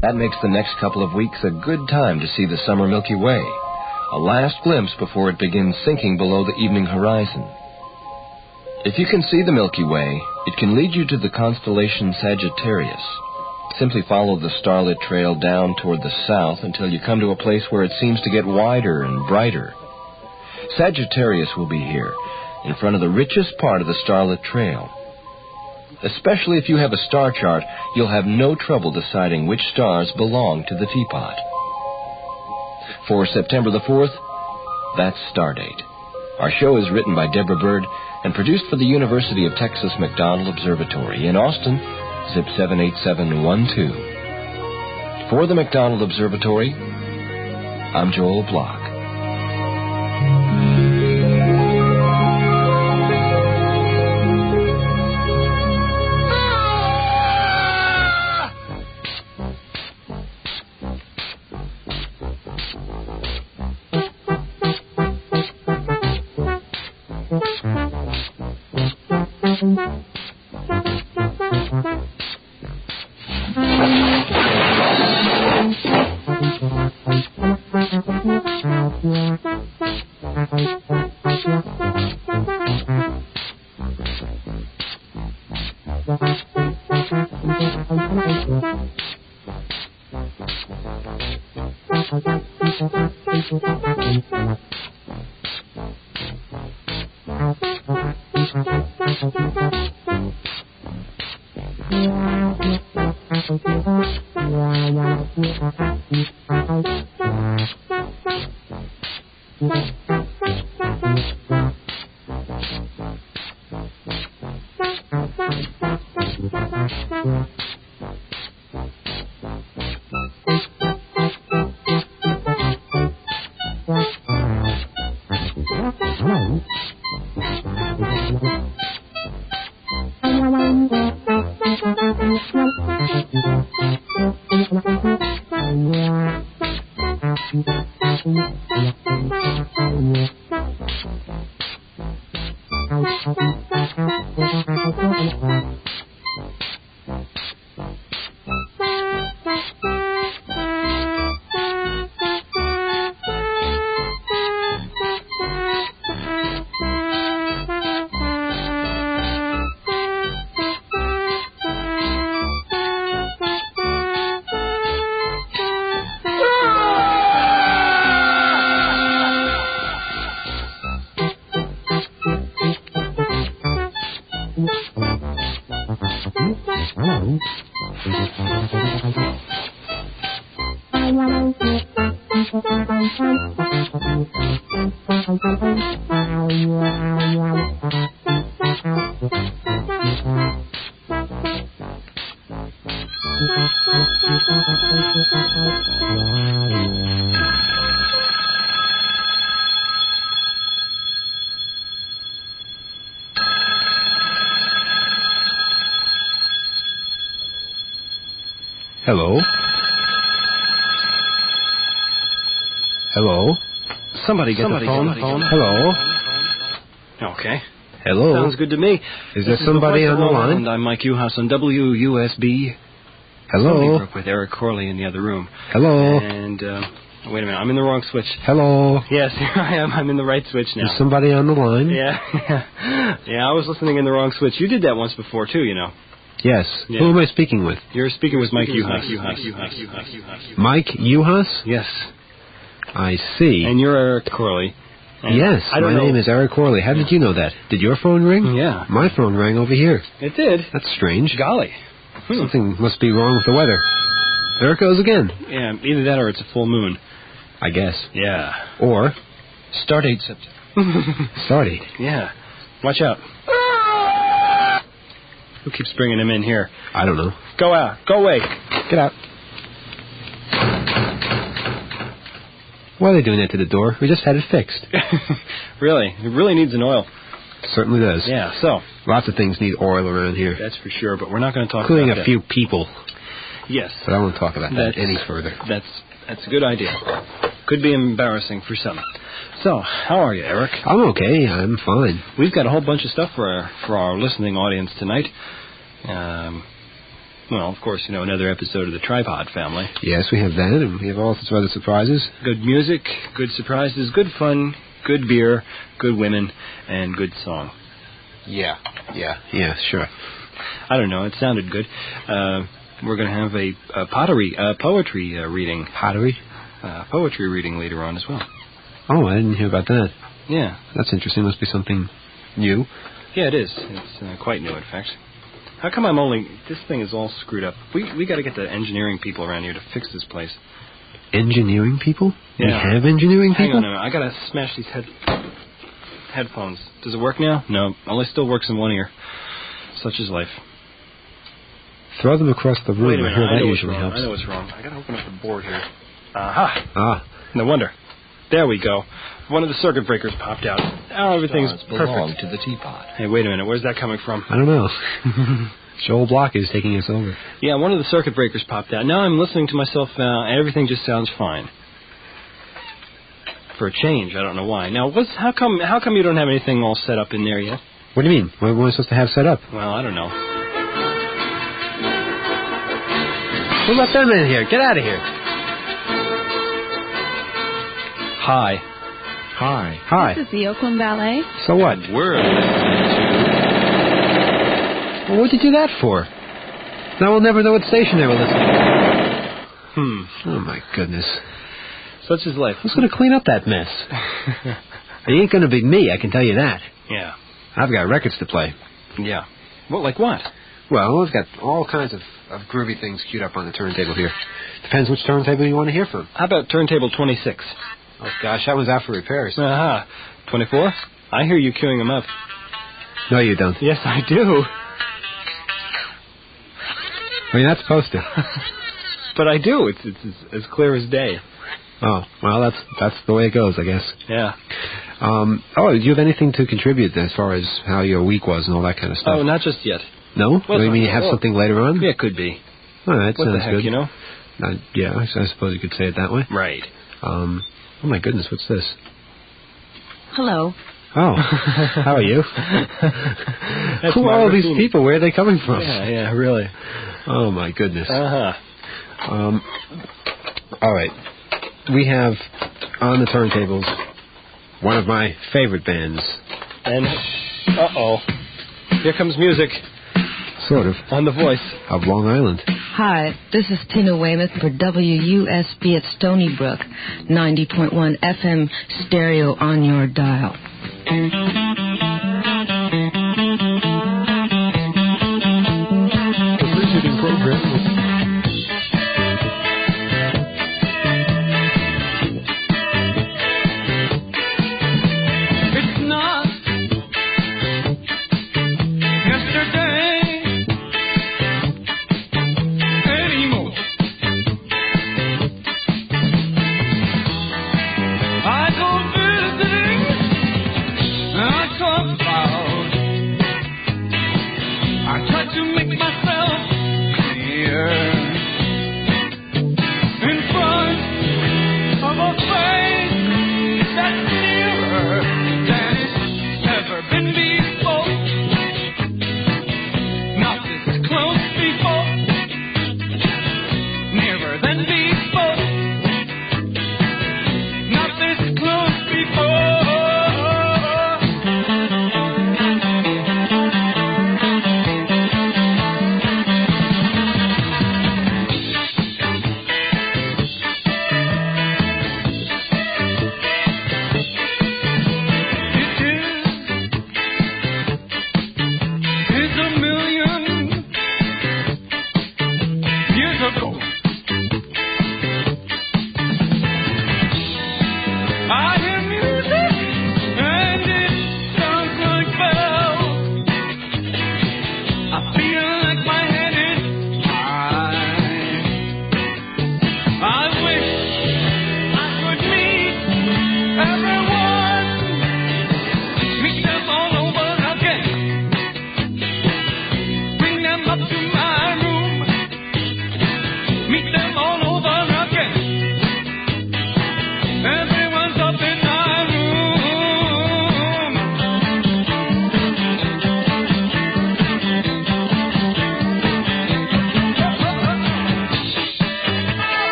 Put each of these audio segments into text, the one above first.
That makes the next couple of weeks a good time to see the summer Milky Way, a last glimpse before it begins sinking below the evening horizon. If you can see the Milky Way, it can lead you to the constellation Sagittarius. Simply follow the starlit trail down toward the south until you come to a place where it seems to get wider and brighter. Sagittarius will be here, in front of the richest part of the starlit trail. Especially if you have a star chart, you'll have no trouble deciding which stars belong to the teapot. For September the 4th, that's Stardate. Our show is written by Deborah Bird and produced for the University of Texas McDonald Observatory in Austin, zip 78712. For the McDonald Observatory, I'm Joel Block. Hello? Hello? Somebody get the phone. Hello? Okay. Hello? Sounds good to me. Is there somebody on the line? And I'm Mike Uhas on WUSB. Hello? Somebody broke with Eric Corley in the other room. Hello? And, wait a minute, I'm in the wrong switch. Hello? Yes, here I am. I'm in the right switch now. Is somebody on the line? Yeah. Yeah, I was listening in the wrong switch. You did that once before, too, you know. Yes. Yeah. Who am I speaking with? You're speaking with Mike Uhas. Mike Uhas? Yes. I see. And you're Eric Corley. And yes, my name is Eric Corley. How did you know that? Did your phone ring? Yeah. My phone rang over here. It did. That's strange. Golly. Something must be wrong with the weather. There it goes again. Yeah, either that or it's a full moon. I guess. Yeah. Or Stardate September. Stardate. Yeah. Watch out. Who keeps bringing him in here? I don't know. Go out. Go away. Get out. Why are they doing that to the door? We just had it fixed. Really? It really needs an oil. Certainly does. Yeah, so. Lots of things need oil around here. That's for sure, but we're not going to talk including about that. Including a few people. Yes. But I won't talk about that any further. That's a good idea. Could be embarrassing for some. So, how are you, Eric? I'm okay. I'm fine. We've got a whole bunch of stuff for our listening audience tonight. Well, of course, another episode of the Tripod Family. Yes, we have that, and we have all sorts of other surprises. Good music, good surprises, good fun, good beer, good women, and good song. Yeah, sure. I don't know, it sounded good. We're going to have a poetry reading. Pottery? Poetry reading later on as well. Oh, I didn't hear about that. Yeah. That's interesting. Must be something new. Yeah, it is. It's quite new, in fact. How come this thing is all screwed up? We got to get the engineering people around here to fix this place. Engineering people? Yeah. We have engineering Hang people? on a minute. I got to smash these headphones. Does it work now? No. Only still works in one ear. Such is life. Throw them across the room. Wait a minute. I hear I that know what's usually wrong. helps. I know what's wrong. I got to open up the board here. Aha. Ah. No wonder. There we go. One of the circuit breakers popped out. Now everything's belong perfect. to the teapot. Hey, wait a minute. Where's that coming from? I don't know. Joel Block is taking us over. Yeah, one of the circuit breakers popped out. Now I'm listening to myself, and everything just sounds fine. For a change, I don't know why. Now, how come you don't have anything all set up in there yet? What do you mean? What am I supposed to have set up? Well, I don't know. Who let them in here? Get out of here. Hi. Hi. This is the Oakland Ballet. So what? We're Well, what'd you do that for? Now we'll never know what station they were listening to. Oh, my goodness. Such is life. Who's going to clean up that mess? It ain't going to be me, I can tell you that. Yeah. I've got records to play. Yeah. Well, like what? Well, we've got all kinds of groovy things queued up on the turntable here. Depends which turntable you want to hear from. How about turntable 26? Oh, gosh, that one's out for repairs. Aha. 24? I hear you queuing them up. No, you don't. Yes, I do. Well, you're not supposed to. But I do. It's as clear as day. Oh, well, that's the way it goes, I guess. Yeah. Do you have anything to contribute as far as how your week was and all that kind of stuff? Oh, not just yet. No? Well, You mean you have something later on? Yeah, it could be. Oh, that What sounds the heck, good. Yeah, I suppose you could say it that way. Right. Oh, my goodness, what's this? Hello. Oh, how are you? Who are all these people? Where are they coming from? Yeah, really. Oh, my goodness. Uh-huh. All right. We have on the turntables one of my favorite bands. And, here comes music. Sort of. On the voice. Of Long Island. Hi, this is Tina Weymouth for WUSB at Stony Brook, 90.1 FM stereo on your dial. The visiting program. I try to make myself clear.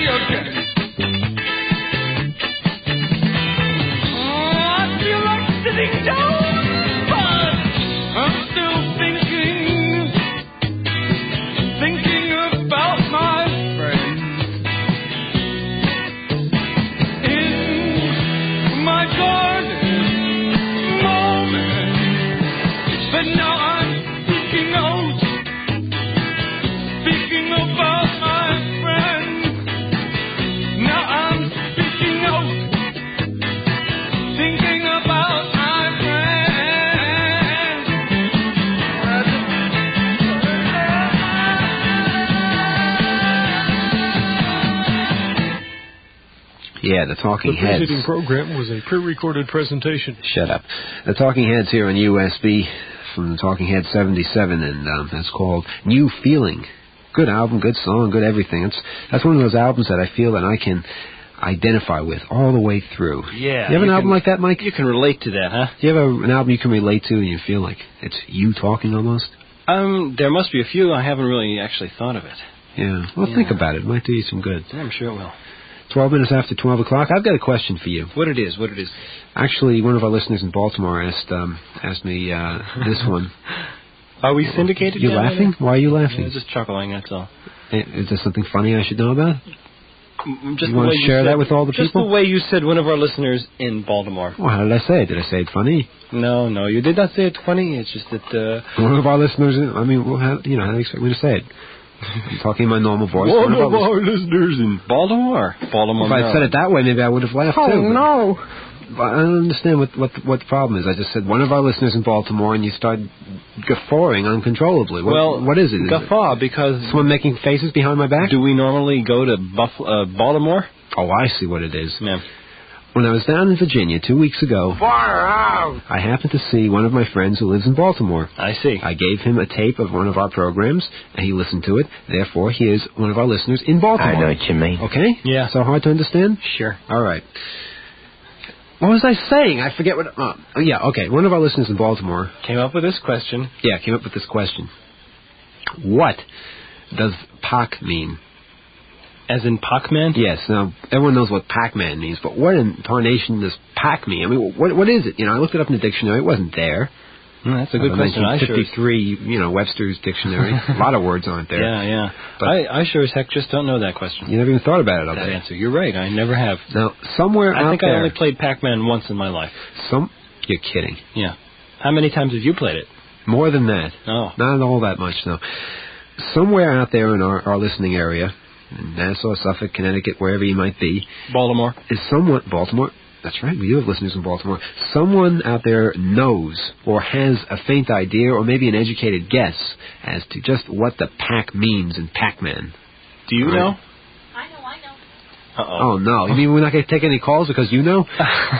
again. I feel like sitting down, but I'm still thinking about my friends. In my garden moment, but now I'm speaking about my friends. Now I'm speaking out, thinking about my friends. Yeah, the Talking The Heads. preceding program was a pre-recorded presentation. Shut up. The Talking Heads here on USB from the Talking Heads 77, and that's called New Feeling. Good album, good song, good everything. That's one of those albums that I feel that I can identify with all the way through. Yeah. You have an album like that, Mike? You can relate to that, huh? Do you have an album you can relate to and you feel like it's you talking almost? There must be a few. I haven't really actually thought of it. Yeah. Well, think about it. It might do you some good. Yeah, I'm sure it will. 12 minutes after 12 o'clock. I've got a question for you. What it is? Actually, one of our listeners in Baltimore asked me this one. Are we syndicated? You laughing? Why are you laughing? Yeah, just chuckling, that's all. Is there something funny I should know about? Just you want to share that with all the people? Just the way you said one of our listeners in Baltimore. Well, how did I say it? Did I say it funny? No, you did not say it funny. It's just that... One of our listeners, how do you expect me to say it? I'm talking in my normal voice. One of our listeners in Baltimore. If I said it that way, maybe I would have laughed too. Oh, no. But I don't understand what the problem is. I just said one of our listeners in Baltimore, and you start guffawing uncontrollably. What is it? Guffaw, because... Someone making faces behind my back? Do we normally go to Baltimore? Oh, I see what it is. Yeah. When I was down in Virginia 2 weeks ago, I happened to see one of my friends who lives in Baltimore. I see. I gave him a tape of one of our programs, and he listened to it. Therefore, he is one of our listeners in Baltimore. I know what you mean. Okay? Yeah. So hard to understand? Sure. All right. What was I saying? I forget what... yeah, okay. One of our listeners in Baltimore... Came up with this question. Yeah, came up with this question. What does Pac mean? As in Pac-Man? Yes. Now, everyone knows what Pac-Man means, but what in tarnation does Pac mean? I mean, what is it? I looked it up in the dictionary. It wasn't there. That's a good question. 1953, Webster's dictionary. A lot of words aren't there. Yeah. But I sure as heck just don't know that question. You never even thought about it, that answer. You're right. I never have. Now, somewhere out there... I think I only played Pac-Man once in my life. You're kidding. Yeah. How many times have you played it? More than that. Oh. Not all that much, no. Somewhere out there in our listening area, in Nassau, Suffolk, Connecticut, wherever you might be... Baltimore. Baltimore... That's right, we do have listeners in Baltimore. Someone out there knows or has a faint idea or maybe an educated guess as to just what the Pac means in Pac-Man. Do you know? I know. Uh-oh. Oh, no. You mean we're not going to take any calls because you know?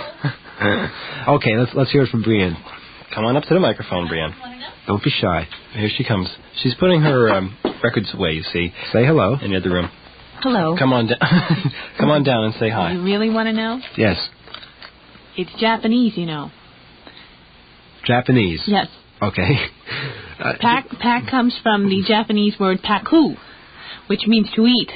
Okay, let's hear it from Brienne. Come on up to the microphone, Brienne. Don't be shy. Here she comes. She's putting her records away, you see. Say hello. In the other room. Hello. Come on down. Come on down and say hi. You really want to know? Yes. It's Japanese, Japanese? Yes. Okay. Pak comes from the Japanese word paku, which means to eat.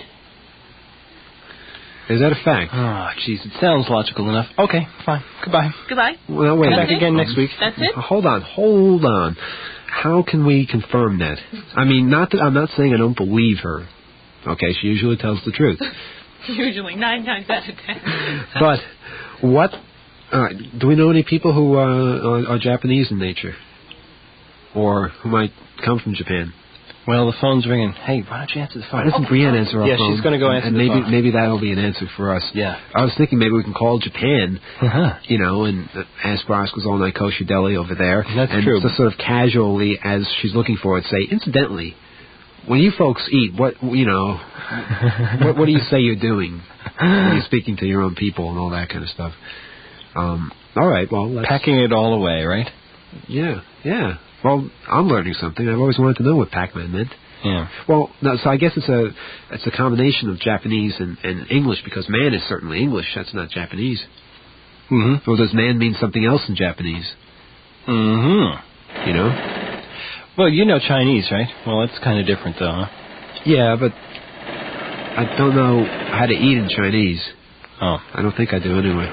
Is that a fact? Oh, jeez, it sounds logical enough. Okay, fine. Goodbye. Goodbye. Well, wait. Come back again next week. That's it? Hold on. How can we confirm that? I mean, I'm not saying I don't believe her. Okay, she usually tells the truth. Usually, 9 times out of 10. But what... do we know any people who are Japanese in nature? Or who might come from Japan? Well, the phone's ringing. Hey, why don't you answer the phone? Why doesn't Brienne answer our phone? Yeah, she's going to go answer the phone. Maybe that'll be an answer for us. Yeah. I was thinking maybe we can call Japan, Uh-huh. and ask Roscoe's All Night Kosher Deli over there. That's and true. just sort of casually, as she's looking for it, say, incidentally, when you folks eat, what do you say you're doing when you're speaking to your own people and all that kind of stuff? All right, well, let's... Packing it all away, right? Yeah. Well, I'm learning something. I've always wanted to know what Pac-Man meant. Yeah. Well, no, so I guess it's a combination of Japanese and English, because man is certainly English. That's not Japanese. Mm-hmm. Or does man mean something else in Japanese? Mm-hmm. You know? Well, you know Chinese, right? Well, that's kind of different, though, huh? Yeah, but I don't know how to eat in Chinese. Oh. I don't think I do anyway.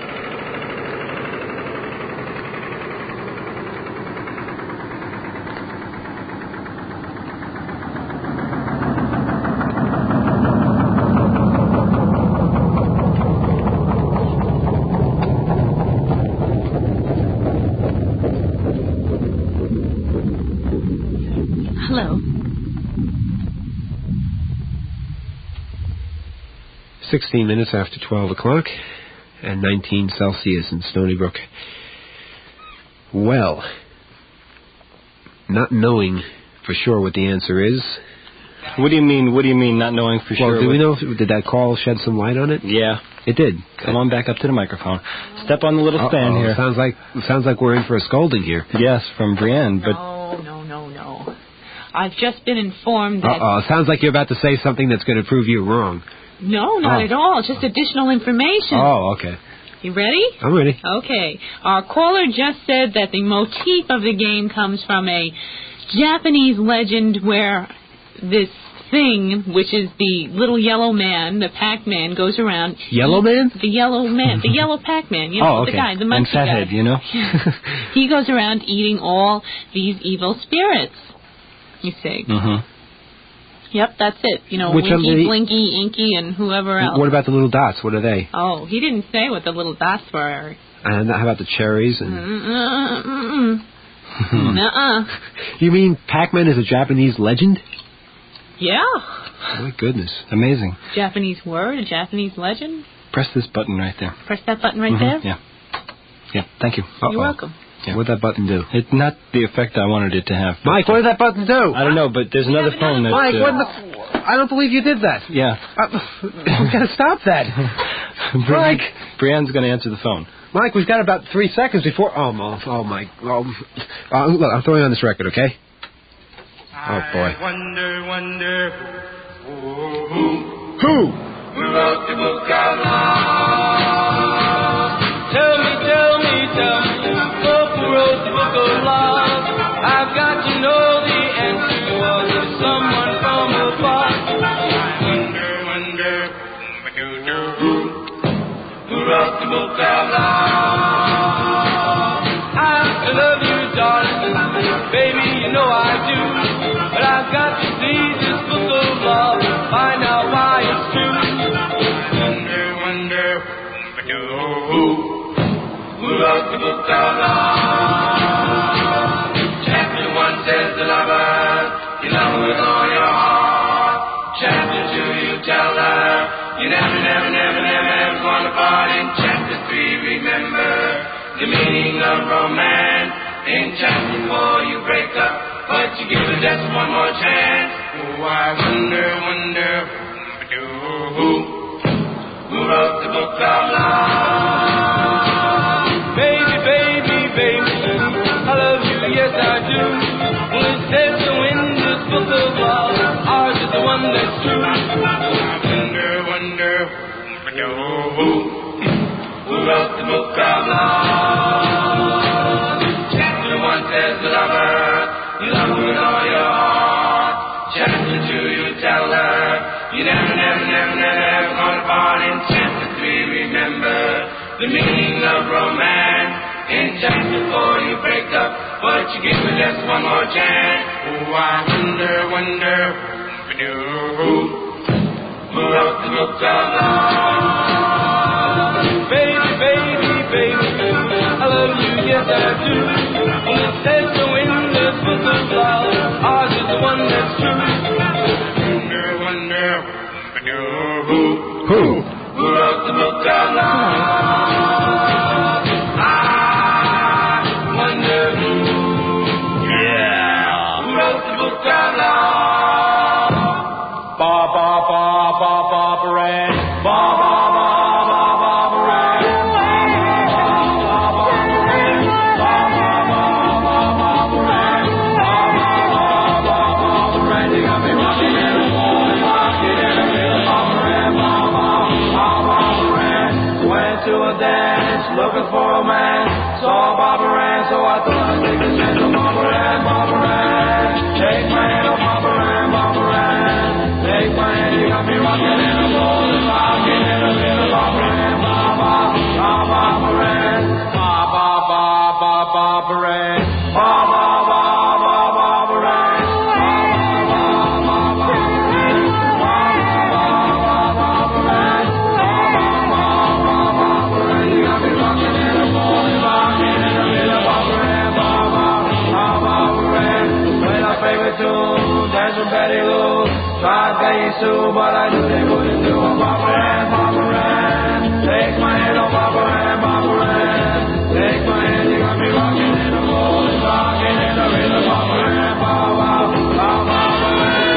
Hello. 16 minutes after 12 o'clock and 19 Celsius in Stony Brook. Well, not knowing for sure what the answer is. What do you mean? What do you mean? Not knowing for sure? Well, do we know? Did that call shed some light on it? Yeah. It did. Come on back up to the microphone. Step on the little stand here. Sounds like we're in for a scolding here. Yes, from Brienne. But No. I've just been informed that... Sounds like you're about to say something that's going to prove you wrong. No, not at all. Just additional information. Oh, okay. You ready? I'm ready. Okay. Our caller just said that the motif of the game comes from a Japanese legend where this thing, which is the little yellow man, the Pac-Man, goes around... Yellow man? The yellow man. The yellow Pac-Man. You know, okay. the guy, the and monkey guy. fathead, you know. He goes around eating all these evil spirits, you see. Mm-hmm. Yep, that's it. You know, Which Winky, Blinky, Inky, and whoever else. What about the little dots? What are they? Oh, he didn't say what the little dots were. And how about the cherries? And Nuh-uh. You mean Pac-Man is a Japanese legend? Yeah. My goodness. Amazing. Japanese word, a Japanese legend. Press this button right there. Press that button right there. Yeah. Yeah, thank you. You're welcome. Yeah. What'd that button do? It's not the effect I wanted it to have. Mike, what did that button do? I don't know, but there's another phone that... Mike, I don't believe you did that. Yeah. We've got to stop that. Mike. Brienne's going to answer the phone. Mike, we've got about 3 seconds before... Oh, Mike. Look, I'm throwing on this record, okay? Oh, boy. I wonder, Who? who wrote the book of love? Tell me, who wrote the book of love? I've got to know the answer. Was it someone from afar? I wonder, who wrote the book of love? I love you, darling, baby, you know I do. But I've got to see this book of love, find out why it's true. I wonder, who wrote the book of love? Chapter 1 says the lover, you love her with all your heart. Chapter 2 you tell her, you never gonna part. In chapter 3 remember the meaning of romance. In chapter 4 you break up, but you give it just one more chance. Oh, I wonder, who wrote the book of love? Baby, I love you, yes I do. Well, it says so in this book of love, ours is the one that's true. I wonder, who wrote the book of love? Chapter 1 says the lover, you love her with all your heart. Chapter 2 you tell her, you never gonna part. In chapter 3 remember the meaning of romance. In chapter 4 you break up, but you give her just one more chance. Oh, I wonder, who wrote the book of love? Baby, I love you, yes I do. Well, it says so in this book of love, ours is the one that's true. Wonder, who wrote the book of love? I wonder who wrote the book of love? Barbara Ann, looking for a man, saw Barbara Ann, so I thought I'd take a chance on Barbara Ann. Take my hand, oh Barbara Ann. Take my hand, you got me rocking in a too, but I knew they wouldn't do it. Barbara Ann, take my hand, oh Barbara Ann, take my hand, you got me rocking in the morning, rocking in the rhythm, Barbara Ann, bow, bow, bow, Barbara Ann.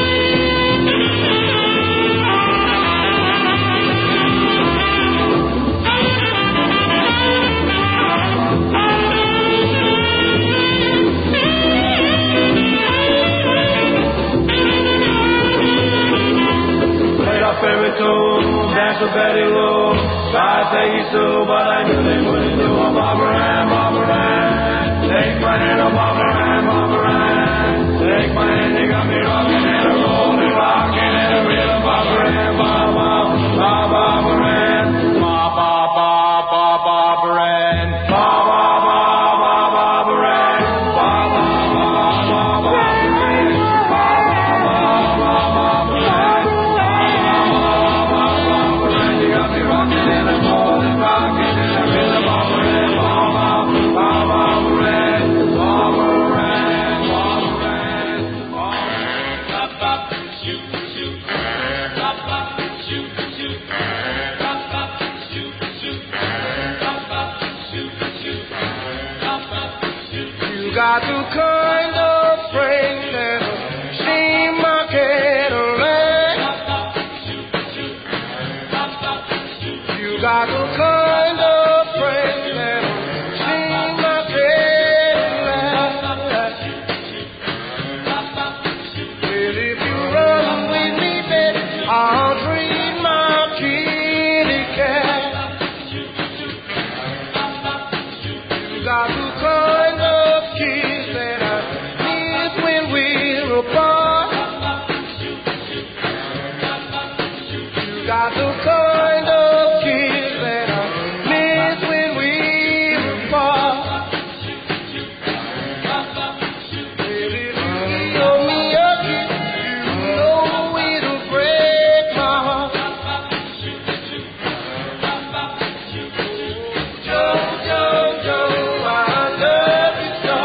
Favorite tune, dance with Betty Lou. Tried Peggy Sue, but I knew they wouldn't do it. Barbara Ann, take my hand, oh Barbara Ann, take my hand, you got me rocking and a rolling, rocking and a rhythm. Barbara Ann, ba ba ba Barbara Ann, ba ba ba ba Barbara Ann, ba ba ba ba Barbara Ann, ba ba ba ba Barbara Ann, ba ba ba ba Barbara Ann. Got the kind of brain that'll steam my Cadillac. You got the kind of brain that'll steam my Cadillac. Well, if you run with me, baby, I'll treat my kitty cat. You got the kind of kiss that I miss when we're apart. You got the kind of kiss that I miss when we're apart. Well, if you give me a kiss, you know it'll break my heart. Joe, Joe, Joe, I love you so.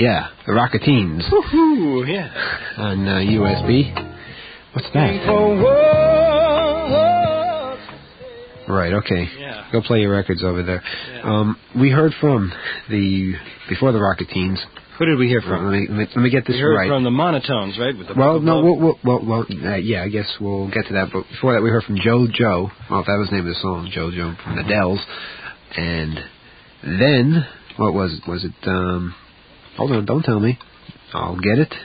Yeah, the Rocketeens Woohoo! Yeah. on USB. What's that? Right, okay. Yeah. Go play your records over there. Yeah. We heard from before the Rocketeens. Who did we hear from? Let me get this We heard right. from the Monotones, right? With the Well, Book of no, Love? yeah, I guess we'll get to that. But before that, we heard from JoJo. Well, that was the name of the song, JoJo from the Dells. And then, what was it? Was it, hold on, don't tell me. I'll get it.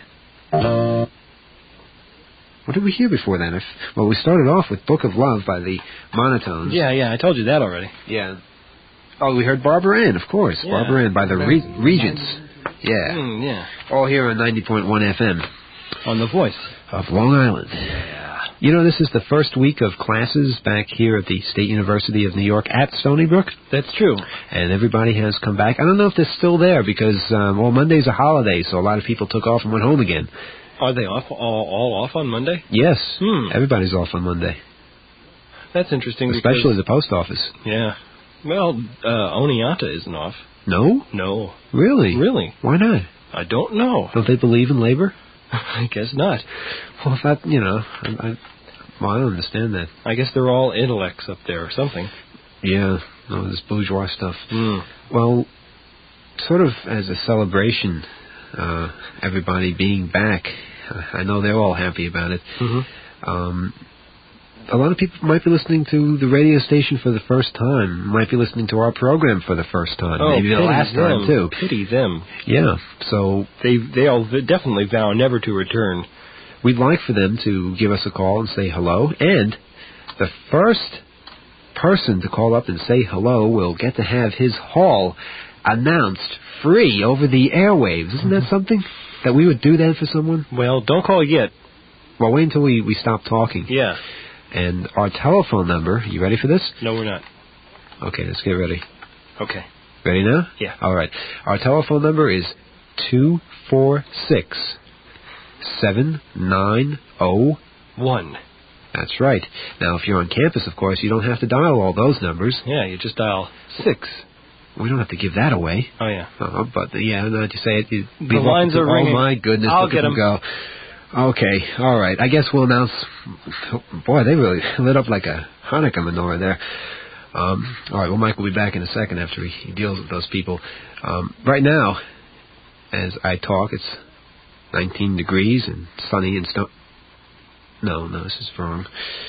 What did we hear before then? Well, we started off with Book of Love by the Monotones. Yeah, I told you that already. Yeah. Oh, we heard Barbara Ann, of course. Yeah. Barbara Ann by the Regents. Yeah. Yeah. All here on 90.1 FM. On The Voice. Of Long Island. Yeah. You know, this is the first week of classes back here at the State University of New York at Stony Brook. That's true. And everybody has come back. I don't know if they're still there because, Monday's a holiday, so a lot of people took off and went home again. Are they off all off on Monday? Yes. Hmm. Everybody's off on Monday. That's interesting. Especially the post office. Yeah. Well, Oneonta isn't off. No? No. Really? Really? Why not? I don't know. Don't they believe in labor? I guess not. Well, if that, I don't understand that. I guess they're all intellects up there or something. Yeah, no, this bourgeois stuff. Mm. Well, sort of as a celebration, everybody being back, I know they're all happy about it. Mm-hmm. A lot of people might be listening to the radio station for the first time, might be listening to our program for the first time, maybe the last time, too. Pity them. Yeah, so They'll definitely vow never to return. we'd like for them to give us a call and say hello, and the first person to call up and say hello will get to have his haul announced free over the airwaves. Isn't that something? That we would do that for someone? Well, don't call yet. Well, wait until we stop talking. Yeah. And our telephone number, you ready for this? No, we're not. Okay, let's get ready. Okay. Ready now? Yeah. All right. Our telephone number is 246-7901. That's right. Now, if you're on campus, of course, you don't have to dial all those numbers. Yeah, you just dial 6. We don't have to give that away. Oh, yeah. But, now that you say it, the lines are ringing. Oh, my goodness. I'll look get at them them. go. Okay, all right. I guess we'll announce... Boy, they really lit up like a Hanukkah menorah there. All right, well, Mike will be back in a second after he deals with those people. Right now, as I talk, it's 19 degrees and sunny and No, this is wrong.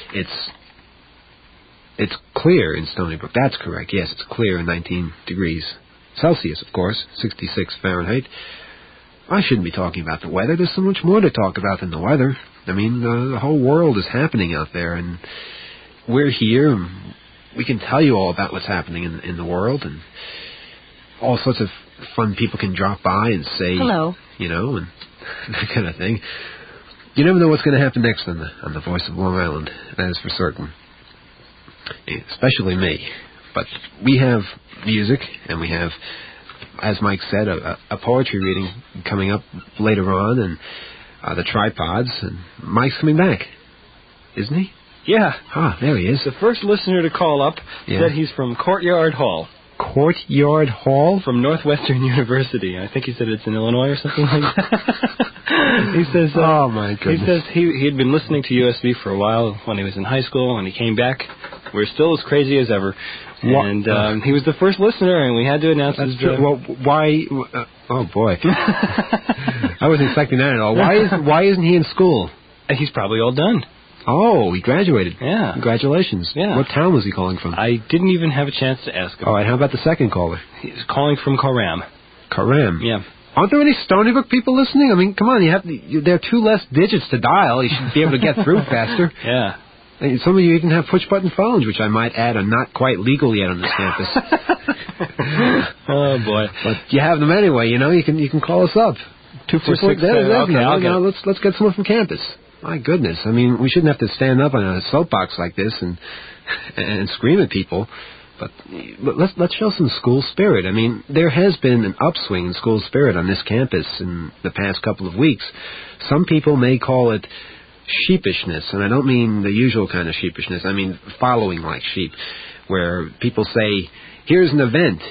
It's clear in Stony Brook. That's correct. Yes, it's clear and 19 degrees Celsius, of course, 66 Fahrenheit. I shouldn't be talking about the weather. There's so much more to talk about than the weather. I mean, the whole world is happening out there, and we're here. And we can tell you all about what's happening in the world, and all sorts of fun people can drop by and say, hello, and that kind of thing. You never know what's going to happen next on the Voice of Long Island. That is for certain. Especially me. But we have music, and we have, as Mike said, a poetry reading coming up later on, and the tripods, and Mike's coming back, isn't he? Yeah. Ah, there he is. The first listener to call up said he's from Courtyard Hall. Courtyard Hall? From Northwestern University. I think he said it's in Illinois or something like that. He says, oh, my goodness. He says he had been listening to USB for a while when he was in high school, and he came back. We're still as crazy as ever. And he was the first listener, and we had to announce his... Well, why... oh, boy. I wasn't expecting that at all. Why isn't he in school? He's probably all done. Oh, he graduated. Yeah. Congratulations. Yeah. What town was he calling from? I didn't even have a chance to ask him. All right, how about the second caller? He's calling from Coram. Coram? Yeah. Aren't there any Stony Brook people listening? I mean, come on, there are 2 less digits to dial. You should be able to get through faster. Yeah. Some of you even have push-button phones, which I might add are not quite legal yet on this campus. Oh, boy. But you have them anyway, you can call us up. 246. Let's get someone from campus. My goodness. I mean, we shouldn't have to stand up on a soapbox like this and scream at people. But let's show some school spirit. I mean, there has been an upswing in school spirit on this campus in the past couple of weeks. Some people may call it sheepishness, and I don't mean the usual kind of sheepishness. I mean following like sheep, where people say, here's an event,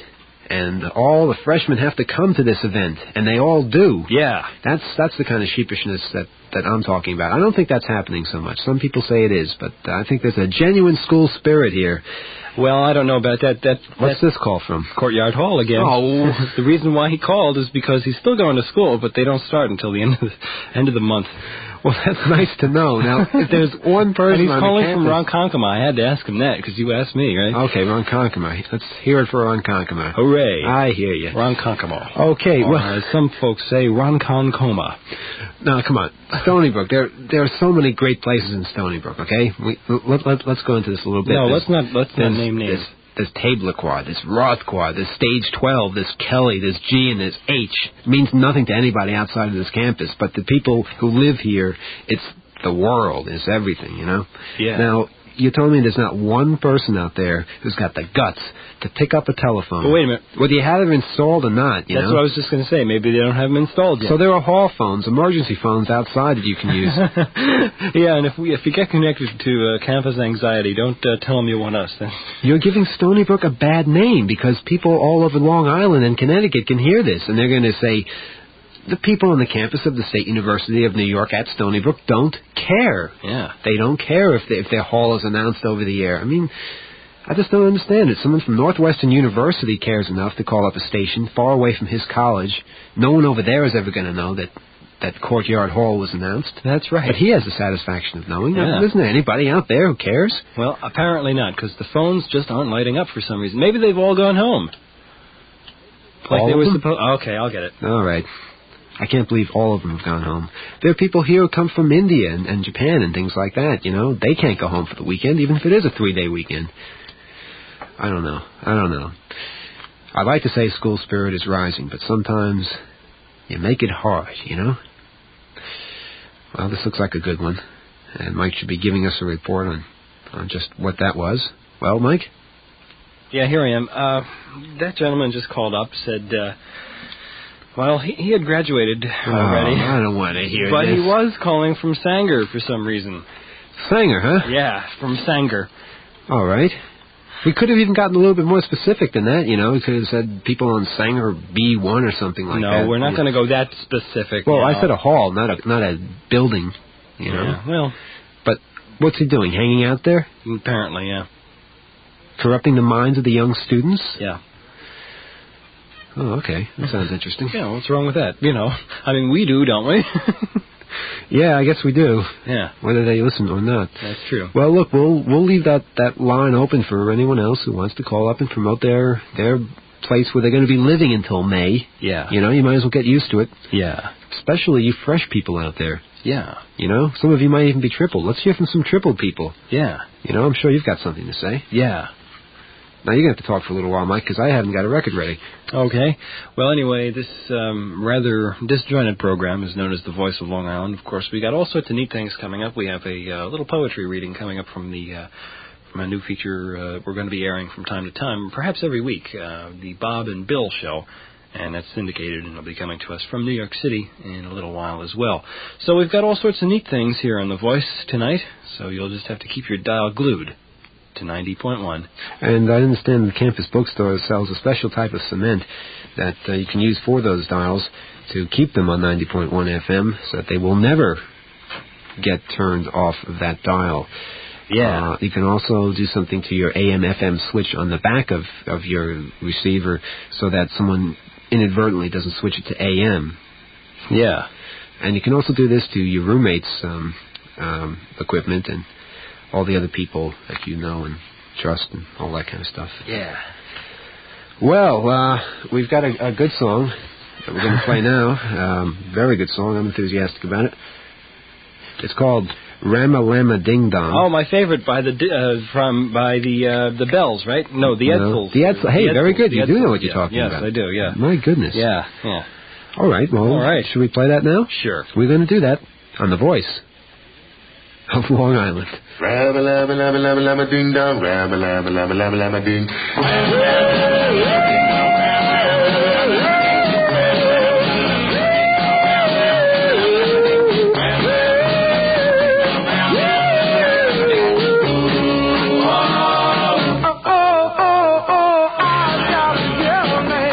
and all the freshmen have to come to this event, and they all do. Yeah. That's the kind of sheepishness that I'm talking about. I don't think that's happening so much. Some people say it is, but I think there's a genuine school spirit here. Well, I don't know about that. What's this call from? Courtyard Hall again. Oh. The reason why he called is because he's still going to school, but they don't start until the end of the month. Well, that's nice to know. Now, if there's one person and he's on calling the from campus... Ronkonkoma. I had to ask him that because you asked me, right? Okay, Ronkonkoma. Let's hear it for Ronkonkoma. Hooray. I hear you. Ronkonkoma. Okay, or, well... as some folks say, Ronkonkoma. No, come on. Stony Brook. There are so many great places in Stony Brook, okay? Let's go into this a little bit. No, let's not name names. There's Tablequad, there's Rothquad, there's Stage 12, there's Kelly, there's G, and there's H. It means nothing to anybody outside of this campus, but the people who live here, it's the world, it's everything, you know? Yeah. Now, you told me there's not one person out there who's got the guts to pick up a telephone. But wait a minute. Whether you have them installed or not, you know? That's what I was just going to say. Maybe they don't have them installed yet. So there are hall phones, emergency phones outside that you can use. Yeah, and if you get connected to campus anxiety, don't tell them you want us. Then. You're giving Stony Brook a bad name because people all over Long Island and Connecticut can hear this, and they're going to say, the people on the campus of the State University of New York at Stony Brook don't care. Yeah. They don't care if their hall is announced over the air. I mean, I just don't understand it. Someone from Northwestern University cares enough to call up a station far away from his college. No one over there is ever going to know that Courtyard Hall was announced. That's right. But he has the satisfaction of knowing. Yeah. Isn't there anybody out there who cares? Well, apparently not, because the phones just aren't lighting up for some reason. Maybe they've all gone home. Like All they of were them? supposed. Okay, I'll get it. All right. I can't believe all of them have gone home. There are people here who come from India and Japan and things like that, you know. They can't go home for the weekend, even if it is a 3-day weekend. I don't know. I'd like to say school spirit is rising, but sometimes you make it hard, you know. Well, this looks like a good one. And Mike should be giving us a report on just what that was. Well, Mike? Yeah, here I am. That gentleman just called up, said... Well, he had graduated already. I don't want to hear but this. He was calling from Sanger for some reason. Sanger, huh? Yeah, from Sanger. All right. We could have even gotten a little bit more specific than that, you know. We could have said people on Sanger B1 or something like that. No, we're not going to go that specific. Well, you know. I said a hall, not a building, you know. Yeah, well. But what's he doing, hanging out there? Apparently, yeah. Corrupting the minds of the young students? Yeah. Oh, okay. That sounds interesting. Yeah, what's wrong with that? You know, I mean, we do, don't we? Yeah, I guess we do. Yeah. Whether they listen or not. That's true. Well, look, we'll leave that line open for anyone else who wants to call up and promote their place where they're going to be living until May. Yeah. You know, you might as well get used to it. Yeah. Especially you fresh people out there. Yeah. You know, some of you might even be tripled. Let's hear from some tripled people. Yeah. You know, I'm sure you've got something to say. Yeah. Now, you're going to have to talk for a little while, Mike, because I haven't got a record ready. Okay. Well, anyway, this rather disjointed program is known as The Voice of Long Island. Of course, we got all sorts of neat things coming up. We have a little poetry reading coming up from a new feature we're going to be airing from time to time, perhaps every week, the Bob and Bill Show. And that's syndicated, and it'll be coming to us from New York City in a little while as well. So we've got all sorts of neat things here on The Voice tonight, so you'll just have to keep your dial glued to 90.1. And I understand the campus bookstore sells a special type of cement that you can use for those dials to keep them on 90.1 FM so that they will never get turned off of that dial. Yeah. You can also do something to your AM/FM switch on the back of your receiver so that someone inadvertently doesn't switch it to AM. Yeah. And you can also do this to your roommates' equipment and all the other people that you know and trust and all that kind of stuff. Yeah. Well, we've got a good song that we're going to play now. Very good song. I'm enthusiastic about it. It's called Rama Lama Ding Dong. Oh, my favorite by the Bells, right? No, the Edsels. The Edsels. Hey, very good. You do know what you're talking yes, about. Yes, I do, yeah. My goodness. Yeah, yeah. All right, well, all right. Should we play that now? Sure. We're going to do that on The Voice of Long Island. Rabba labba labba labba labba ding dong, rabba labba labba labba labba ding. I got a yellow man.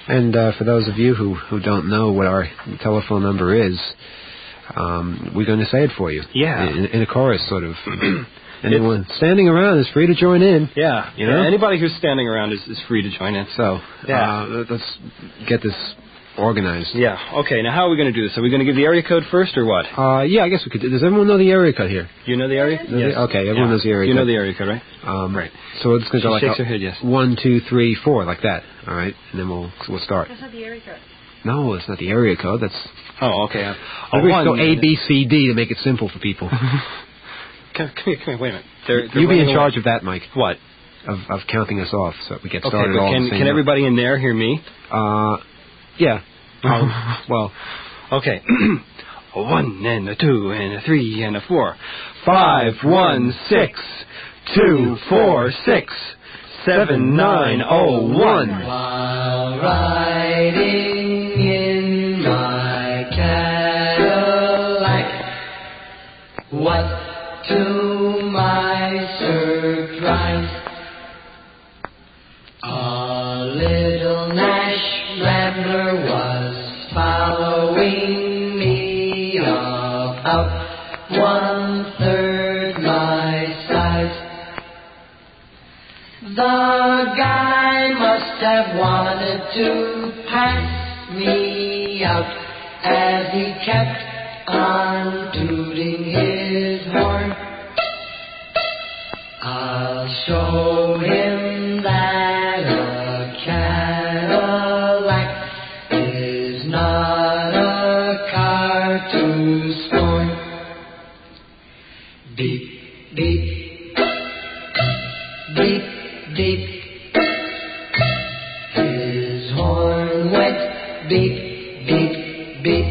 And for those of you who don't know what our telephone number is, we're going to say it for you. Yeah. In a chorus, sort of. Anyone standing around is free to join in. Yeah. You know? Anybody who's standing around is free to join in. So, let's get this organized. Yeah. Okay, now how are we going to do this? Are we going to give the area code first or what? Yeah, I guess we could. Does everyone know the area code here? You know the area? Yes. Okay, everyone knows the area code. You know the area code, right? Right. So it's going to go like shakes her head, yes. 1, 2, 3, 4, like that. All right, and then we'll start. That's not the area code. No, it's not the area code. That's. Oh, okay. We go A, B, C, D to make it simple for people. Come here, wait a minute. They're you be in charge of that, Mike. What? Of counting us off so that we get Okay, started but all can everybody in there hear me? Yeah. Well. Okay. 1 and a 2 and a 3 and a 4. 5, 1, 6, 2, 4, 6, 7, 9, 0, 1. While riding in my Cadillac, what to my surprise, a little Nash Rambler was following me about 1/3 my size. The guy must have wanted to pass me out as he kept on tooting his horn. I'll show him that a Cadillac is not a car to scorn. Beep, beep, beep, beep. His horn went beep, beep, beep.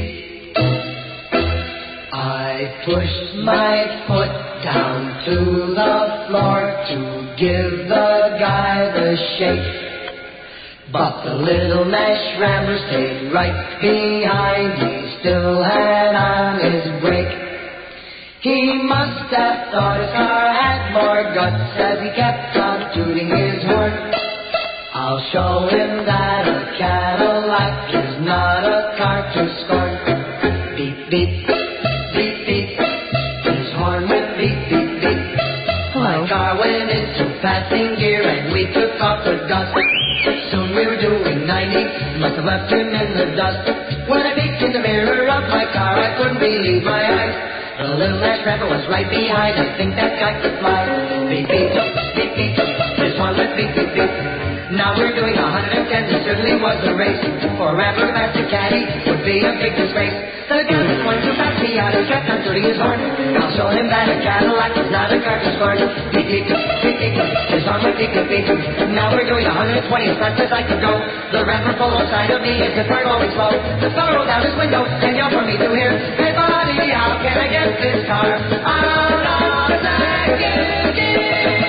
I pushed my foot down to the floor to give the guy the shake, but the little Nash Rambler stayed right behind me, still had on his brake. He must have thought his car had more guts as he kept on tooting his horn. I'll show him that a Cadillac is not a car to scorn. Beep, beep, beep, beep. His horn went beep, beep, beep. Hello. My car went into passing gear and we took off the dust. Soon we were doing 90, must have left him in the dust. When I peeked in the mirror of my car, I couldn't believe my eyes. The little Nash Rambler was right behind. I think that guy could fly. Beep, beep, beep, beep. His horn went beep, beep, beep. Now we're doing 110. It certainly was a race. For Rambler past the caddy would be a big disgrace. The guy was going to pass me out and kept on tooting his horn. I'll show him that a Cadillac is not a car to scorn. Beep, beep, beep, beep. His horn went beep, beep, beep. Now we're doing 120 as fast as I could go. The Rambler pulled alongside of me, his car going slow. The fellow rolled down his window and yelled for me to hear, "Hey buddy, how can I get this car out of the second gear?"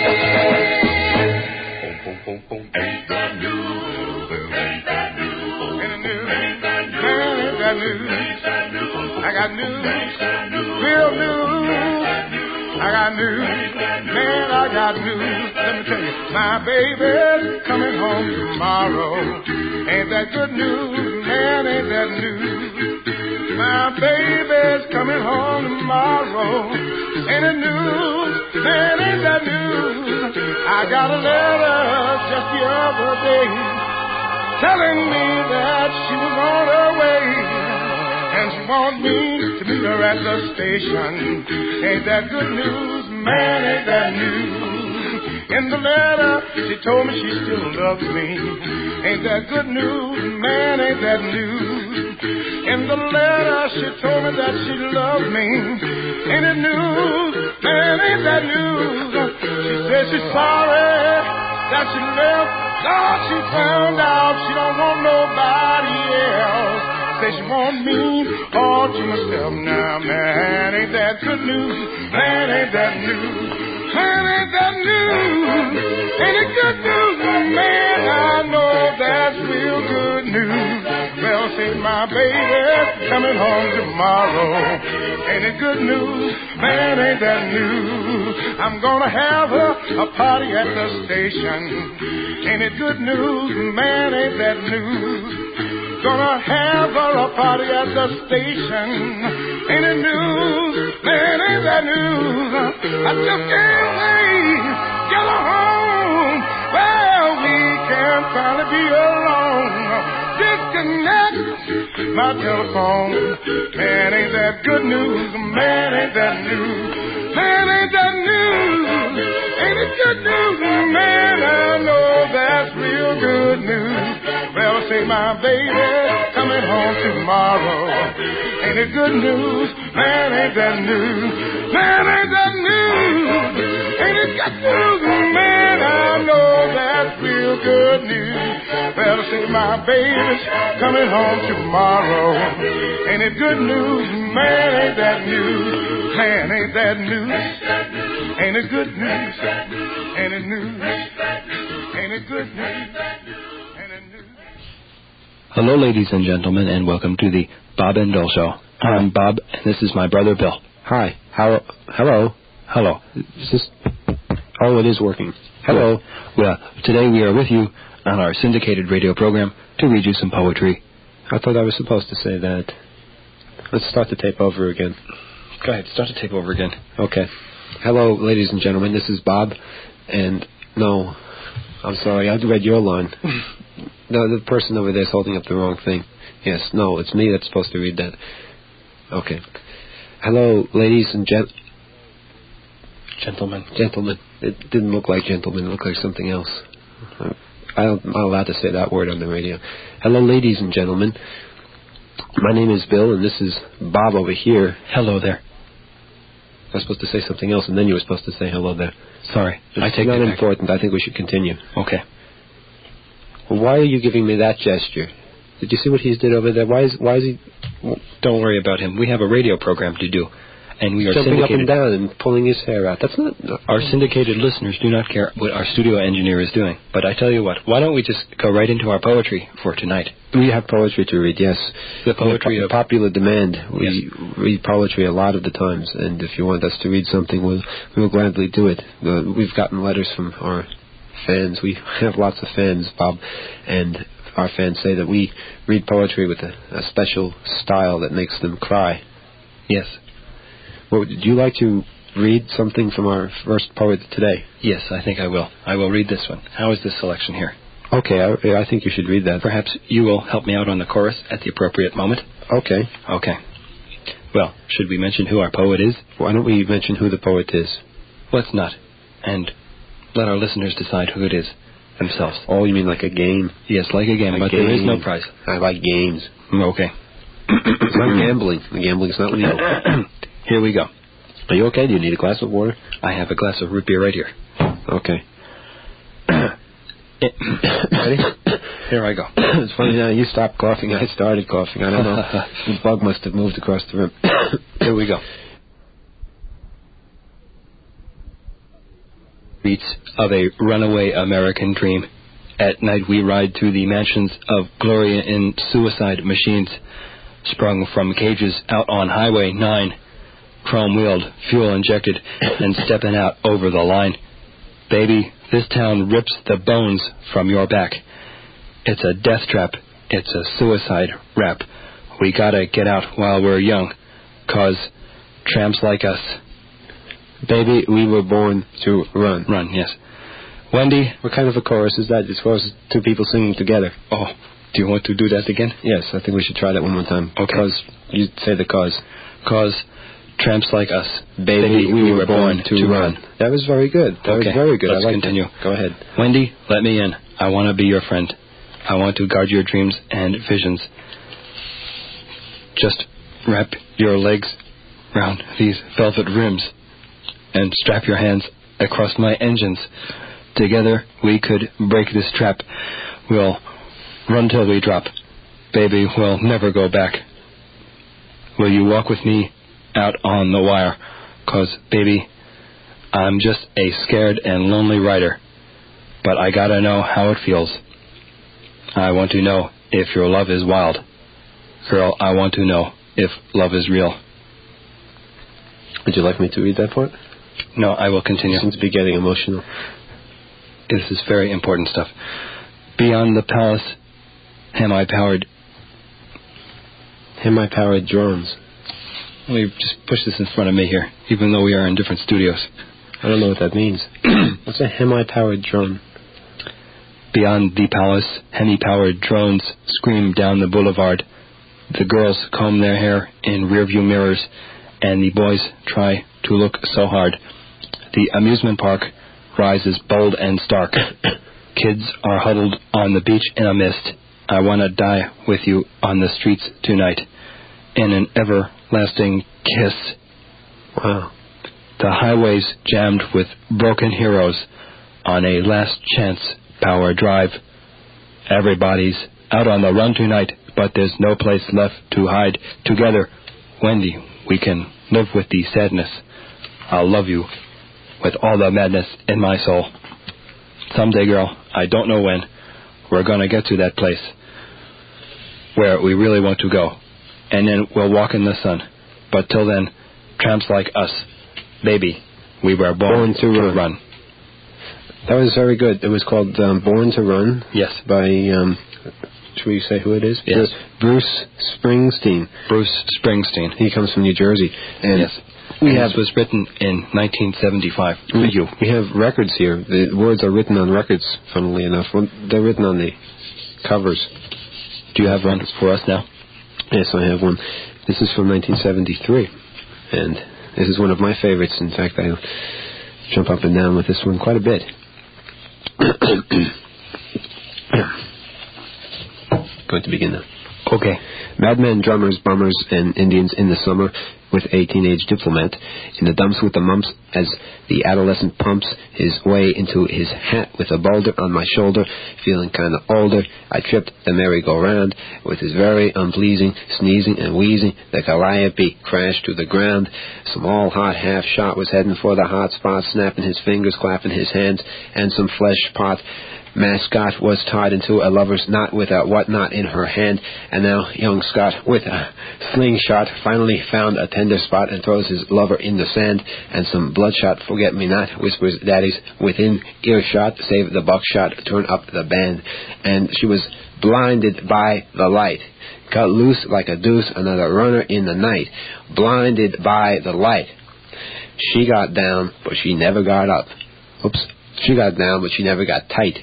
Ain't that new? Ain't that new? Ain't that new? I got news, real news. I got news, man, I got news. Let me tell you, my baby's coming home tomorrow. Ain't that good news, man, ain't that news? My baby's coming home tomorrow. Ain't it news, man, ain't that news? I got a letter just the other day telling me that she was on her way, and she wants me to meet her at the station. Ain't that good news, man, ain't that news? In the letter, she told me she still loves me. Ain't that good news, man, ain't that news? In the letter, she told me that she loved me. Ain't it news, man, ain't that news? She said she's sorry that she left. God, she found out she don't want nobody else. Say she want me all to myself now, man. Ain't that good news? Man, ain't that news? Man, ain't that news? Ain't it good news, man? I know that's real good news. Well, say my baby coming home tomorrow. Ain't it good news? Man, ain't that news? I'm gonna have a party at the station. Ain't it good news? Man, ain't that news? Gonna have a party at the station. Ain't it news? Man, ain't that news? I just can't wait. Get home. Well, we can finally be alone. Disconnect my telephone. Man, ain't that good news? Man, ain't that news? Man, ain't that news? Ain't it good news? Man, I know that's real good news. Well, say my baby coming home tomorrow. Ain't it good news? Man, ain't that news? Man, ain't that news? Ain't it good news? Man, I know that's real good news. Well, say my baby's coming home tomorrow. Ain't it good news? Man, ain't that news? Man, ain't that news? Ain't it good news? Ain't it news? Ain't it good news? Ain't it news? Hello, ladies and gentlemen, and welcome to the Bob and Bill Show. I'm Bob, and this is my brother Bill. Hi. Hello. Hello. Is this... Oh, it is working. Hello. Well, today we are with you on our syndicated radio program to read you some poetry. I thought I was supposed to say that. Let's start the tape over again. Go ahead, start the tape over again. Okay. Hello, ladies and gentlemen. This is Bob, and no, I'm sorry. I read your line. No, the person over there is holding up the wrong thing. Yes, no, it's me that's supposed to read that. Okay. Hello, ladies and Gentlemen. Gentlemen. It didn't look like gentlemen. It looked like something else. I'm not allowed to say that word on the radio. Hello, ladies and gentlemen. My name is Bill, and this is Bob over here. Hello there. I was supposed to say something else, and then you were supposed to say hello there. Sorry. It's not important. I think we should continue. Okay. Well, why are you giving me that gesture? Did you see what he did over there? Why is he... Don't worry about him. We have a radio program to do. And we are jumping up and syndicated. down and pulling his hair out. That's not... Our syndicated listeners do not care what our studio engineer is doing. But I tell you what, why don't we just go right into our poetry for tonight? We have poetry to read, yes. The poetry of popular demand. We read poetry a lot of the times, and if you want us to read something, we'll gladly do it. We've gotten letters from our fans. We have lots of fans, Bob, and our fans say that we read poetry with a special style that makes them cry. Yes. Well, would you like to read something from our first poet today? Yes, I think I will. I will read this one. How is this selection here? Okay, I think you should read that. Perhaps you will help me out on the chorus at the appropriate moment? Okay. Okay. Well, should we mention who our poet is? Why don't we mention who the poet is? Let's not. And let our listeners decide who it is themselves. Oh, you mean like a game? Yes, like a game, but there is no prize. I like games. Okay. It's not gambling. The gambling's not legal. Here we go. Are you okay? Do you need a glass of water? I have a glass of root beer right here. Okay. Ready? Here I go. It's funny now, you stopped coughing, I started coughing. I don't know. The bug must have moved across the room. Here we go. Beats of a runaway American dream. At night we ride through the mansions of Gloria in suicide machines, sprung from cages out on Highway 9, chrome-wheeled, fuel-injected, and stepping out over the line. Baby, this town rips the bones from your back. It's a death trap. It's a suicide rap. We gotta get out while we're young, 'cause tramps like us. Baby, we were born to run. Run, yes. Wendy. What kind of a chorus is that? It's for two people singing together. Oh, do you want to do that again? Yes, I think we should try that one more time. Okay. Because you say the cause. Cause tramps like us. Baby, we were born to run. That was very good. That was very good. Let's I like continue. That. Go ahead. Wendy, let me in. I want to be your friend. I want to guard your dreams and visions. Just wrap your legs round these velvet rims and strap your hands across my engines. Together we could break this trap. We'll run till we drop. Baby, we'll never go back. Will you walk with me out on the wire? 'Cause, baby, I'm just a scared and lonely rider. But I gotta know how it feels. I want to know if your love is wild. Girl, I want to know if love is real. Would you like me to read that part? No, I will continue. You seem to be getting emotional. This is very important stuff. Beyond the palace, hemi-powered drones. Let me just push this in front of me here, even though we are in different studios. I don't know what that means. What's a hemi-powered drone? Beyond the palace, hemi-powered drones scream down the boulevard. The girls comb their hair in rearview mirrors, and the boys try to look so hard. The amusement park rises bold and stark. Kids are huddled on the beach in a mist. I want to die with you on the streets tonight in an everlasting kiss. Wow. The highways jammed with broken heroes on a last chance power drive. Everybody's out on the run tonight, but there's no place left to hide. Together, Wendy, we can live with the sadness. I'll love you with all the madness in my soul. Someday, girl, I don't know when, we're going to get to that place where we really want to go. And then we'll walk in the sun. But till then, tramps like us, baby, we were born to run. That was very good. It was called Born to Run. Yes. By, should we say who it is? Yes. Bruce Springsteen. Bruce Springsteen. He comes from New Jersey. And yes. This was written in 1975 for you. We have records here. The words are written on records, funnily enough. They're written on the covers. Do you have one for us now? Yes, I have one. This is from 1973. And this is one of my favorites. In fact, I jump up and down with this one quite a bit. Going to begin now. Okay. Madmen, drummers, bummers, and Indians in the summer with a teenage diplomat. In the dumps with the mumps as the adolescent pumps his way into his hat with a boulder on my shoulder. Feeling kind of older, I tripped the merry-go-round. With his very unpleasing sneezing and wheezing, the calliope crashed to the ground. Some all-hot half-shot was heading for the hot spot, snapping his fingers, clapping his hands, and some flesh-pot mascot was tied into a lover's knot with a whatnot in her hand, and now young Scott, with a slingshot, finally found a tender spot and throws his lover in the sand, and some bloodshot forget-me-not whispers daddies within earshot, save the buckshot, turn up the band, and she was blinded by the light. Cut loose like a deuce, another runner in the night, blinded by the light. She got down, but she never got up. She got down, but she never got tight.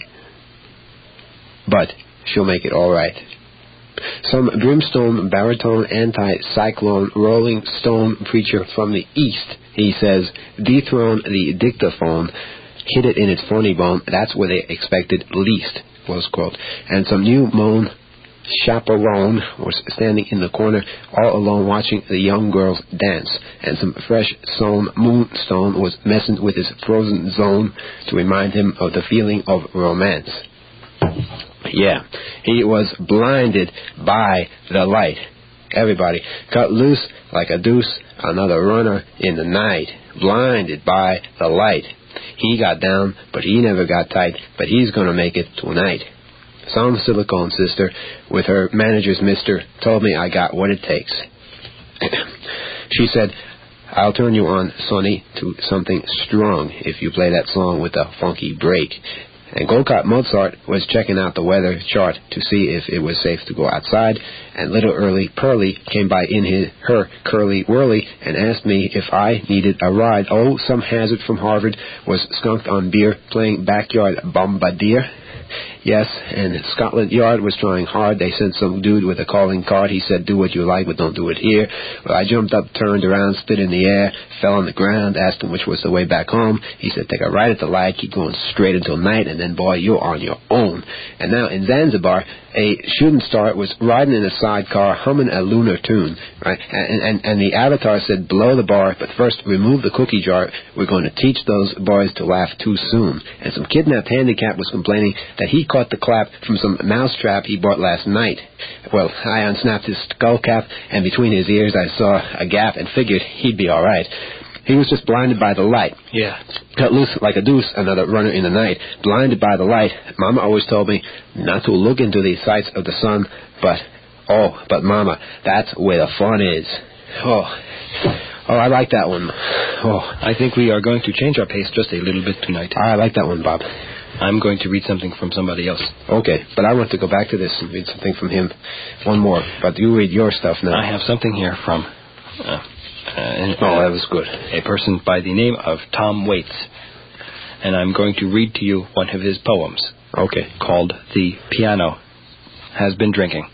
But she'll make it all right. Some brimstone, baritone, anti-cyclone, rolling stone preacher from the east, he says, dethrone the dictaphone, hit it in its phony bone, that's where they expected least, close quote. And some new moan chaperone was standing in the corner all alone watching the young girls dance, and some fresh sown moonstone was messing with his frozen zone to remind him of the feeling of romance. Yeah, he was blinded by the light. Everybody cut loose like a deuce, another runner in the night, blinded by the light. He got down, but he never got tight, but he's going to make it tonight. Some silicone sister with her manager's mister told me I got what it takes. She said, I'll turn you on, Sonny, to something strong if you play that song with a funky break. And Golcott Mozart was checking out the weather chart to see if it was safe to go outside, and little early Pearly came by in her curly whirly and asked me if I needed a ride. Oh, some hazard from Harvard was skunked on beer playing backyard bombardier. Yes, and Scotland Yard was trying hard. They sent some dude with a calling card. He said, do what you like, but don't do it here. Well, I jumped up, turned around, spit in the air, fell on the ground, asked him which was the way back home. He said, take a right at the light, keep going straight until night, and then, boy, you're on your own. And now in Zanzibar, a shooting star was riding in a sidecar, humming a lunar tune, right? And the avatar said, blow the bar, but first remove the cookie jar. We're going to teach those boys to laugh too soon. And some kidnapped handicap was complaining that he caught the clap from some mousetrap he bought last night. Well, I unsnapped his skull cap, and between his ears I saw a gap and figured he'd be all right. He was just blinded by the light. Yeah. Cut loose like a deuce, another runner in the night. Blinded by the light. Mama always told me not to look into the sights of the sun, but Oh, but Mama, that's where the fun is. Oh, I like that one. Oh, I think we are going to change our pace just a little bit tonight. I like that one, Bob. I'm going to read something from somebody else. Okay, but I want to go back to this and read something from him. One more, but you read your stuff now. I have something here from... that was good. A person by the name of Tom Waits. And I'm going to read to you one of his poems. Okay. Called The Piano Has Been Drinking.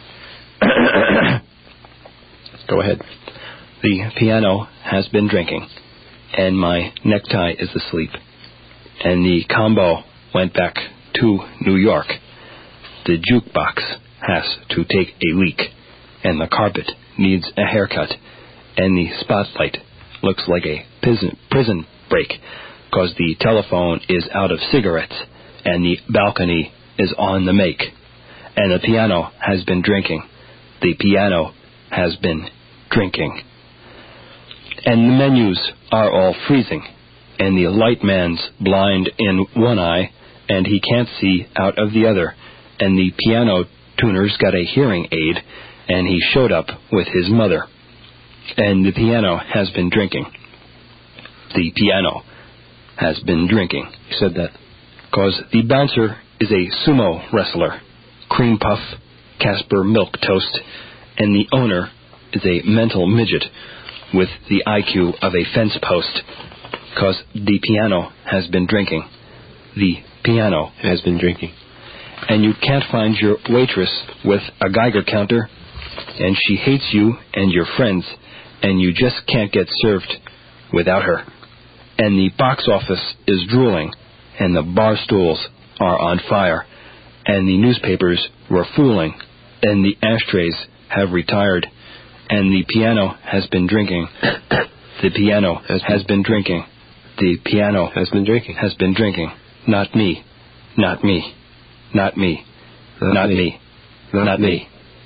Go ahead. The piano has been drinking, and my necktie is asleep, and the combo went back to New York. The jukebox has to take a leak, and the carpet needs a haircut, and the spotlight looks like a prison break, 'cause the telephone is out of cigarettes, and the balcony is on the make, and the piano has been drinking. The piano has been drinking. And the menus are all freezing, and the light man's blind in one eye, and he can't see out of the other, and the piano tuner's got a hearing aid, and he showed up with his mother. And the piano has been drinking. The piano has been drinking. You said that. 'Cause the bouncer is a sumo wrestler, cream puff, Casper milk toast, and the owner is a mental midget with the IQ of a fence post. 'Cause the piano has been drinking. The piano has been drinking. And you can't find your waitress with a Geiger counter, and she hates you and your friends, and you just can't get served without her. And the box office is drooling, and the bar stools are on fire, and the newspapers were fooling, and the ashtrays have retired, and the piano has been drinking. The piano has been drinking. The piano has been drinking. Has been drinking. Not me. Not me. Not me. Not me. Not me.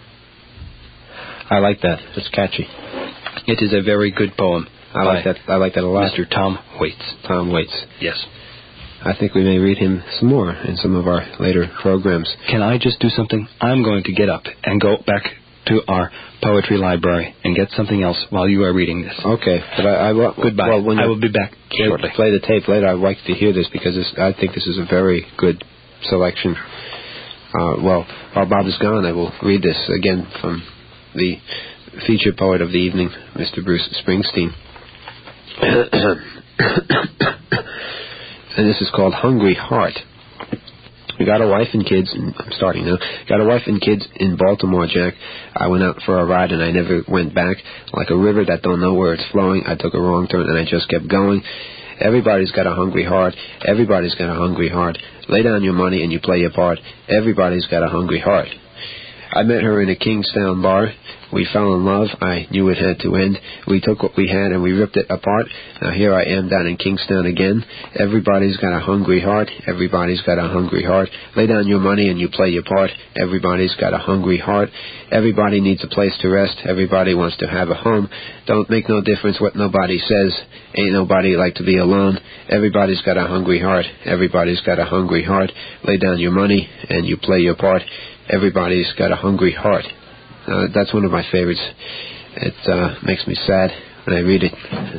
I like that. It's catchy. It is a very good poem. I like that. I like that a lot. Mr. Tom Waits. Tom Waits. Yes. I think we may read him some more in some of our later programs. Can I just do something? I'm going to get up and go back to our poetry library and get something else while you are reading this. Okay, but I will. Goodbye. Well, I will be back shortly. Play the tape later. I'd like to hear this because I think this is a very good selection. While Bob is gone, I will read this again from the featured poet of the evening, Mr. Bruce Springsteen. And this is called Hungry Heart. We got a wife and kids, I'm starting now. Got a wife and kids in Baltimore, Jack. I went out for a ride and I never went back. Like a river that don't know where it's flowing, I took a wrong turn and I just kept going. Everybody's got a hungry heart. Everybody's got a hungry heart. Lay down your money and you play your part. Everybody's got a hungry heart. I met her in a Kingstown bar. We fell in love. I knew it had to end. We took what we had and we ripped it apart. Now here I am down in Kingstown again. Everybody's got a hungry heart. Everybody's got a hungry heart. Lay down your money and you play your part. Everybody's got a hungry heart. Everybody needs a place to rest. Everybody wants to have a home. Don't make no difference what nobody says. Ain't nobody like to be alone. Everybody's got a hungry heart. Everybody's got a hungry heart. Lay down your money and you play your part. Everybody's got a hungry heart. That's one of my favorites. It makes me sad when I read it.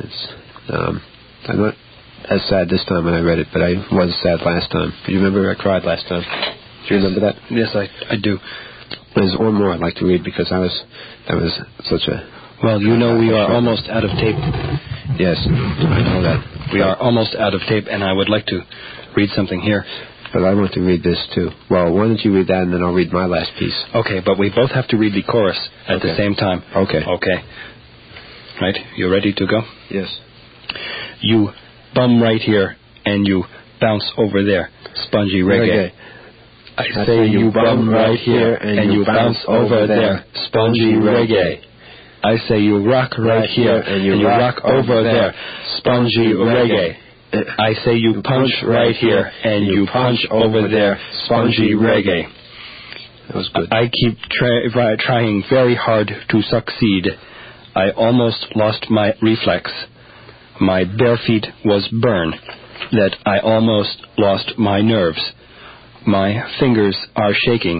I'm not as sad this time when I read it, but I was sad last time. Do you remember I cried last time? Do you remember that? Yes, I do. There's one more I'd like to read because that was such a... Well, you know we are almost out of tape. Yes, I know that. We are almost out of tape, and I would like to read something here. But I want to read this, too. Well, why don't you read that, and then I'll read my last piece. Okay, but we both have to read the chorus at the same time. Okay. Okay. Right, you ready to go? Yes. You bum right here, and you bounce over there. Spongy reggae. I say you bum right here, and you bounce over there. Spongy reggae. I say you rock right here, and you rock over there. Spongy reggae. I say you punch right here, and you punch over there. Spongy reggae. That was good. I keep trying very hard to succeed. I almost lost my reflex. My bare feet was burned, that I almost lost my nerves. My fingers are shaking.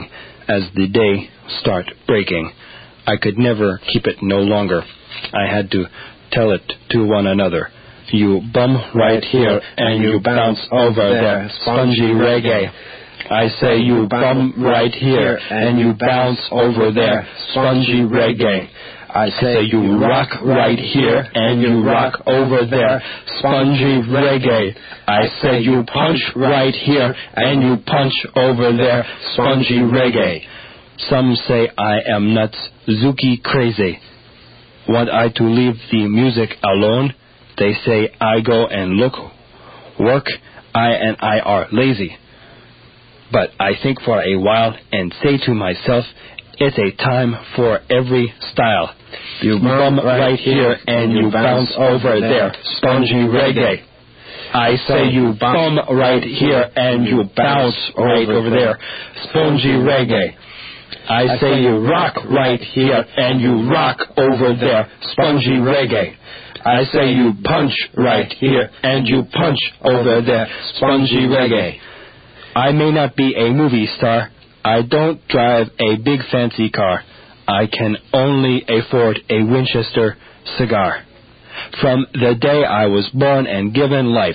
as the day start breaking. I could never keep it no longer. I had to tell it to one another. You bum right here and you bounce over there, spongy reggae. I say you bum right here and you bounce over there, spongy reggae. I say you rock right here and you rock over there, spongy reggae. I say you punch right here and you punch over there, spongy reggae. Some say I am nuts, Zuki crazy. Want I to leave the music alone? They say I go and look, work, I are lazy. But I think for a while and say to myself, it's a time for every style. You bum right here and you bounce over there, spongy reggae. I say you bum right here and you bounce right over there, spongy reggae. I say you rock right here and you rock over there, spongy reggae. I say you punch right here and you punch over there, spongy reggae. I may not be a movie star. I don't drive a big fancy car. I can only afford a Winchester cigar. From the day I was born and given life,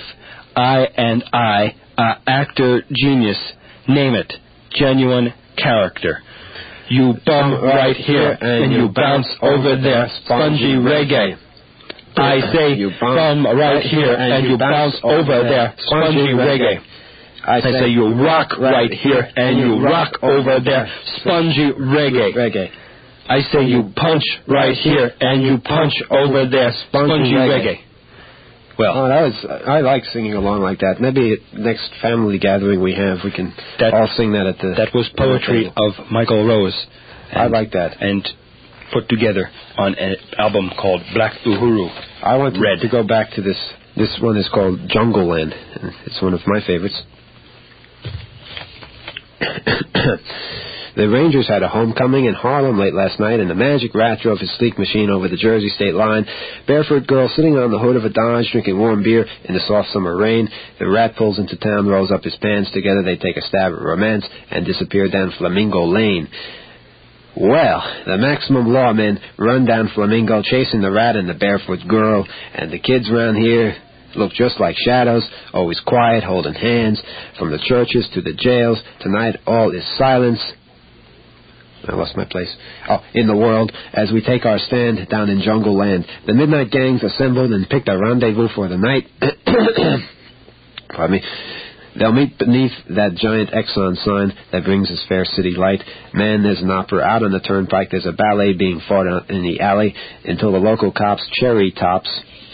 I, actor genius, name it, genuine character. You bum right here and you bounce over there, spongy reggae. I say you bum right here and you bounce over there, spongy reggae. I say you rock right here and you rock over there, spongy reggae. I say you punch right here and you punch over there, spongy reggae. Well, I like singing along like that. Maybe next family gathering we have, we can all sing that at the... That was poetry of Michael Rose. I like that. And put together on an album called Black Uhuru. I want to go back to this. This one is called Jungle Land. It's one of my favorites. The Rangers had a homecoming in Harlem late last night, and the Magic Rat drove his sleek machine over the Jersey state line. Barefoot girl sitting on the hood of a Dodge drinking warm beer in the soft summer rain. The Rat pulls into town, rolls up his pants. Together they take a stab at romance and disappear down Flamingo Lane. Well, the maximum law men run down Flamingo chasing the Rat and the Barefoot girl, and the kids around here look just like shadows, always quiet, holding hands. From the churches to the jails, tonight all is silence. I lost my place. In the world, as we take our stand down in Jungle Land. The midnight gangs assembled and picked a rendezvous for the night. Pardon me. They'll meet beneath that giant Exxon sign that brings us fair city light. Man, there's an opera out on the turnpike. There's a ballet being fought out in the alley until the local cops, cherry tops,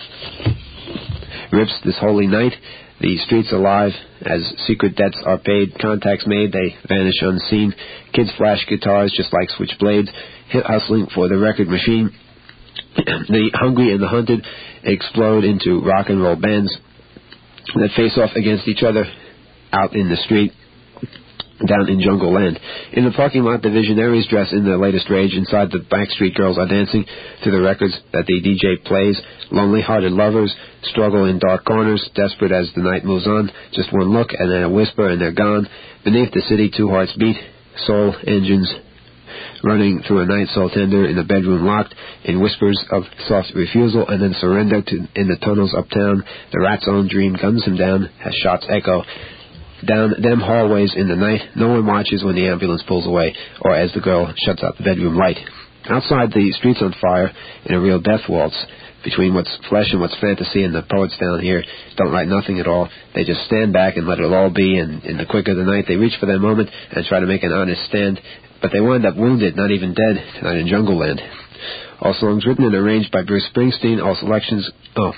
rips this holy night. The streets alive as secret debts are paid, contacts made, they vanish unseen. Kids flash guitars just like switchblades, hustling for the record machine. The hungry and the hunted explode into rock and roll bands that face off against each other out in the street down in Jungle Land. In the parking lot, the visionaries dress in their latest rage. Inside, the Backstreet Girls are dancing to the records that the DJ plays. Lonely-hearted lovers struggle in dark corners, desperate as the night moves on. Just one look and then a whisper and they're gone. Beneath the city, two hearts beat, soul engines running through a night, soul tender in the bedroom locked in whispers of soft refusal and then surrender in the tunnels uptown. The Rat's own dream guns him down as shots echo down them hallways in the night. No one watches when the ambulance pulls away or as the girl shuts out the bedroom light. Outside, the street's on fire in a real death waltz between what's flesh and what's fantasy, and the poets down here don't write nothing at all. They just stand back and let it all be, and in the quick of the night they reach for their moment and try to make an honest stand, but they wind up wounded, not even dead, tonight in Jungle Land. All songs written and arranged by Bruce Springsteen. All selections...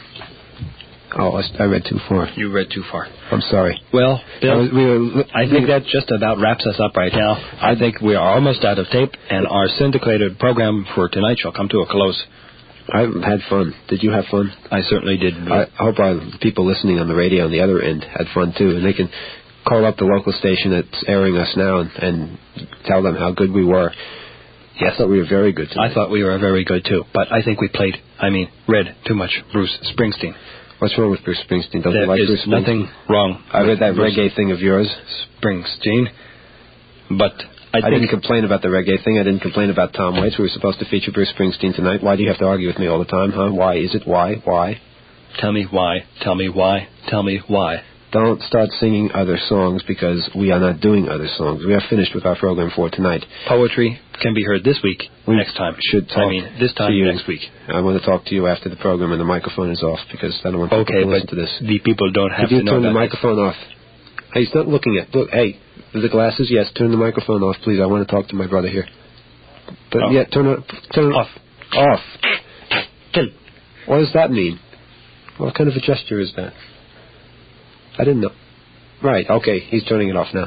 I read too far. You read too far. I'm sorry. Well, Bill, I think that just about wraps us up right now. I think we are almost out of tape, and our syndicated program for tonight shall come to a close. I had fun. Did you have fun? I certainly did. I hope the people listening on the radio on the other end had fun, too, and they can call up the local station that's airing us now and tell them how good we were. Yes. I thought we were very good tonight. I thought we were very good, too, but I think we read too much Bruce Springsteen. What's wrong with Bruce Springsteen? Don't you like Bruce Springsteen? Nothing wrong. I read that reggae thing of yours. Springsteen. But I didn't complain about the reggae thing. I didn't complain about Tom Waits. We were supposed to feature Bruce Springsteen tonight. Why do you have to argue with me all the time, huh? Why is it? Why? Tell me why. Tell me why. Tell me why. Don't start singing other songs because we are not doing other songs. We are finished with our program for tonight. Poetry can be heard this week, next time. This time next week. I want to talk to you after the program and the microphone is off because I don't want people to listen to this. The people don't have to know that. Could you turn the microphone off? Hey, he's not looking at... Look, hey, the glasses, yes, turn the microphone off, please. I want to talk to my brother here. But, yeah, turn it off. Off. What does that mean? What kind of a gesture is that? I didn't know. Right, okay, he's turning it off now.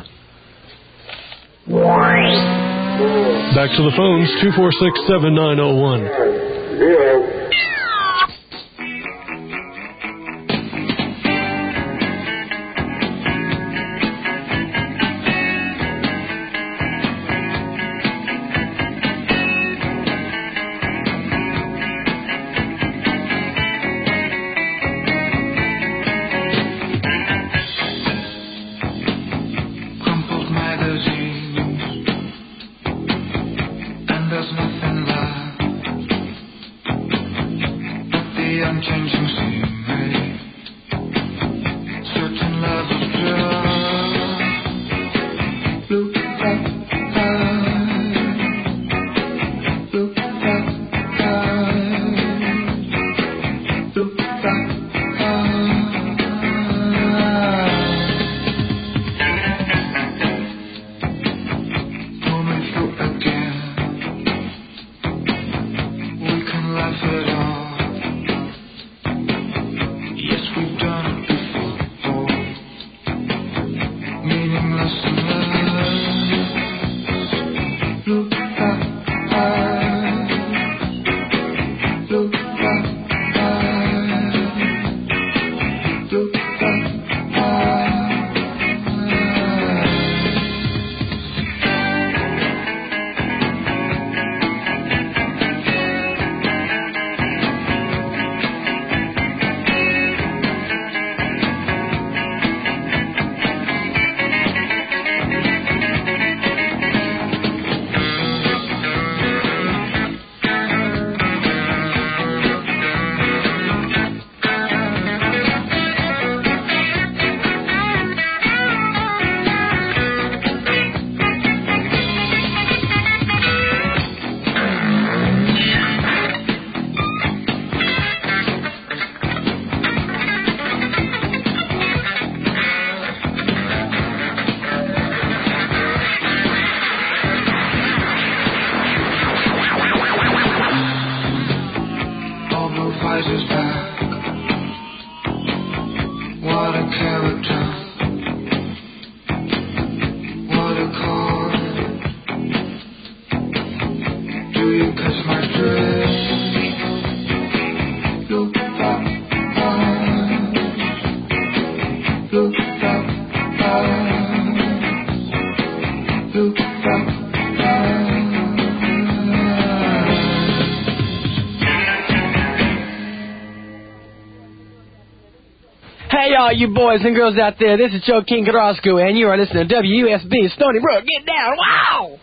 Back to the phones, 246-7901. Hey, all you boys and girls out there, this is Joe King Carrasco, and you are listening to WUSB Stony Brook. Get down, wow!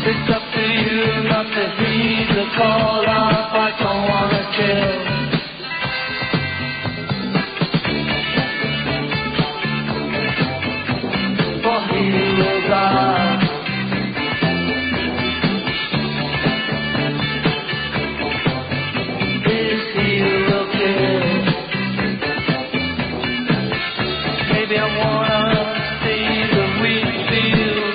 It's up to you not to heed the call up. I don't wanna kill. For he will die. Is he who will kill? Maybe I wanna see the wheat field.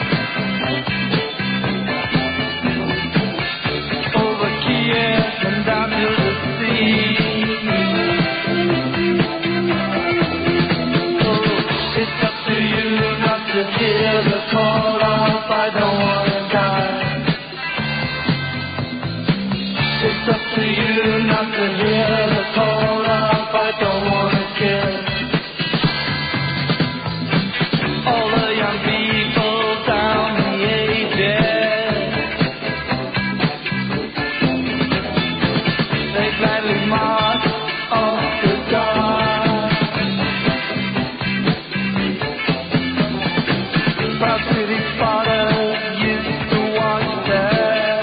Over Kiev and down to the sea. Oh, it's up to you not to hear the call up. I don't wanna die. It's up to you not to hear the call up. I don't wanna kill. All the young people down the ages, they gladly march off the dark. Proud city fathers used to watch them.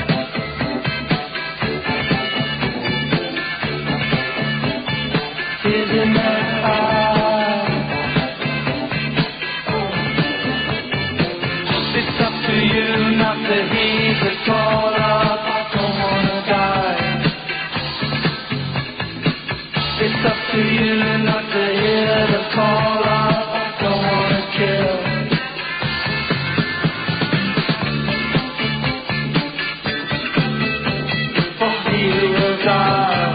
Tears in their eyes. It's up to you not to heed the call up. I don't wanna die. It's up to you not to hear the call up. I don't wanna kill. For he will die.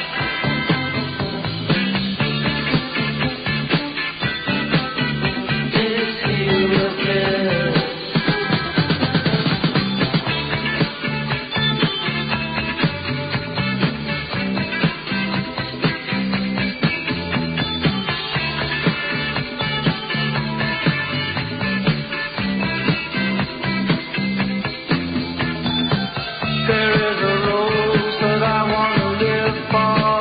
Is he who will kill? There is a rose that I want to live for.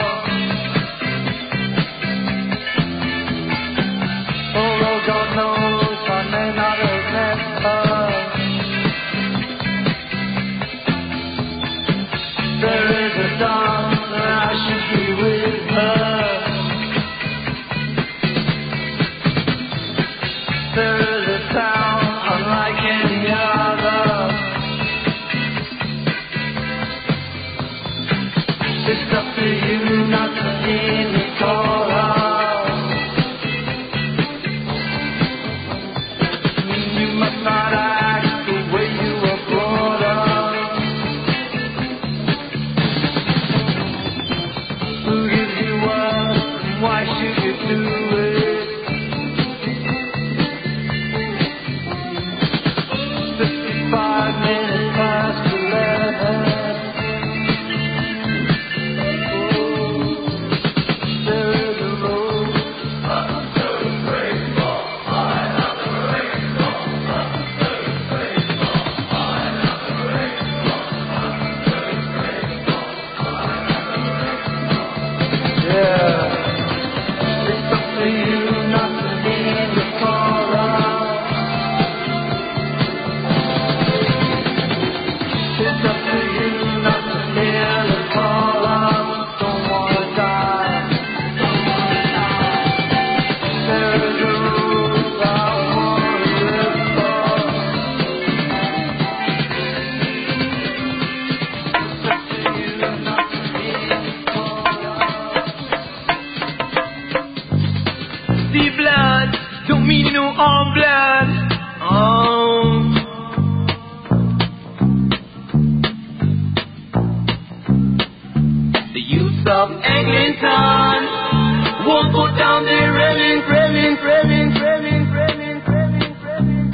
Although God knows I may not have met her. There is a dawn that I should be with her. There is a town unlike any other. It's up to you not to heed the call out. You must not act the way you were brought up. Who gives you what and why should you do it? 55 minutes past 11. There is a road. Yeah. It's up to you not to heed the call out. It's up to you not to hear the call out. Don't wanna die. There is a road I wanna live for. It's up to you not to hear the call out. See blood, don't mean no harm blood. Oh. The youth of Eglinton won't go down there railing, railing, railing, railing, railing, railing, railing,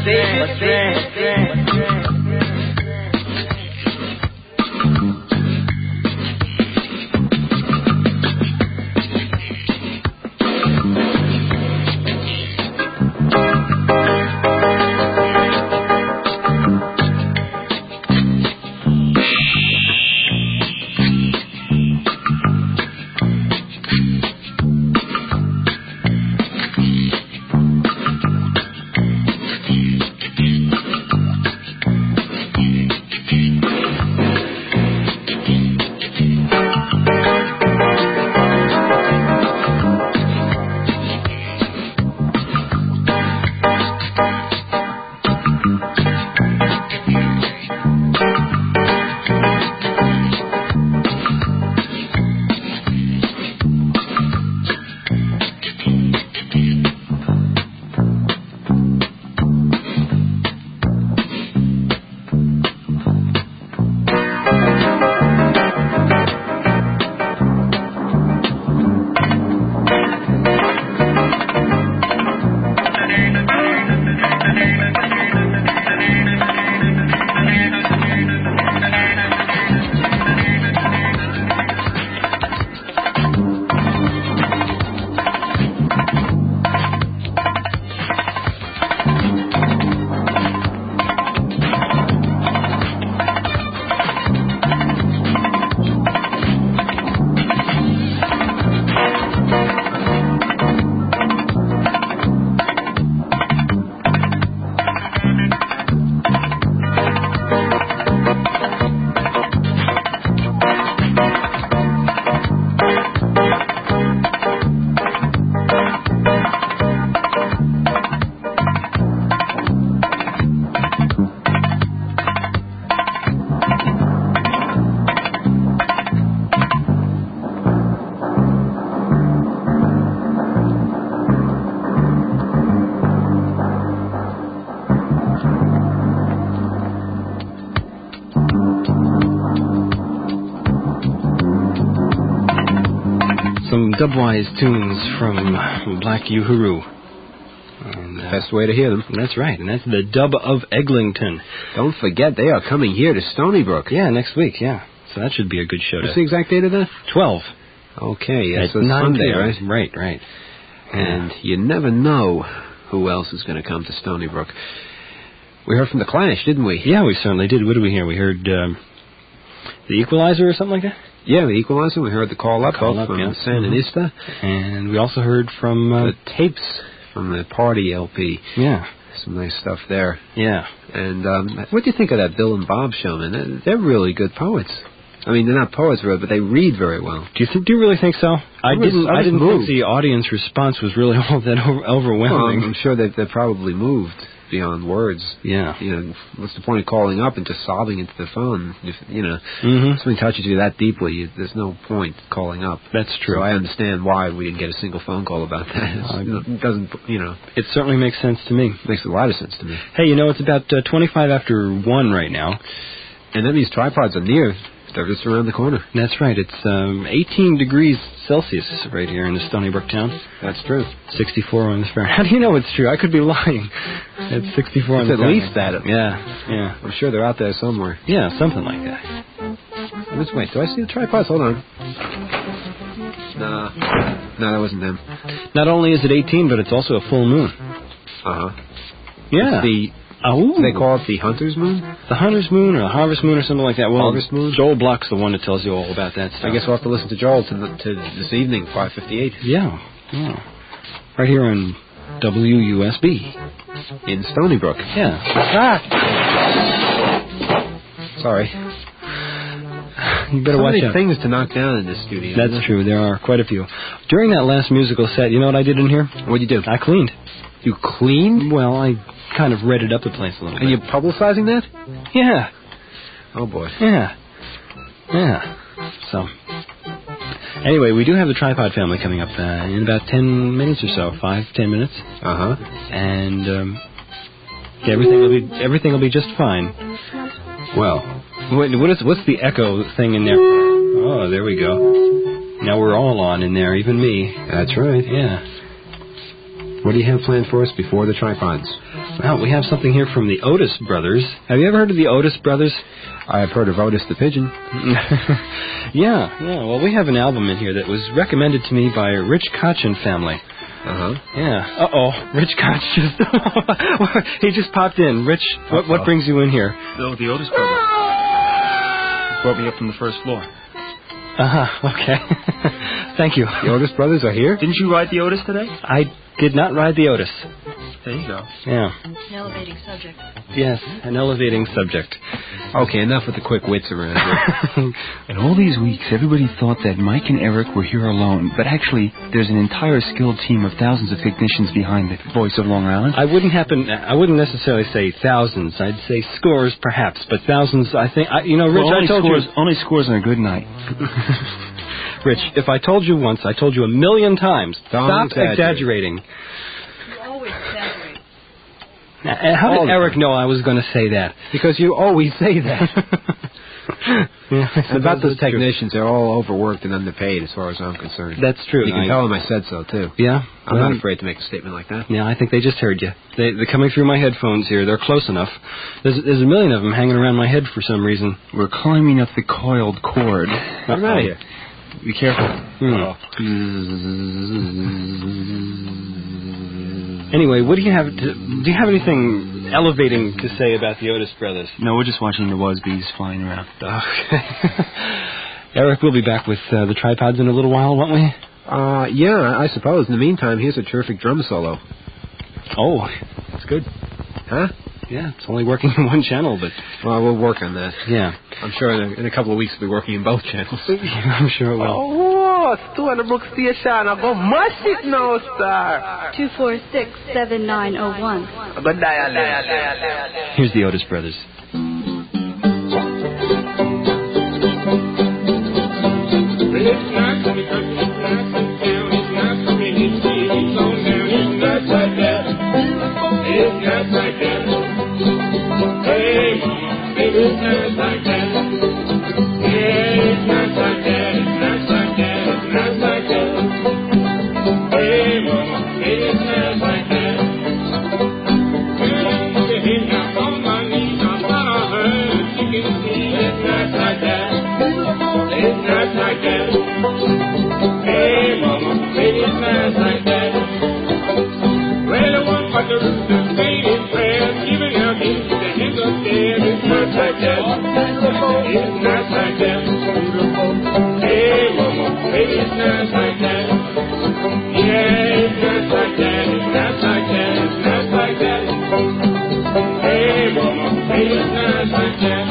dubwise tunes from Black Uhuru. And, best way to hear them. That's right, and that's the Dub of Eglinton. Don't forget, they are coming here to Stony Brook. Yeah, next week, yeah. So that should be a good show. What's the exact date of that? 12. Okay, yes, At so Sunday, right? Right. And you never know who else is going to come to Stony Brook. We heard from The Clash, didn't we? Yeah, we certainly did. What did we hear? We heard The Equalizer or something like that? Yeah, The Equalizer. We heard the Call Up from Sandinista. And we also heard from... the tapes from the Party LP. Yeah. Some nice stuff there. Yeah. And what do you think of that Bill and Bob show, man? They're really good poets. I mean, they're not poets, but they read very well. Do you really think so? I didn't moved. think the audience response was really all that overwhelming. Well, I'm sure that they're probably moved beyond words. Yeah. You know, what's the point of calling up and just sobbing into the phone? If, Mm-hmm. something touches you that deeply, there's no point calling up. That's true. So I understand why we didn't get a single phone call about that. It doesn't, It certainly makes sense to me. Makes a lot of sense to me. Hey, it's about 25 after 1 right now. And then these tripods are near. They're just around the corner. That's right. It's 18 degrees Celsius right here in the Stony Brook town. That's true. 64 on the Fahrenheit. How do you know it's true? I could be lying. It's 64 on the Fahrenheit. At least that. Yeah. I'm sure they're out there somewhere. Yeah, something like that. Let's wait. Do I see the tripods? Hold on. No, that wasn't them. Not only is it 18, but it's also a full moon. Uh-huh. Yeah. They call it the Hunter's Moon? The Hunter's Moon or the Harvest Moon or something like that. Well, Harvest Moon? Joel Block's the one that tells you all about that stuff. I guess we'll have to listen to Joel to this evening, 5:58. Yeah. Right here on WUSB. In Stony Brook. Yeah. Sorry. You better watch out. So many things to knock down in this studio. That's true. There are quite a few. During that last musical set, you know what I did in here? What'd you do? I cleaned. You cleaned? Well, I kind of redded up the place a little bit. And you're publicizing that? Yeah. Oh, boy. Yeah. So, anyway, we do have the Tripod family coming up in about 10 minutes or so, 5-10 minutes. Uh-huh. And everything will be just fine. Well, what's the echo thing in there? Oh, there we go. Now we're all on in there, even me. That's right. Yeah. What do you have planned for us before the tripods? Well, we have something here from the Otis Brothers. Have you ever heard of the Otis Brothers? I've heard of Otis the Pigeon. Yeah. Well, we have an album in here that was recommended to me by Rich Koch and family. Uh-huh. Yeah. Rich Koch he just popped in. Rich, what brings you in here? The Otis Brothers. Brought me up from the first floor. Okay. Thank you. The Otis Brothers are here? Didn't you ride the Otis today? I did not ride the Otis. There you go. Yeah. An elevating subject. Yes, an elevating subject. Okay, enough with the quick wits around here. And all these weeks, everybody thought that Mike and Eric were here alone, but actually, there's an entire skilled team of thousands of technicians behind the voice of Long Island. I wouldn't necessarily say thousands. I'd say scores, perhaps, but thousands. I think. Rich, I told you only scores on a good night. Rich, if I told you once, I told you 1,000,000 times. Don't Stop exaggerating. You always exaggerate. How did Eric know I was going to say that? Because you always say that. Yeah, about those technicians, they're all overworked and underpaid as far as I'm concerned. That's true. You can tell them I said so, too. Yeah? I'm not afraid to make a statement like that. Yeah, I think they just heard you. They're coming through my headphones here. They're close enough. There's 1,000,000 of them hanging around my head for some reason. We're climbing up the coiled cord. Get out of here. Be careful. Anyway, what do you have? Do you have anything elevating to say about the Otis Brothers? No, we're just watching the Wasbees flying around. Okay. Eric, we'll be back with the tripods in a little while, won't we? Yeah, I suppose. In the meantime, here's a terrific drum solo. Oh, that's good. Huh? Yeah, it's only working in one channel, but... Well, we'll work on that. Yeah. I'm sure in a couple of weeks we'll be working in both channels. I'm sure it will. Oh, Stuart Brook Station. I'll go mash it now, star. 246-7901. Here's the Otis Brothers. It's not like that. Yeah, it's not like that. It's not like that. It's not like that. Hey, mama, it's not like that. Hey, now on my knees, I'm on her. She can see it's not like that. It's not like that. Hey, mama, it's not like that. Well, the one but the rooster made his prayers, giving out into the hands of dead. It's not like that. It's not like that. Hey, mama, baby, it's not like that. Yeah, it's not like that. It's not like that. It's not like that. Hey, mama, baby, it's not like that.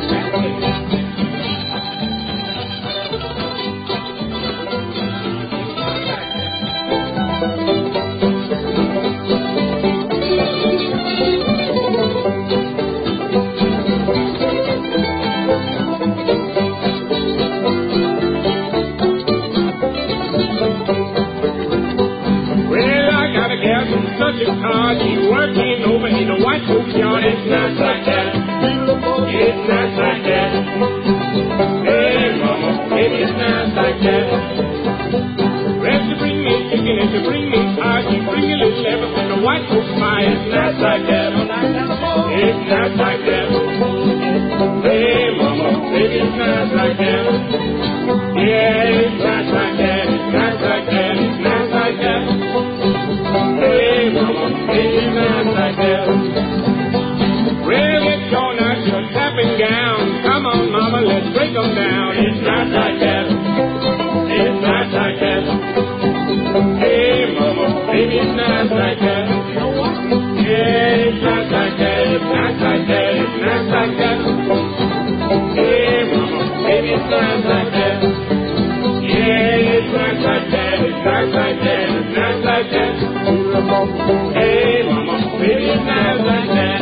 She working over in the white folks' yard. It's not like that. It's not like that. Hey, mama, baby, it's not like that. Well, she bring me chicken and she bring me pie. She bring me little level from the white folks' pie. It's not like that. It's not like that. Hey, mama, baby, it's not like that. Yeah, it's not like that. It's not like that. It's not like that. Hey, mama, it's not like that. Well, get your out your tapping gown. Come on, mama, let's break them down. It's not like that. It's not like that. Hey, mama, baby, it's not like that. Yeah, it's not like that. It's not like that. It's not like that. Hey, mama, baby, it's not like that. Yeah, it's not like that. It's not like that. It's not like that. Hey, mama, baby, it's not like that.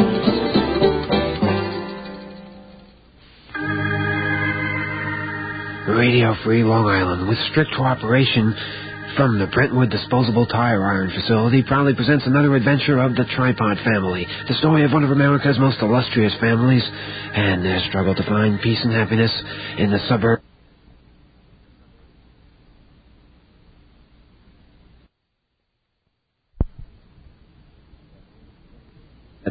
Radio Free Long Island, with strict cooperation from the Brentwood Disposable Tire Iron Facility, proudly presents another adventure of the Tripod family, the story of one of America's most illustrious families and their struggle to find peace and happiness in the suburbs.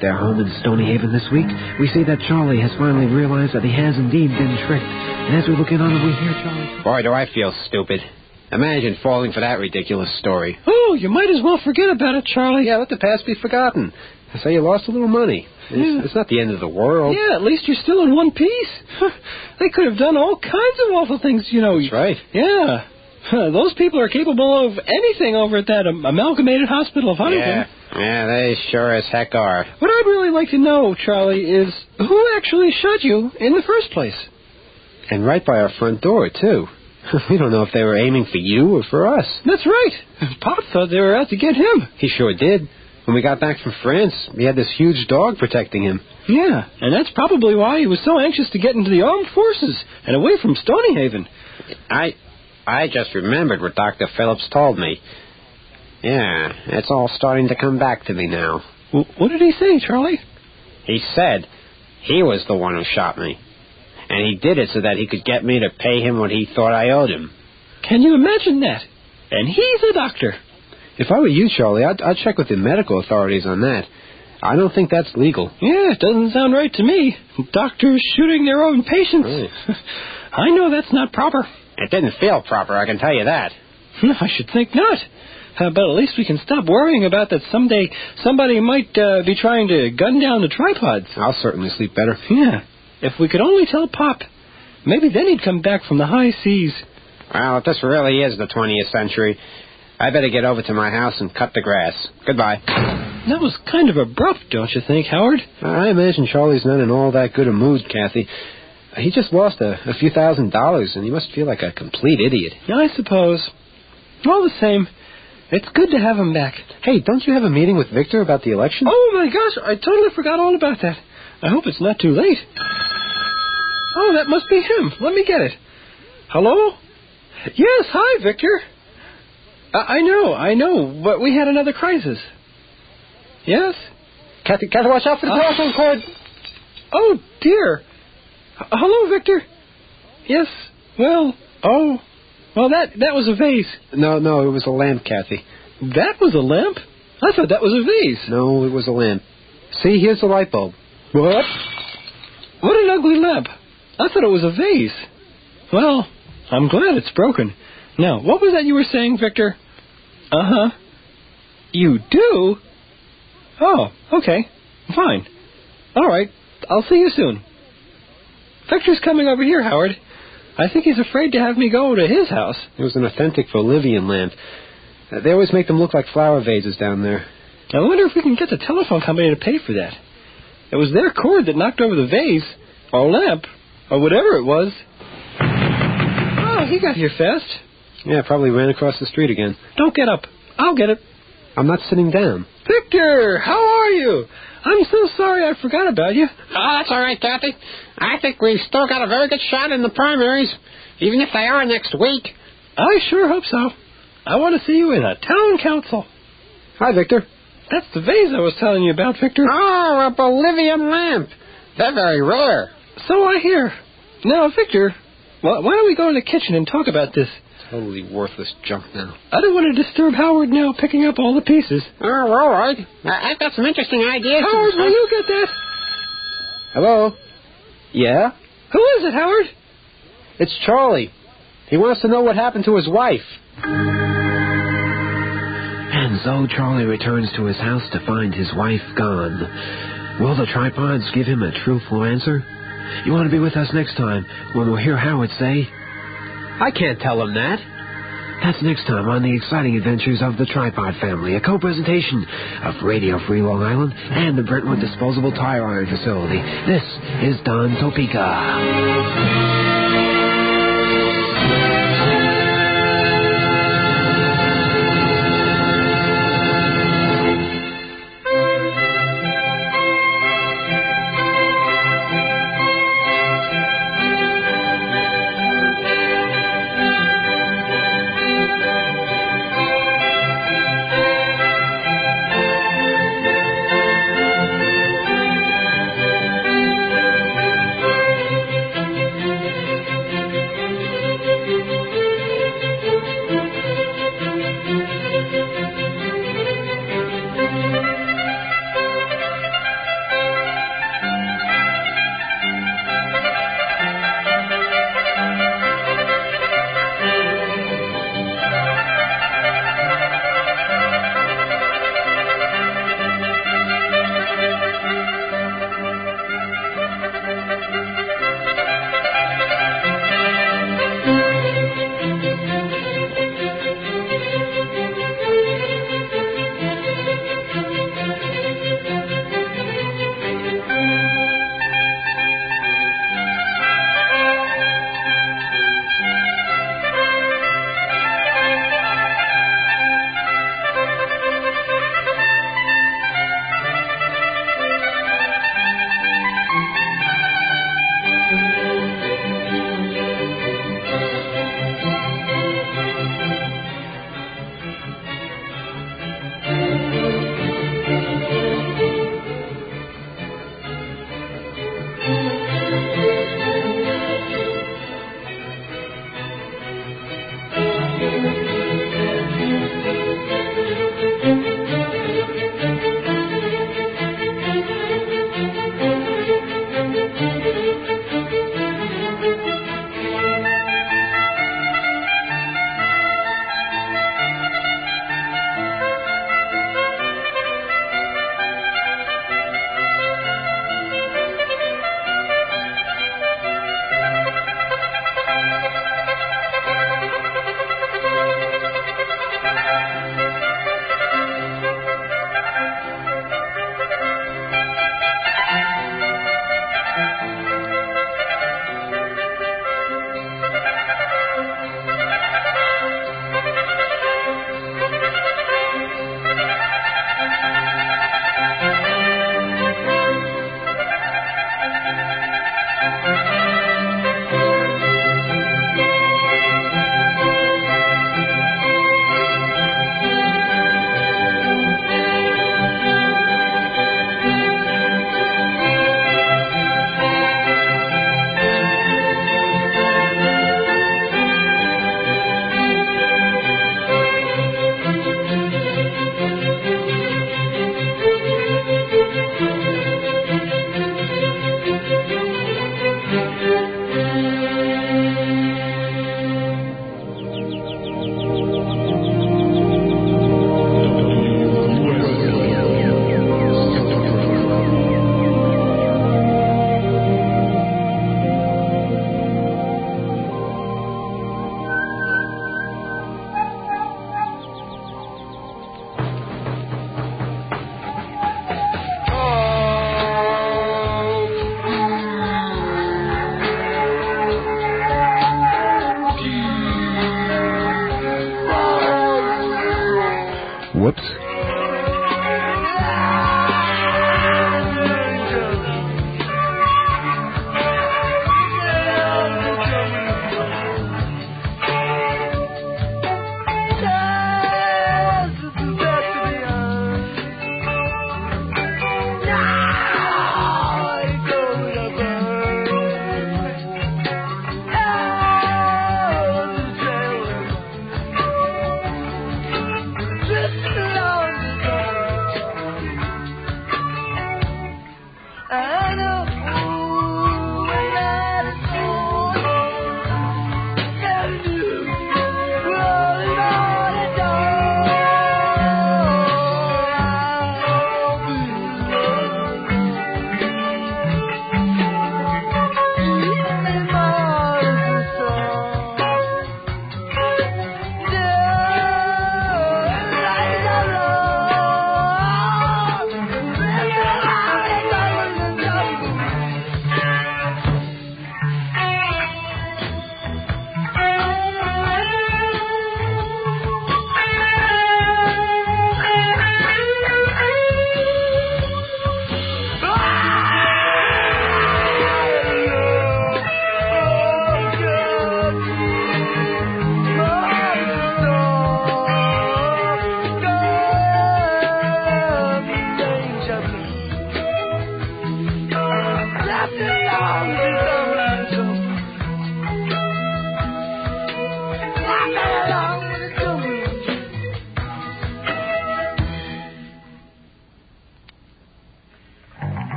at their home in Stony Haven this week, we see that Charlie has finally realized that he has indeed been tricked. And as we look in on him, we hear Charlie... Boy, do I feel stupid. Imagine falling for that ridiculous story. Oh, you might as well forget about it, Charlie. Yeah, let the past be forgotten. So you lost a little money. It's not the end of the world. Yeah, at least you're still in one piece. They could have done all kinds of awful things, you know. That's right. Yeah. Those people are capable of anything over at that Amalgamated Hospital of Huntington. Yeah, they sure as heck are. What I'd really like to know, Charlie, is who actually shot you in the first place? And right by our front door, too. We don't know if they were aiming for you or for us. That's right. Pop thought they were out to get him. He sure did. When we got back from France, he had this huge dog protecting him. Yeah, and that's probably why he was so anxious to get into the armed forces and away from Stony Haven. I just remembered what Dr. Phillips told me. Yeah, it's all starting to come back to me now. What did he say, Charlie? He said he was the one who shot me. And he did it so that he could get me to pay him what he thought I owed him. Can you imagine that? And he's a doctor. If I were you, Charlie, I'd check with the medical authorities on that. I don't think that's legal. Yeah, it doesn't sound right to me. Doctors shooting their own patients. Right. I know that's not proper. It didn't feel proper, I can tell you that. I should think not. But at least we can stop worrying about that someday somebody might be trying to gun down the tripods. I'll certainly sleep better. Yeah. If we could only tell Pop, maybe then he'd come back from the high seas. Well, if this really is the 20th century, I better get over to my house and cut the grass. Goodbye. That was kind of abrupt, don't you think, Howard? I imagine Charlie's not in all that good a mood, Kathy. He just lost a few $1,000s, and he must feel like a complete idiot. I suppose. All the same, it's good to have him back. Hey, don't you have a meeting with Victor about the election? Oh, my gosh, I totally forgot all about that. I hope it's not too late. Oh, that must be him. Let me get it. Hello? Yes, hi, Victor. I know, but we had another crisis. Yes? Kathy, watch out for the telephone cord. Oh, dear. Hello, Victor. Yes, well, that was a vase. No, it was a lamp, Kathy. That was a lamp? I thought that was a vase. No, it was a lamp. See, here's the light bulb. What? What an ugly lamp. I thought it was a vase. Well, I'm glad it's broken. Now, what was that you were saying, Victor? Uh-huh. You do? Oh, okay. Fine. All right. I'll see you soon. Victor's coming over here, Howard. I think he's afraid to have me go to his house. It was an authentic Bolivian lamp. They always make them look like flower vases down there. I wonder if we can get the telephone company to pay for that. It was their cord that knocked over the vase, or lamp, or whatever it was. Oh, he got here fast. Yeah, probably ran across the street again. Don't get up. I'll get it. I'm not sitting down. Victor, how are you? I'm so sorry I forgot about you. Oh, that's all right, Kathy. I think we've still got a very good shot in the primaries, even if they are next week. I sure hope so. I want to see you in a town council. Hi, Victor. That's the vase I was telling you about, Victor. Oh, a Bolivian lamp. They're very rare. So I hear. Now, Victor, why don't we go in the kitchen and talk about this? Totally worthless junk now. I don't want to disturb Howard now picking up all the pieces. Oh, all right. I've got some interesting ideas. Howard, will you get that? Hello? Yeah? Who is it, Howard? It's Charlie. He wants to know what happened to his wife. And so Charlie returns to his house to find his wife gone. Will the tripods give him a truthful answer? You want to be with us next time when we'll hear Howard say, I can't tell him that. That's next time on The Exciting Adventures of the Tripod Family, a co-presentation of Radio Free Long Island and the Brentwood Disposable Tire Iron Facility. This is Don Topeka.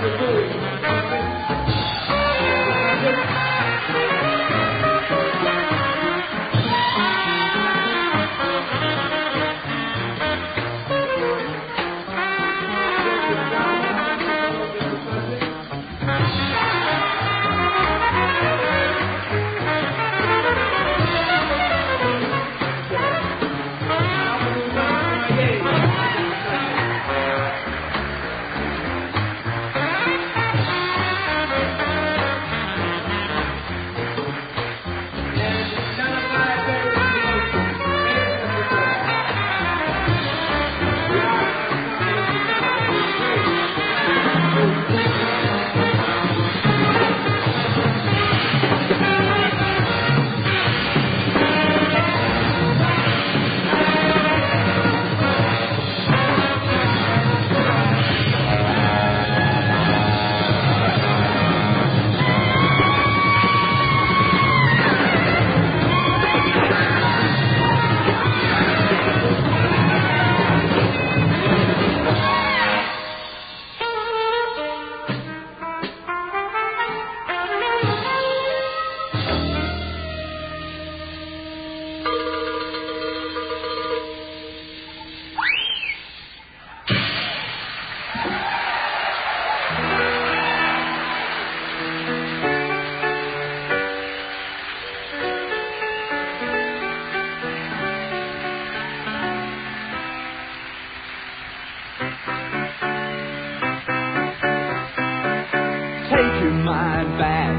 mind back.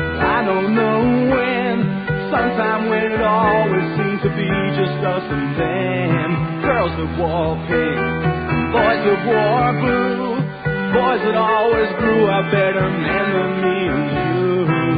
I don't know when, sometime when it always seemed to be just us and them. Girls that wore pink, boys that wore blue, boys that always grew up better men than me and you.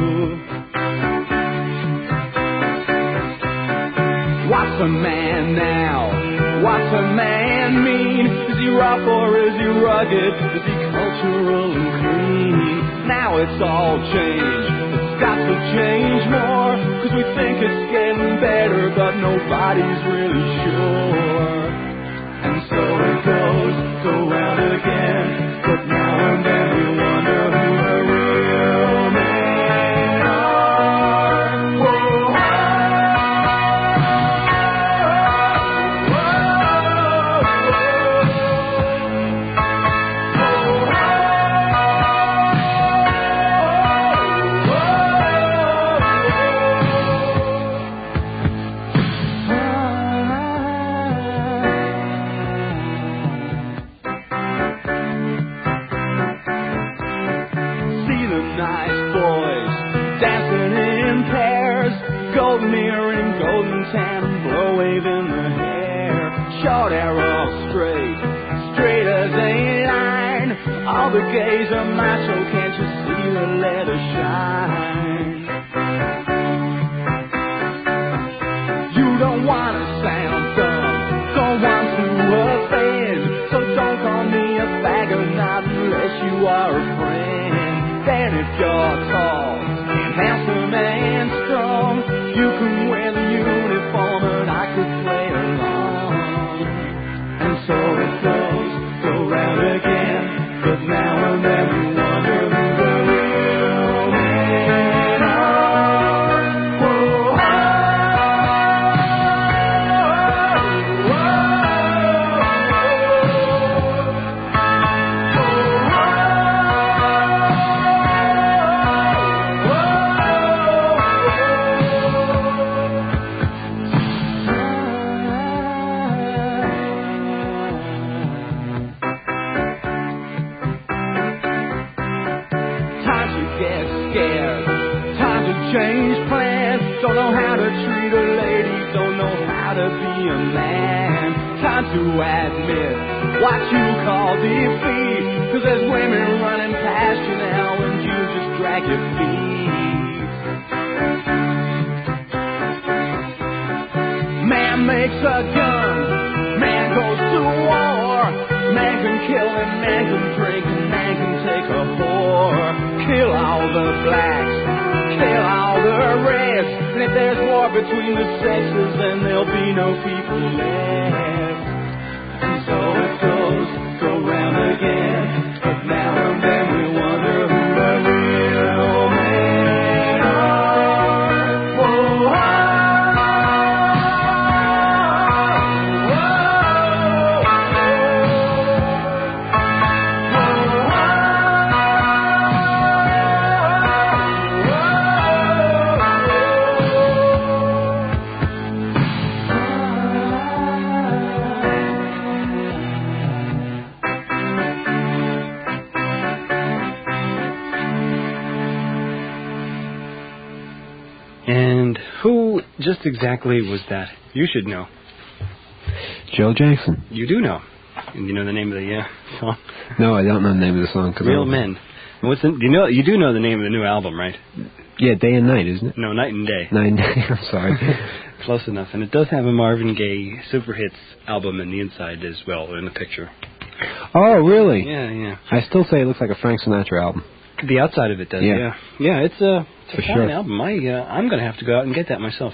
What's a man now? What's a man mean? Is he rough or is he rugged? Is he cultural and clean? Now it's all changed. It's got to change more, 'cause we think it's getting better, but nobody's really sure. And so it goes, go round again, but now and then we wonder who the real men are. Whoa, short arrow, straight as a line. All the gays are macho, can't you see the leather shine? You don't want to sound dumb, don't want to offend, so don't call me a faggot, not unless you are a friend. Then if you're tall and handsome and strong, you can wear the uniform and I could play along. So it goes, go round again, but now and then we wonder who the real men are. Whoa, change plans, don't know how to treat a lady, don't know how to be a man. Time to admit what you call defeat, 'cause there's women running past you now and you just drag your feet. Man makes a gun, man goes to war, man can kill and man can drink and man can take a whore. Kill all the blacks, kill all the reds, and if there's war between the sexes, then there'll be no people left. And so it goes, go round again, but now and then we And who just exactly was that? You should know. Joe Jackson. You do know. And you know the name of the song? No, I don't know the name of the song. Real Men. What's you do know the name of the new album, right? Yeah, Day and Night, isn't it? No, Night and Day. Night and Day, I'm sorry. Close enough. And it does have a Marvin Gaye Super Hits album in the inside as well, in the picture. Oh, really? Yeah. I still say it looks like a Frank Sinatra album. The outside of it does, yeah. Yeah, it's a For fine sure. album. I'm going to have to go out and get that myself.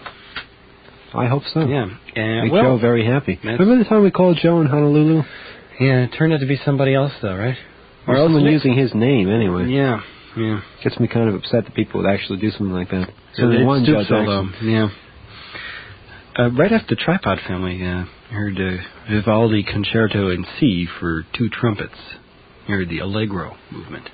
I hope so. Yeah. Make Joe very happy. Remember the time we called Joe in Honolulu? Yeah, it turned out to be somebody else, though, right? Or someone using his name, anyway. Yeah. Gets me kind of upset that people would actually do something like that. So it's one Joe solo, Jackson. yeah. Right after Tripod Family, I heard Vivaldi Concerto in C for two trumpets. I heard the Allegro movement.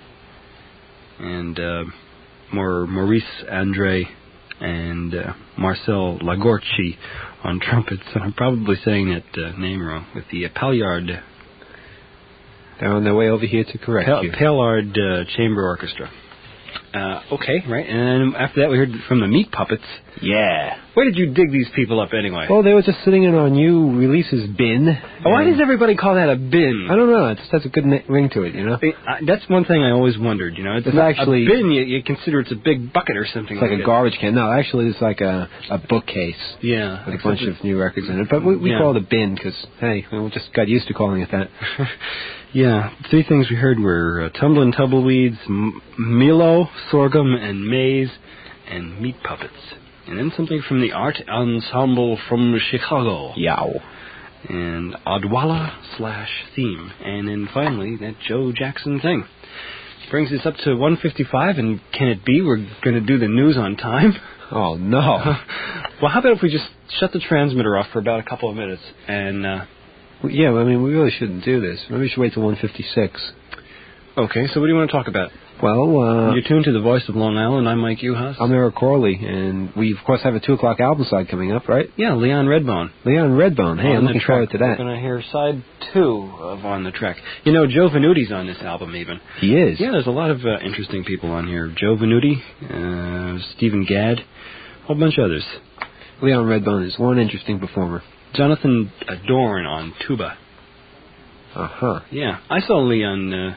And Maurice Andre and Marcel Lagorci on trumpets. And I'm probably saying that name wrong. With the Paillard. They're on their way over here to correct you. Paillard Chamber Orchestra. Okay, right. And after that, we heard from the Meat Puppets. Yeah. Where did you dig these people up anyway? Well, they were just sitting in our new releases bin. Why does everybody call that a bin? I don't know. It just has a good ring to it, you know? That's one thing I always wondered, you know. It's not actually... a bin, you consider it's a big bucket or something It's like a garbage can. No, actually, it's like a bookcase. Yeah. With a bunch of new records in it. But we call it a bin because, hey, we just got used to calling it that. Yeah. Three things we heard were Tumblin' Tumbleweeds, Milo, Sorghum, and Maize, and Meat Puppets. And then something from the Art Ensemble from Chicago. Yow. And Odwalla/Theme. And then finally, that Joe Jackson thing. Brings us up to 1:55, and can it be we're going to do the news on time? Oh, no. Well, how about if we just shut the transmitter off for about a couple of minutes, and... yeah, I mean, we really shouldn't do this. Maybe we should wait till 1:56. Okay, so what do you want to talk about? Well, you're tuned to the Voice of Long Island. I'm Mike Uhas. I'm Eric Corley, and we, of course, have a 2 o'clock album side coming up, right? Yeah, Leon Redbone. Leon Redbone. Hey, I'm looking forward to that. We're going to hear side 2 of On the Track. You know, Joe Venuti's on this album, even. He is? Yeah, there's a lot of interesting people on here. Joe Venuti, Stephen Gadd, a whole bunch of others. Leon Redbone is one interesting performer. Jonathan Dorn on tuba. Uh-huh. Yeah, I saw Leon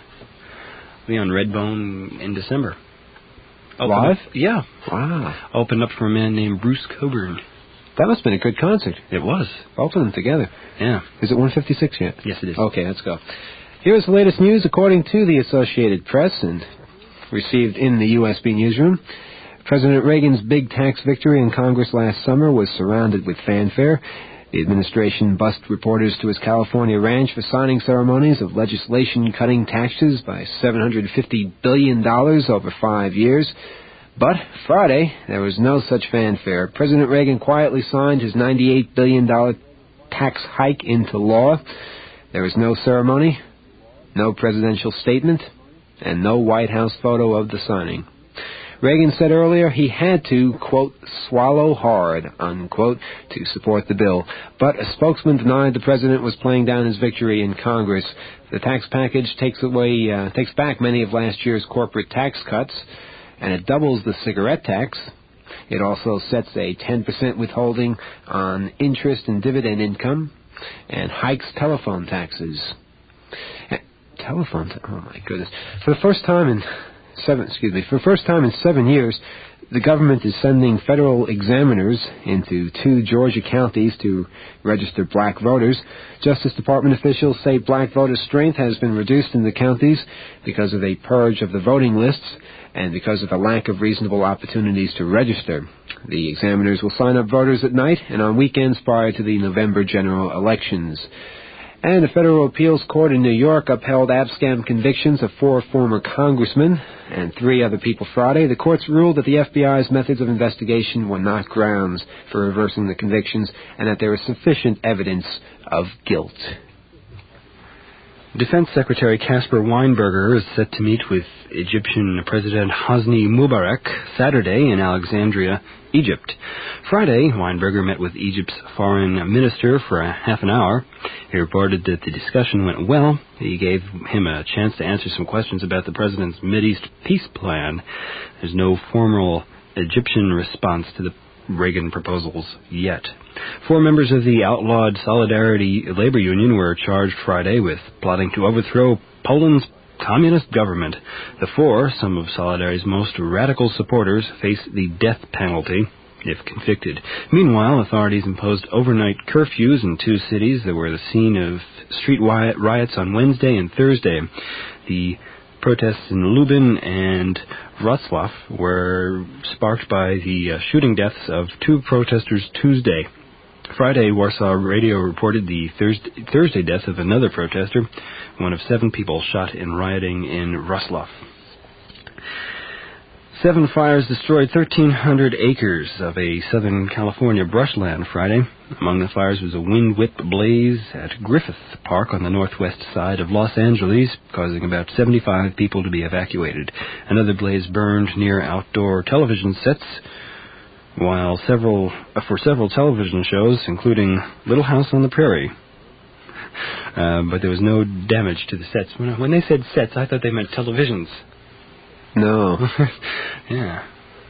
Redbone in December. Live? Yeah. Wow. Opened up for a man named Bruce Coburn. That must have been a good concert. It was. Both of them together. Yeah. Is it 1:56 yet? Yes, it is. Okay, let's go. Here's the latest news according to the Associated Press and received in the USB newsroom. President Reagan's big tax victory in Congress last summer was surrounded with fanfare. The administration bussed reporters to his California ranch for signing ceremonies of legislation cutting taxes by $750 billion over 5 years. But Friday, there was no such fanfare. President Reagan quietly signed his $98 billion tax hike into law. There was no ceremony, no presidential statement, and no White House photo of the signing. Reagan said earlier he had to, quote, swallow hard, unquote, to support the bill. But a spokesman denied the president was playing down his victory in Congress. The tax package takes back many of last year's corporate tax cuts, and it doubles the cigarette tax. It also sets a 10% withholding on interest and dividend income, and hikes telephone taxes. Oh my goodness. For the first time in 7 years, the government is sending federal examiners into 2 Georgia counties to register black voters. Justice Department officials say black voter strength has been reduced in the counties because of a purge of the voting lists and because of a lack of reasonable opportunities to register. The examiners will sign up voters at night and on weekends prior to the November general elections. And a federal appeals court in New York upheld abscam convictions of 4 former congressmen and 3 other people Friday. The courts ruled that the FBI's methods of investigation were not grounds for reversing the convictions and that there was sufficient evidence of guilt. Defense Secretary Caspar Weinberger is set to meet with Egyptian President Hosni Mubarak Saturday in Alexandria, Egypt. Friday, Weinberger met with Egypt's foreign minister for a half an hour. He reported that the discussion went well. He gave him a chance to answer some questions about the president's Mideast peace plan. There's no formal Egyptian response to the Reagan proposals yet. 4 members of the outlawed Solidarity Labor Union were charged Friday with plotting to overthrow Poland's communist government. The 4, some of Solidarity's most radical supporters, face the death penalty if convicted. Meanwhile, authorities imposed overnight curfews in 2 cities that were the scene of street riots on Wednesday and Thursday. The protests in Lubin and Wrocław were sparked by the shooting deaths of 2 protesters Tuesday. Friday, Warsaw Radio reported the Thursday death of another protester, one of 7 people shot in rioting in Wrocław. 7 fires destroyed 1,300 acres of a Southern California brushland Friday. Among the fires was a wind-whipped blaze at Griffith Park on the northwest side of Los Angeles, causing about 75 people to be evacuated. Another blaze burned near outdoor television sets, while for several television shows, including Little House on the Prairie. But there was no damage to the sets. When they said sets, I thought they meant televisions. No. Yeah.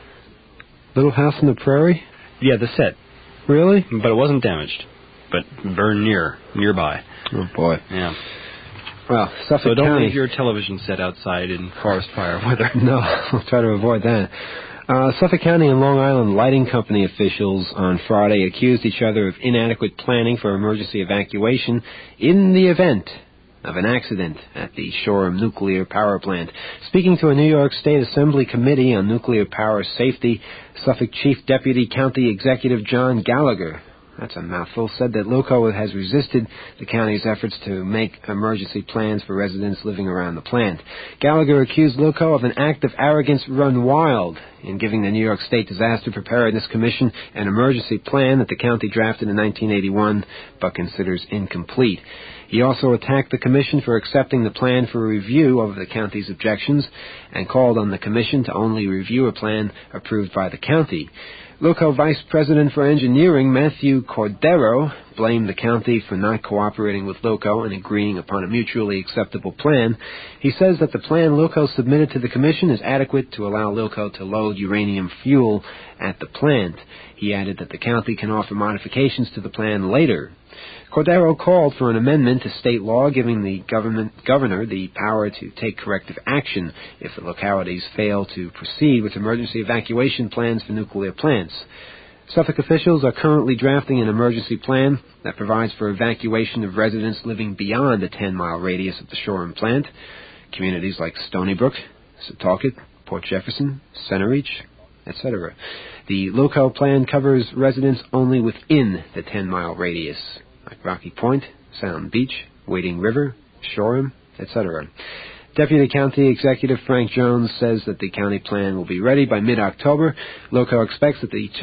Little House on the Prairie? Yeah, the set. Really? But it wasn't damaged. But burned nearby. Oh, boy. Yeah. Well, Suffolk So don't County... leave your television set outside in forest fire weather. No, we'll try to avoid that. Suffolk County and Long Island Lighting Company officials on Friday accused each other of inadequate planning for emergency evacuation in the event of an accident at the Shoreham Nuclear Power Plant. Speaking to a New York State Assembly Committee on Nuclear Power Safety, Suffolk Chief Deputy County Executive John Gallagher, that's a mouthful, said that LOCO has resisted the county's efforts to make emergency plans for residents living around the plant. Gallagher accused LOCO of an act of arrogance run wild in giving the New York State Disaster Preparedness Commission an emergency plan that the county drafted in 1981 but considers incomplete. He also attacked the commission for accepting the plan for review of the county's objections and called on the commission to only review a plan approved by the county. LOCO Vice President for Engineering Matthew Cordero blamed the county for not cooperating with LOCO and agreeing upon a mutually acceptable plan. He says that the plan LOCO submitted to the commission is adequate to allow LOCO to load uranium fuel at the plant. He added that the county can offer modifications to the plan later. Cordero called for an amendment to state law giving the governor the power to take corrective action if the localities fail to proceed with emergency evacuation plans for nuclear plants. Suffolk officials are currently drafting an emergency plan that provides for evacuation of residents living beyond the 10-mile radius of the Shoreham plant. Communities like Stony Brook, Setauket, Port Jefferson, Center Reach, etc. The LOCO plan covers residents only within the 10-mile radius, like Rocky Point, Sound Beach, Wading River, Shoreham, etc. Deputy County Executive Frank Jones says that the county plan will be ready by mid-October. LOCO expects that the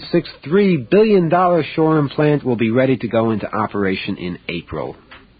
$2.63 billion Shoreham plant will be ready to go into operation in April.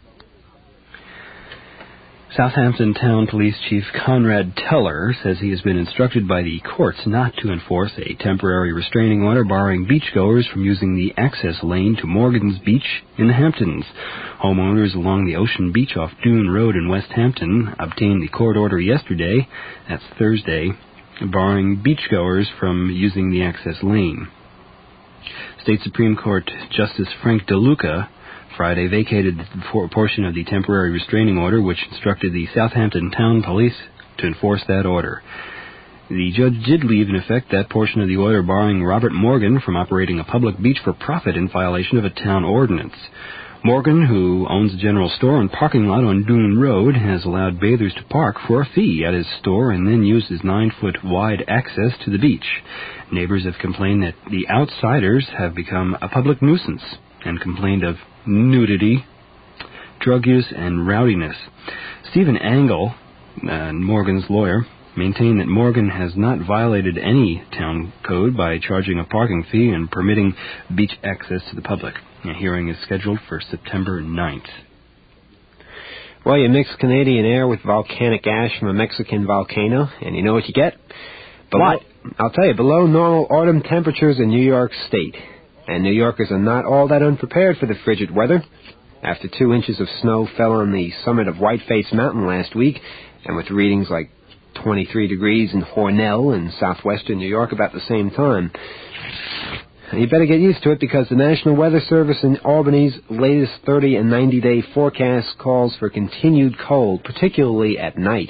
Southampton Town Police Chief Conrad Teller says he has been instructed by the courts not to enforce a temporary restraining order barring beachgoers from using the access lane to Morgan's Beach in the Hamptons. Homeowners along the Ocean Beach off Dune Road in West Hampton obtained the court order yesterday, that's Thursday, barring beachgoers from using the access lane. State Supreme Court Justice Frank DeLuca Friday vacated the portion of the temporary restraining order which instructed the Southampton Town Police to enforce that order. The judge did leave in effect that portion of the order barring Robert Morgan from operating a public beach for profit in violation of a town ordinance. Morgan, who owns a general store and parking lot on Dune Road, has allowed bathers to park for a fee at his store and then use his 9-foot wide access to the beach. Neighbors have complained that the outsiders have become a public nuisance and complained of nudity, drug use, and rowdiness. Stephen Angle, Morgan's lawyer, maintained that Morgan has not violated any town code by charging a parking fee and permitting beach access to the public. A hearing is scheduled for September 9th. Well, you mix Canadian air with volcanic ash from a Mexican volcano, and you know what you get? What? I'll tell you, below normal autumn temperatures in New York State. And New Yorkers are not all that unprepared for the frigid weather. After 2 inches of snow fell on the summit of Whiteface Mountain last week, and with readings like 23 degrees in Hornell in southwestern New York about the same time. You better get used to it because the National Weather Service in Albany's latest 30 and 90-day forecast calls for continued cold, particularly at night.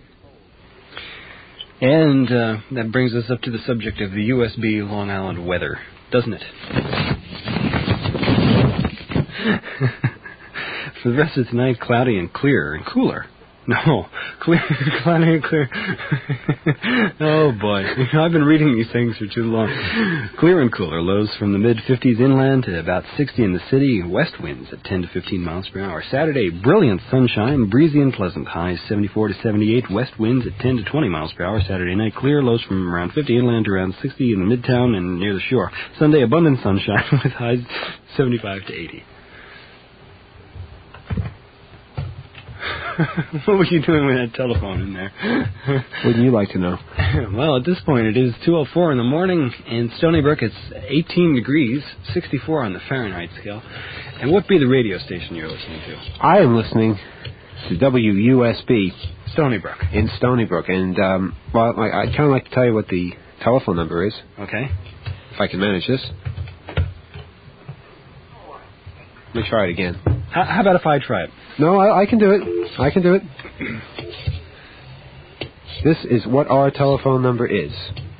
And that brings us up to the subject of the USB Long Island weather, doesn't it? For the rest of tonight, cloudy and clear and cooler. No, clear, cloudy and clear. Oh, boy. I've been reading these things for too long. Clear and cooler. Lows from the mid-50s inland to about 60 in the city. West winds at 10 to 15 miles per hour. Saturday, brilliant sunshine, breezy and pleasant. Highs 74 to 78. West winds at 10 to 20 miles per hour. Saturday night, clear. Lows from around 50 inland to around 60 in the midtown and near the shore. Sunday, abundant sunshine with highs 75 to 80. What were you doing with that telephone in there? Wouldn't you like to know? Well, at this point, it is 2:04 in the morning. In Stony Brook, it's 18 degrees, 64 on the Fahrenheit scale. And what be the radio station you're listening to? I am listening to WUSB. Stony Brook. In Stony Brook. And, well, I kind of like to tell you what the telephone number is. Okay. If I can manage this. Let me try it again. How about if I try it? No, I can do it. I can do it. This is what our telephone number is.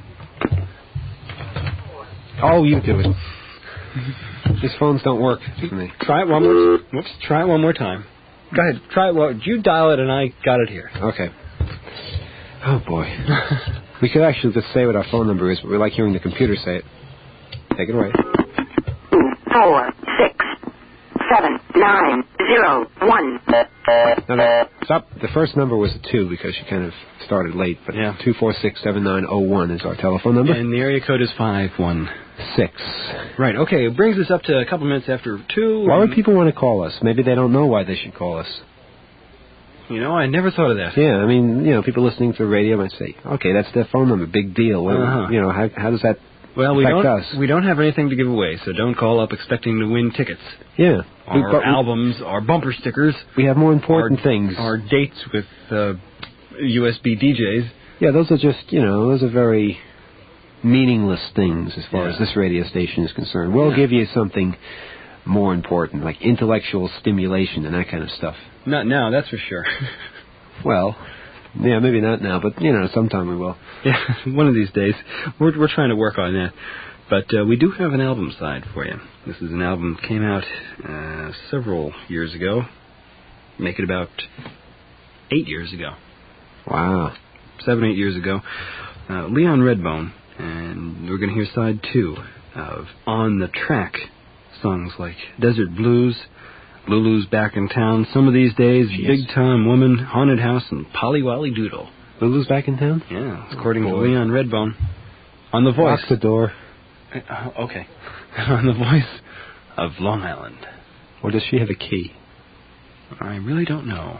Oh, you do it. These phones don't work for me. Try it one more. Whoops. Try it one more time. Go ahead. Try it. Well, you dial it, and I got it here. Okay. Oh boy. We could actually just say what our phone number is, but we like hearing the computer say it. Take it away. 4 6 7 9 0 1. No, stop. The first number was a 2 because she kind of started late. But yeah. 2467901 is our telephone number. And the area code is 516. Right. Okay. It brings us up to a couple minutes after 2. Why would people want to call us? Maybe they don't know why they should call us. You know, I never thought of that. Yeah, I mean, you know, people listening to the radio might say, "Okay, that's their phone number. Big deal." Well, you know, how does that? Well, affect us? We don't have anything to give away, so don't call up expecting to win tickets. Yeah. Or albums, or bumper stickers. We have more important things. Or dates with USB DJs. Yeah, those are just, you know, those are very meaningless things as far as this radio station is concerned. We'll give you something more important, like intellectual stimulation and that kind of stuff. Not now, that's for sure. Well, yeah, maybe not now, but, you know, sometime we will. Yeah, one of these days. We're trying to work on that. But we do have an album side for you. This is an album that came out several years ago. Make it about 8 years ago. Wow. 7, 8 years ago. Leon Redbone. And we're going to hear side 2 of On the Track. Songs like Desert Blues, Lulu's Back in Town, Some of These Days, Big Time Woman, Haunted House, and Polly Wally Doodle. Lulu's Back in Town? Yeah, according to Leon Redbone. On the voice. Lock the door. Okay. On the voice of Long Island. Or does she have a key? I really don't know.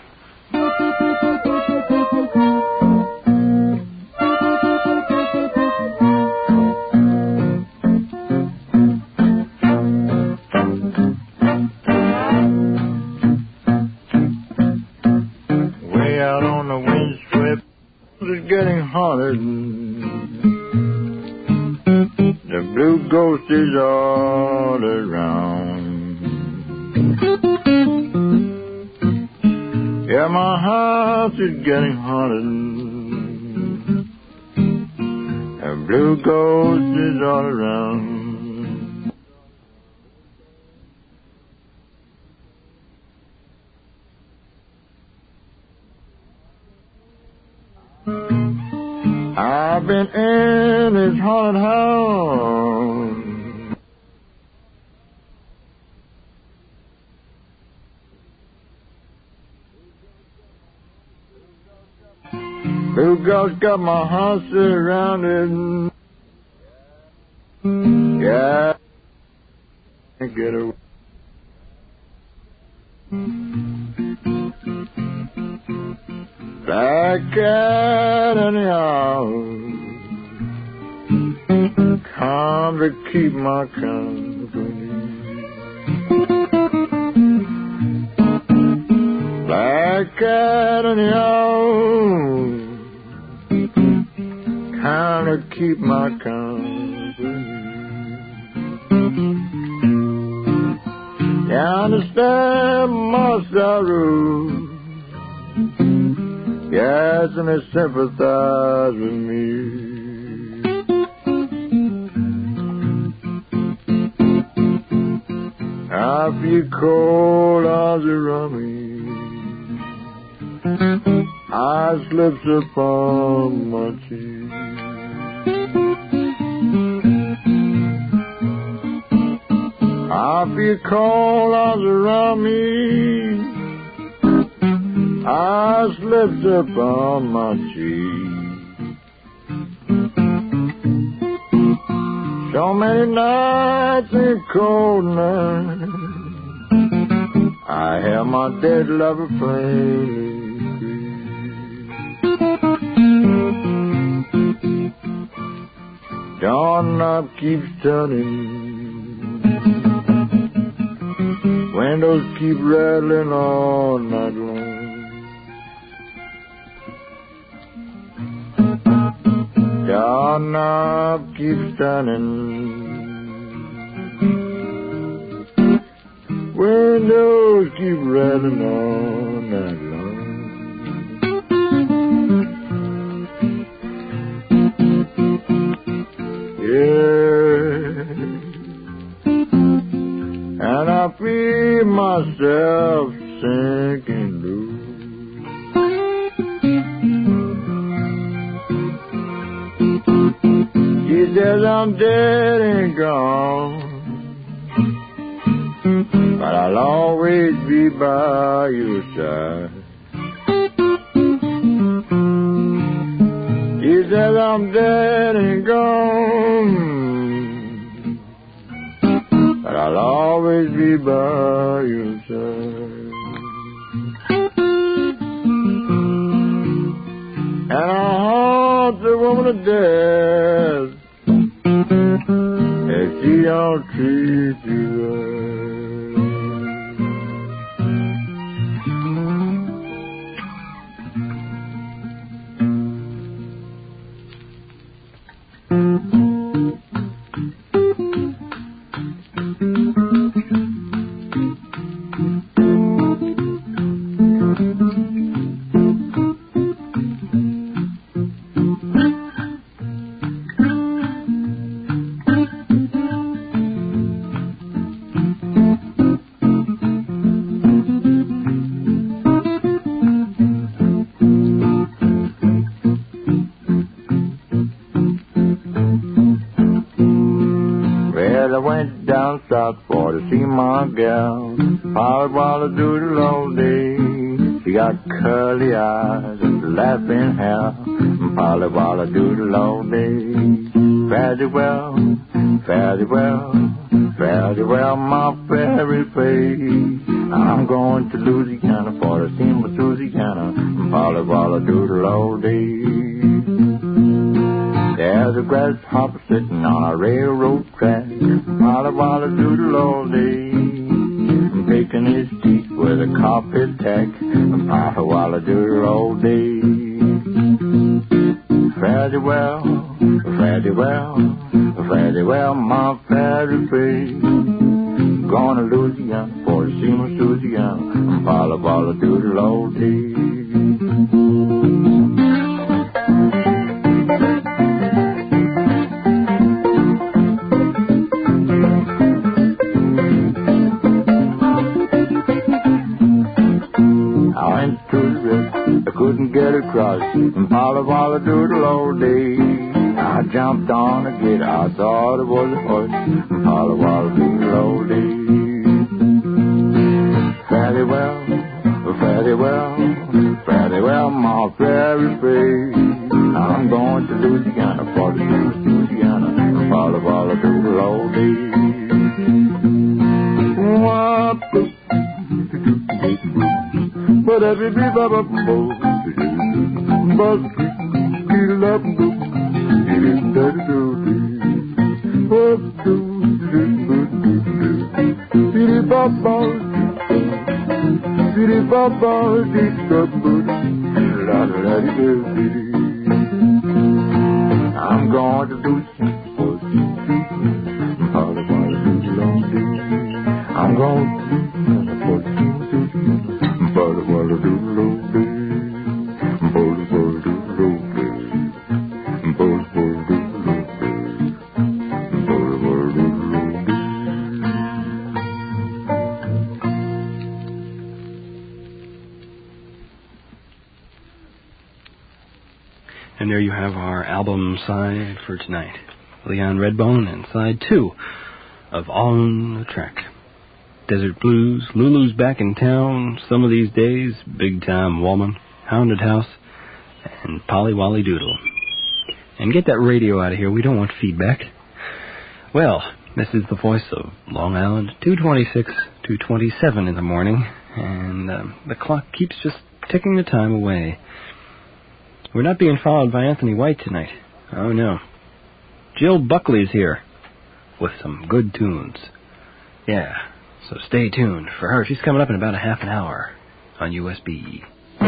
Way out on the windswept, it's getting hotter. The blue ghost is all around. Yeah, my house is getting haunted. The blue ghost is all around. I've been in this haunted house. Blue ghost got my house surrounded. Yeah, can't get away. Black cat in the house, come to keep my company. Black cat in the house, gonna keep my company. You understand my sorrow, yes, and they sympathize with me. I feel cold arms around me, I slips upon my cheek. I feel cold arms around me, I slips upon my cheek. So many nights and cold nights, I have my dead lover plainly free. Doorknob keeps turning, windows keep rattling all night long. Doorknob keeps turning, windows keep rattling all night long. Yeah, and I feel myself sinking low. She says I'm dead and gone, but I'll always be by your side. She says I'm dead and gone, but I'll always be by your side. And I haunt the woman of death if she don't treat you right. South for to see my gal, Polly Walla doodle all day. She got curly eyes and laughing hair, Polly Walla doodle all day. Fare thee well, fare thee well, fare thee well, my fairy face. I'm going to Louisiana for to see my Louisiana, Polly Walla doodle all day. There's a grasshopper sitting on a railroad track, Polly Walla doodle all day, picking his teeth with a carpet tack, Polly Walla doodle all day. Fare thee well, fare thee well, fare thee well, my fairy face. Going to Louisiana for to see my Louisiana, Polly Walla doodle all day. Couldn't get across, Polly Walla doodle all day. I jumped on a gate, I thought it was a horse, Polly Walla doodle all day. Fare thee well, fare thee well, fare thee well, my fairy face. I'm going to Louisiana for the Louisiana, Polly Walla doodle all day. But every baba bo, but love do, I'm going Polly Polly doodle dee. I'm gonna Polly Polly doodle dee. Polly Polly doodle dee. Polly Polly doodle dee. Polly Polly doodle dee. And there you have our album side for tonight. Leon Redbone and side 2 of On the Track. Desert Blues, Lulu's Back in Town, Some of These Days, Big Time Woman, Hounded House, and Polly Wolly Doodle. And get that radio out of here. We don't want feedback. Well, this is the voice of Long Island, 2:26, 2:27 in the morning, and the clock keeps just ticking the time away. We're not being followed by Anthony White tonight. Oh, no. Jill Buckley's here with some good tunes. Yeah, so stay tuned for her. She's coming up in about a half an hour on USB.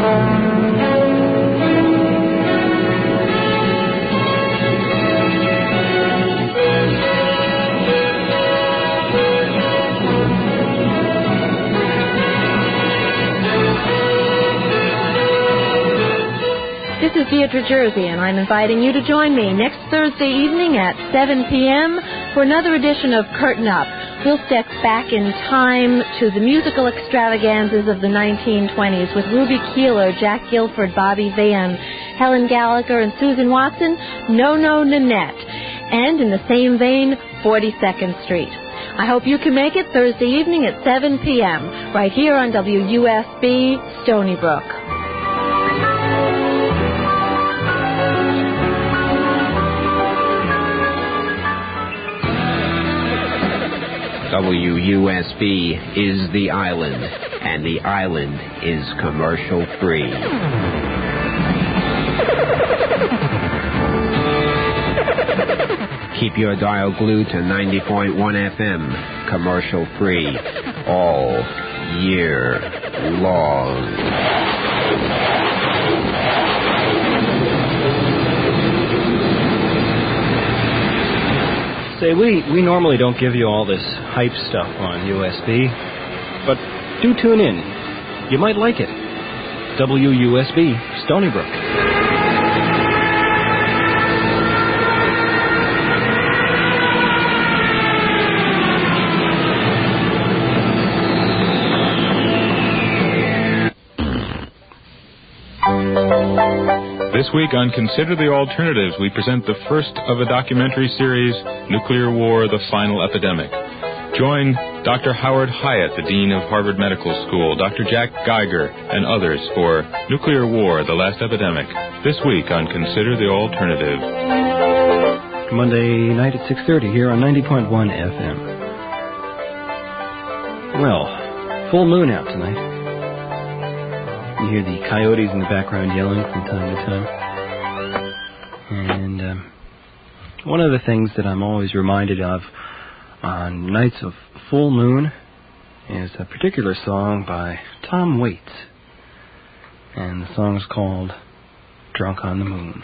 This is Deirdre Jersey, and I'm inviting you to join me next Thursday evening at 7 p.m. for another edition of Curtain Up. We'll step back in time to the musical extravaganzas of the 1920s with Ruby Keeler, Jack Gilford, Bobby Van, Helen Gallagher, and Susan Watson, No-No Nanette, and in the same vein, 42nd Street. I hope you can make it Thursday evening at 7 p.m. right here on WUSB, Stony Brook. WUSB is the island, and the island is commercial free. Keep your dial glued to 90.1 FM, commercial free, all year long. Say, we normally don't give you all this hype stuff on USB, but do tune in. You might like it. WUSB, Stony Brook. This week on Consider the Alternatives, we present the first of a documentary series, Nuclear War, The Final Epidemic. Join Dr. Howard Hyatt, the Dean of Harvard Medical School, Dr. Jack Geiger, and others for Nuclear War, The Last Epidemic, this week on Consider the Alternatives. Monday night at 6:30 here on 90.1 FM. Well, full moon out tonight. You hear the coyotes in the background yelling from time to time. And one of the things that I'm always reminded of on nights of full moon is a particular song by Tom Waits. And the song is called Drunk on the Moon.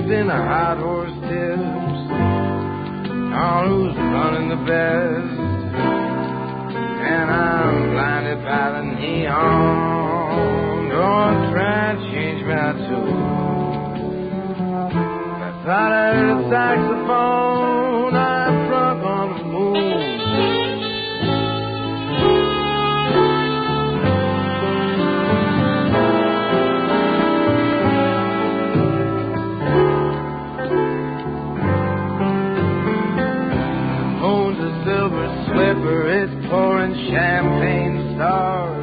leaves in the hot horse tips on who's running the best. And I'm blinded by the neon. Don't try to change my tune. I thought I heard a saxophone. I'm drunk on the moon. Slipper, it's pouring champagne stars.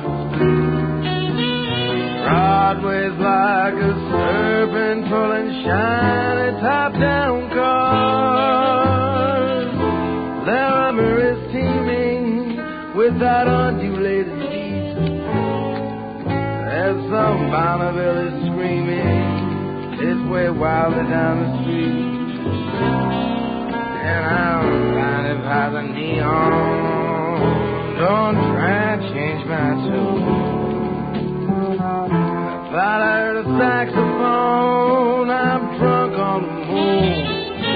Broadway's like a serpent pulling shiny top-down cars. Larimer is teeming with that undulated beat. As some Bonneville is screaming its way wildly down the street. And I'm blinded by the neon. Don't try to change my tune. I thought I heard a saxophone. I'm drunk on the moon.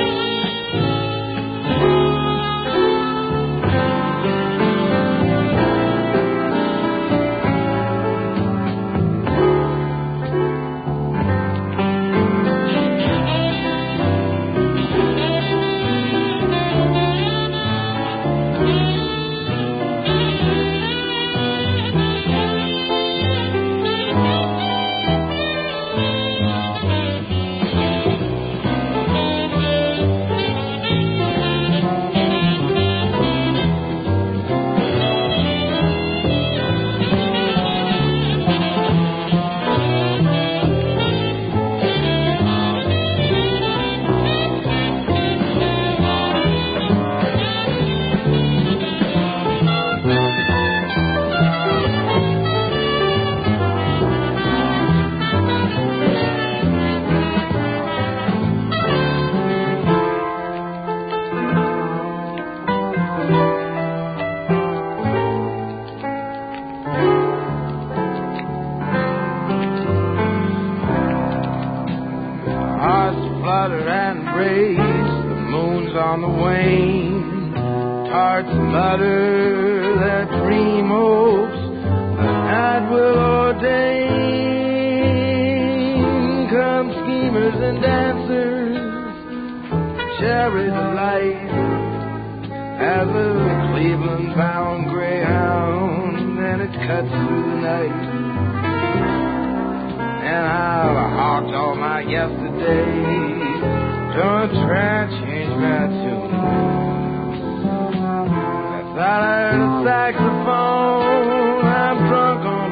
On the wane, hearts mutter their dream hopes the night will ordain. Come schemers and dancers, cherry delight as a Cleveland-bound greyhound, and it cuts through the night. And I've hawked all my yesterdays. Don't try to change my tune. I thought I heard a saxophone. I'm drunk on the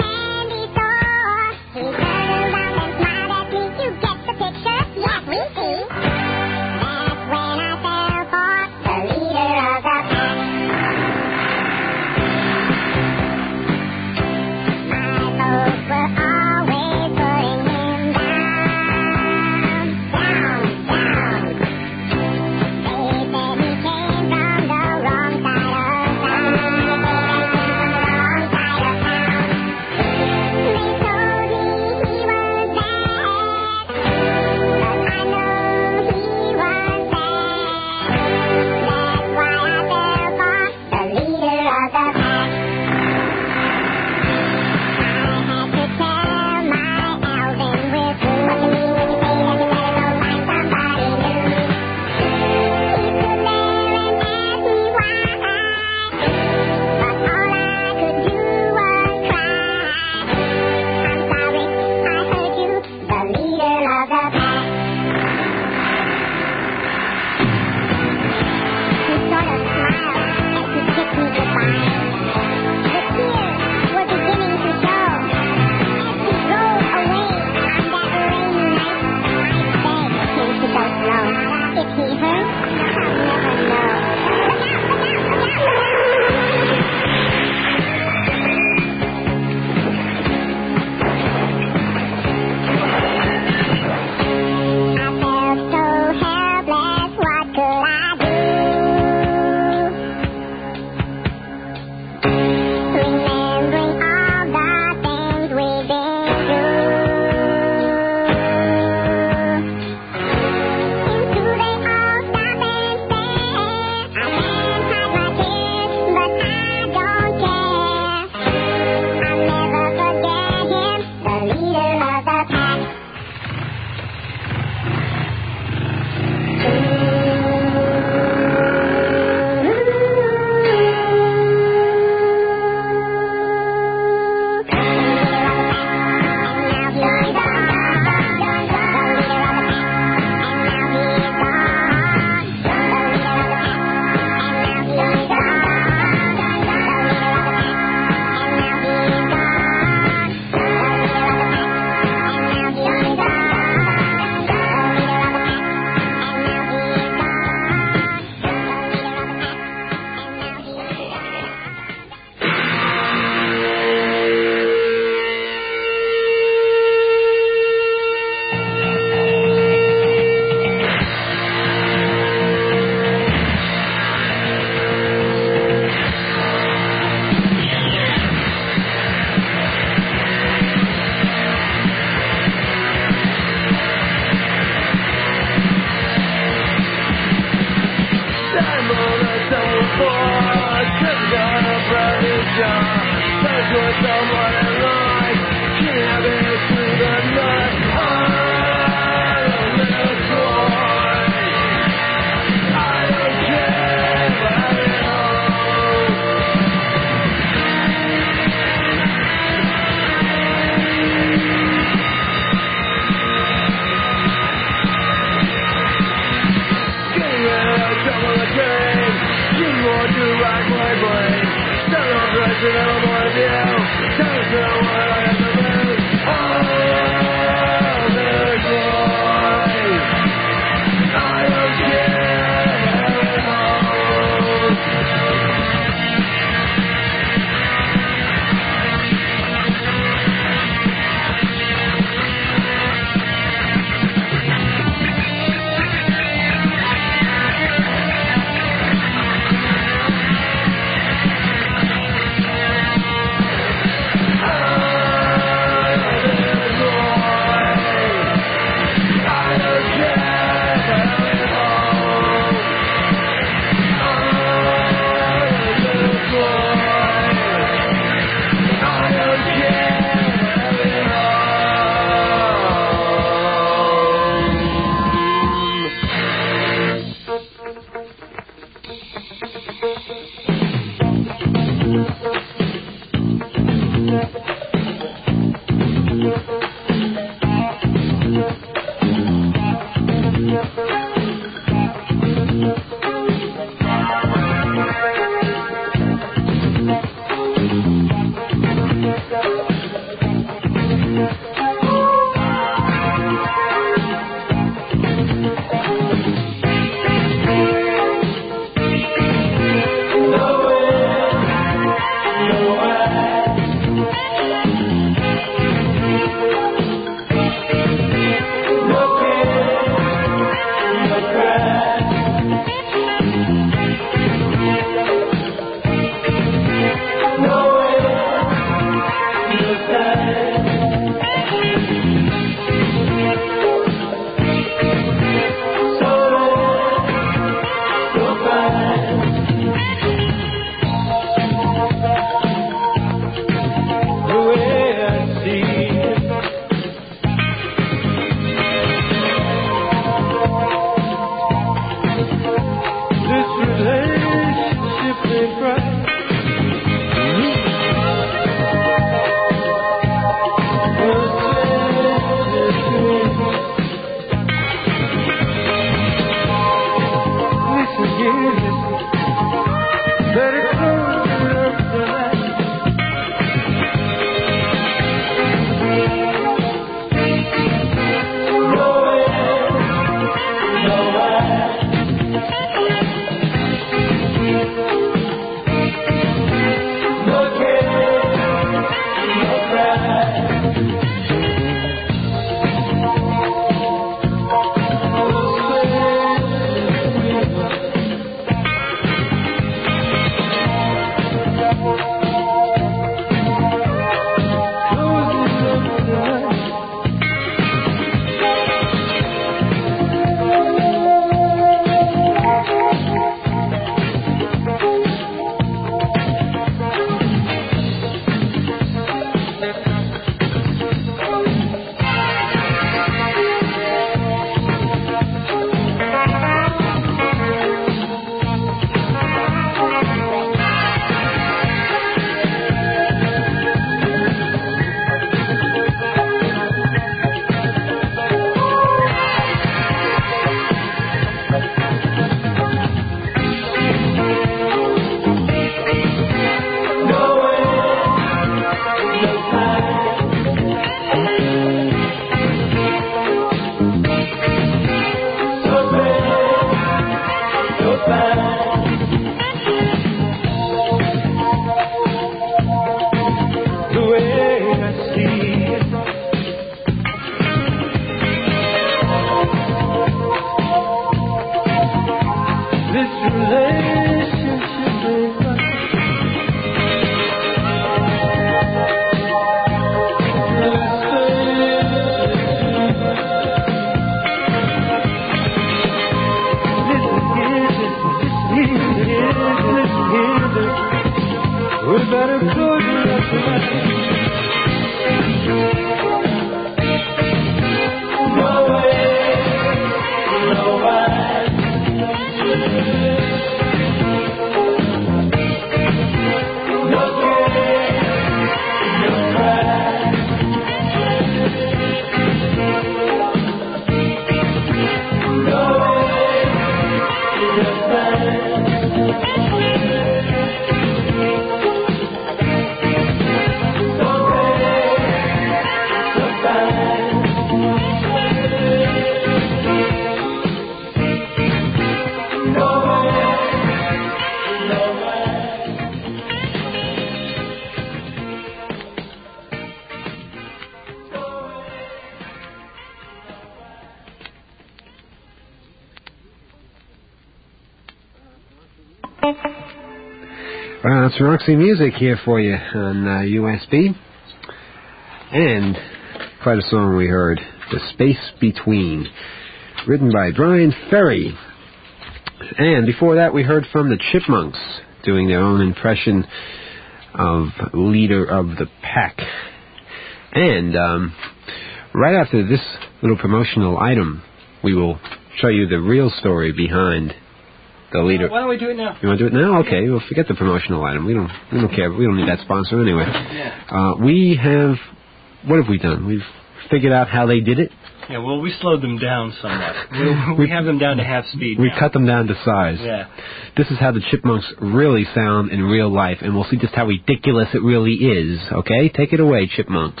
Well, it's Roxy Music here for you on USB. And quite a song we heard, The Space Between, written by Brian Ferry. And before that, we heard from the Chipmunks doing their own impression of Leader of the Pack. And right after this little promotional item, we will show you the real story behind the leader. Why don't we do it now? You want to do it now? Okay, we'll forget the promotional item. We don't care. We don't need that sponsor anyway. Yeah. What have we done? We've figured out how they did it. Yeah, well, we slowed them down somewhat. We have them down to half speed. We cut them down to size. Yeah. This is how the Chipmunks really sound in real life, and we'll see just how ridiculous it really is. Okay? Take it away, Chipmunks.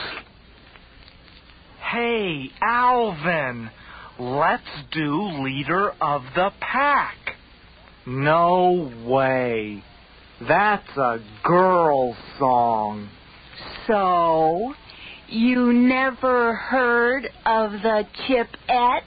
Hey, Alvin, let's do Leader of the Pack. No way. That's a girl song. So, you never heard of the Chipettes?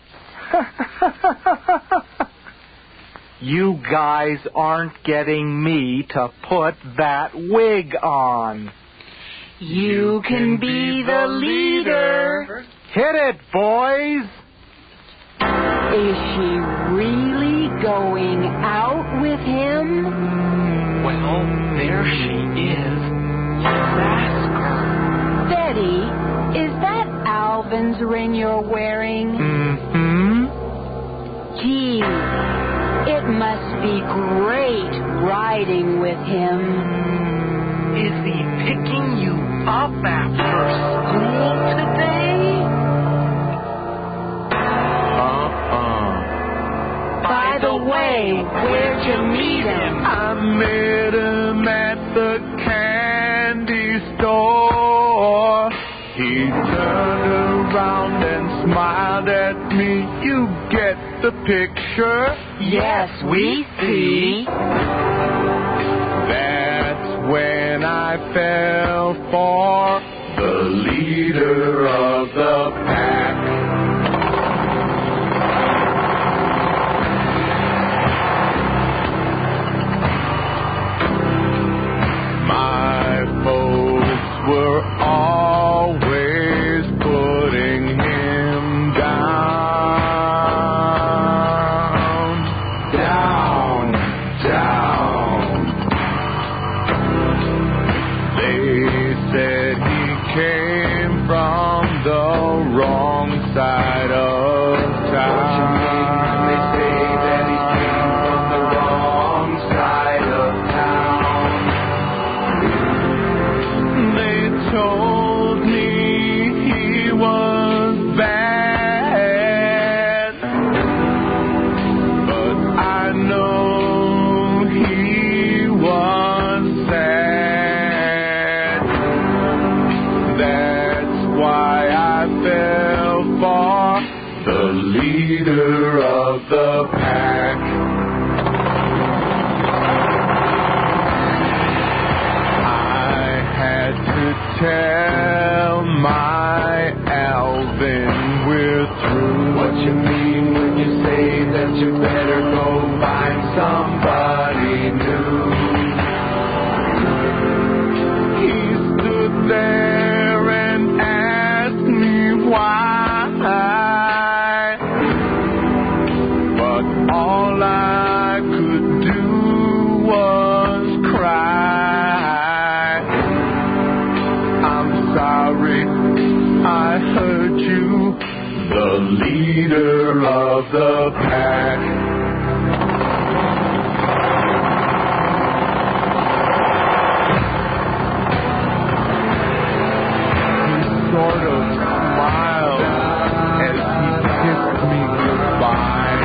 You guys aren't getting me to put that wig on. You can be the leader. Hit it, boys. Is she really going out with him? Well, there she is. Let's ask her. Betty, is that Alvin's ring you're wearing? Mm-hmm. Gee, it must be great riding with him. Is he picking you up after school today? By the way, where'd you meet him? I met him at the candy store. He turned around and smiled at me. You get the picture? Yes, we see. That's when I fell for the leader of the pack. My folks were always putting him down, down, down. They said he came from the wrong side of town. They say that he came from the wrong side of town. They told me he was bad, but I know he was sad. That's why I fell for the leader of the pack. Tell my Alvin we're through. What you mean when you say that you better go find somebody new? He stood there and asked me why, but all I could do was cry. Sorry, I hurt you, the leader of the pack. He sort of smiled as he kissed me goodbye.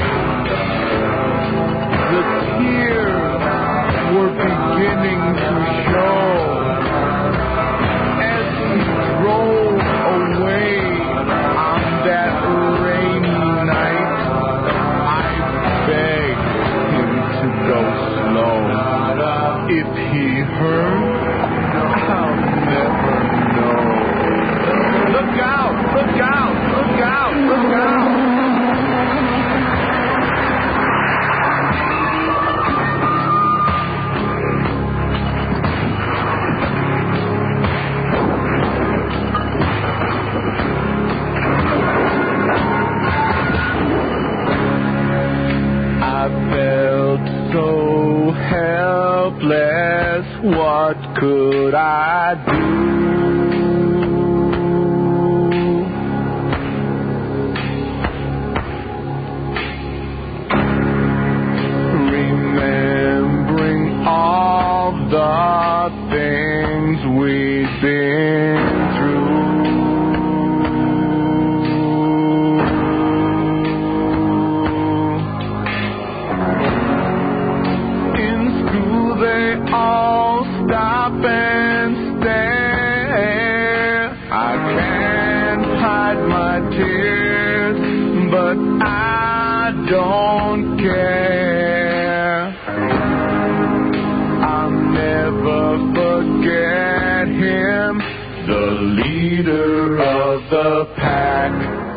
The tears were beginning to show. Rolled away on that rainy night. I helpless, what could I do? Remembering all the things we've been through. In school they all stop and stare. I can't hide my tears, but I don't care. I'll never forget him, the leader of the pack.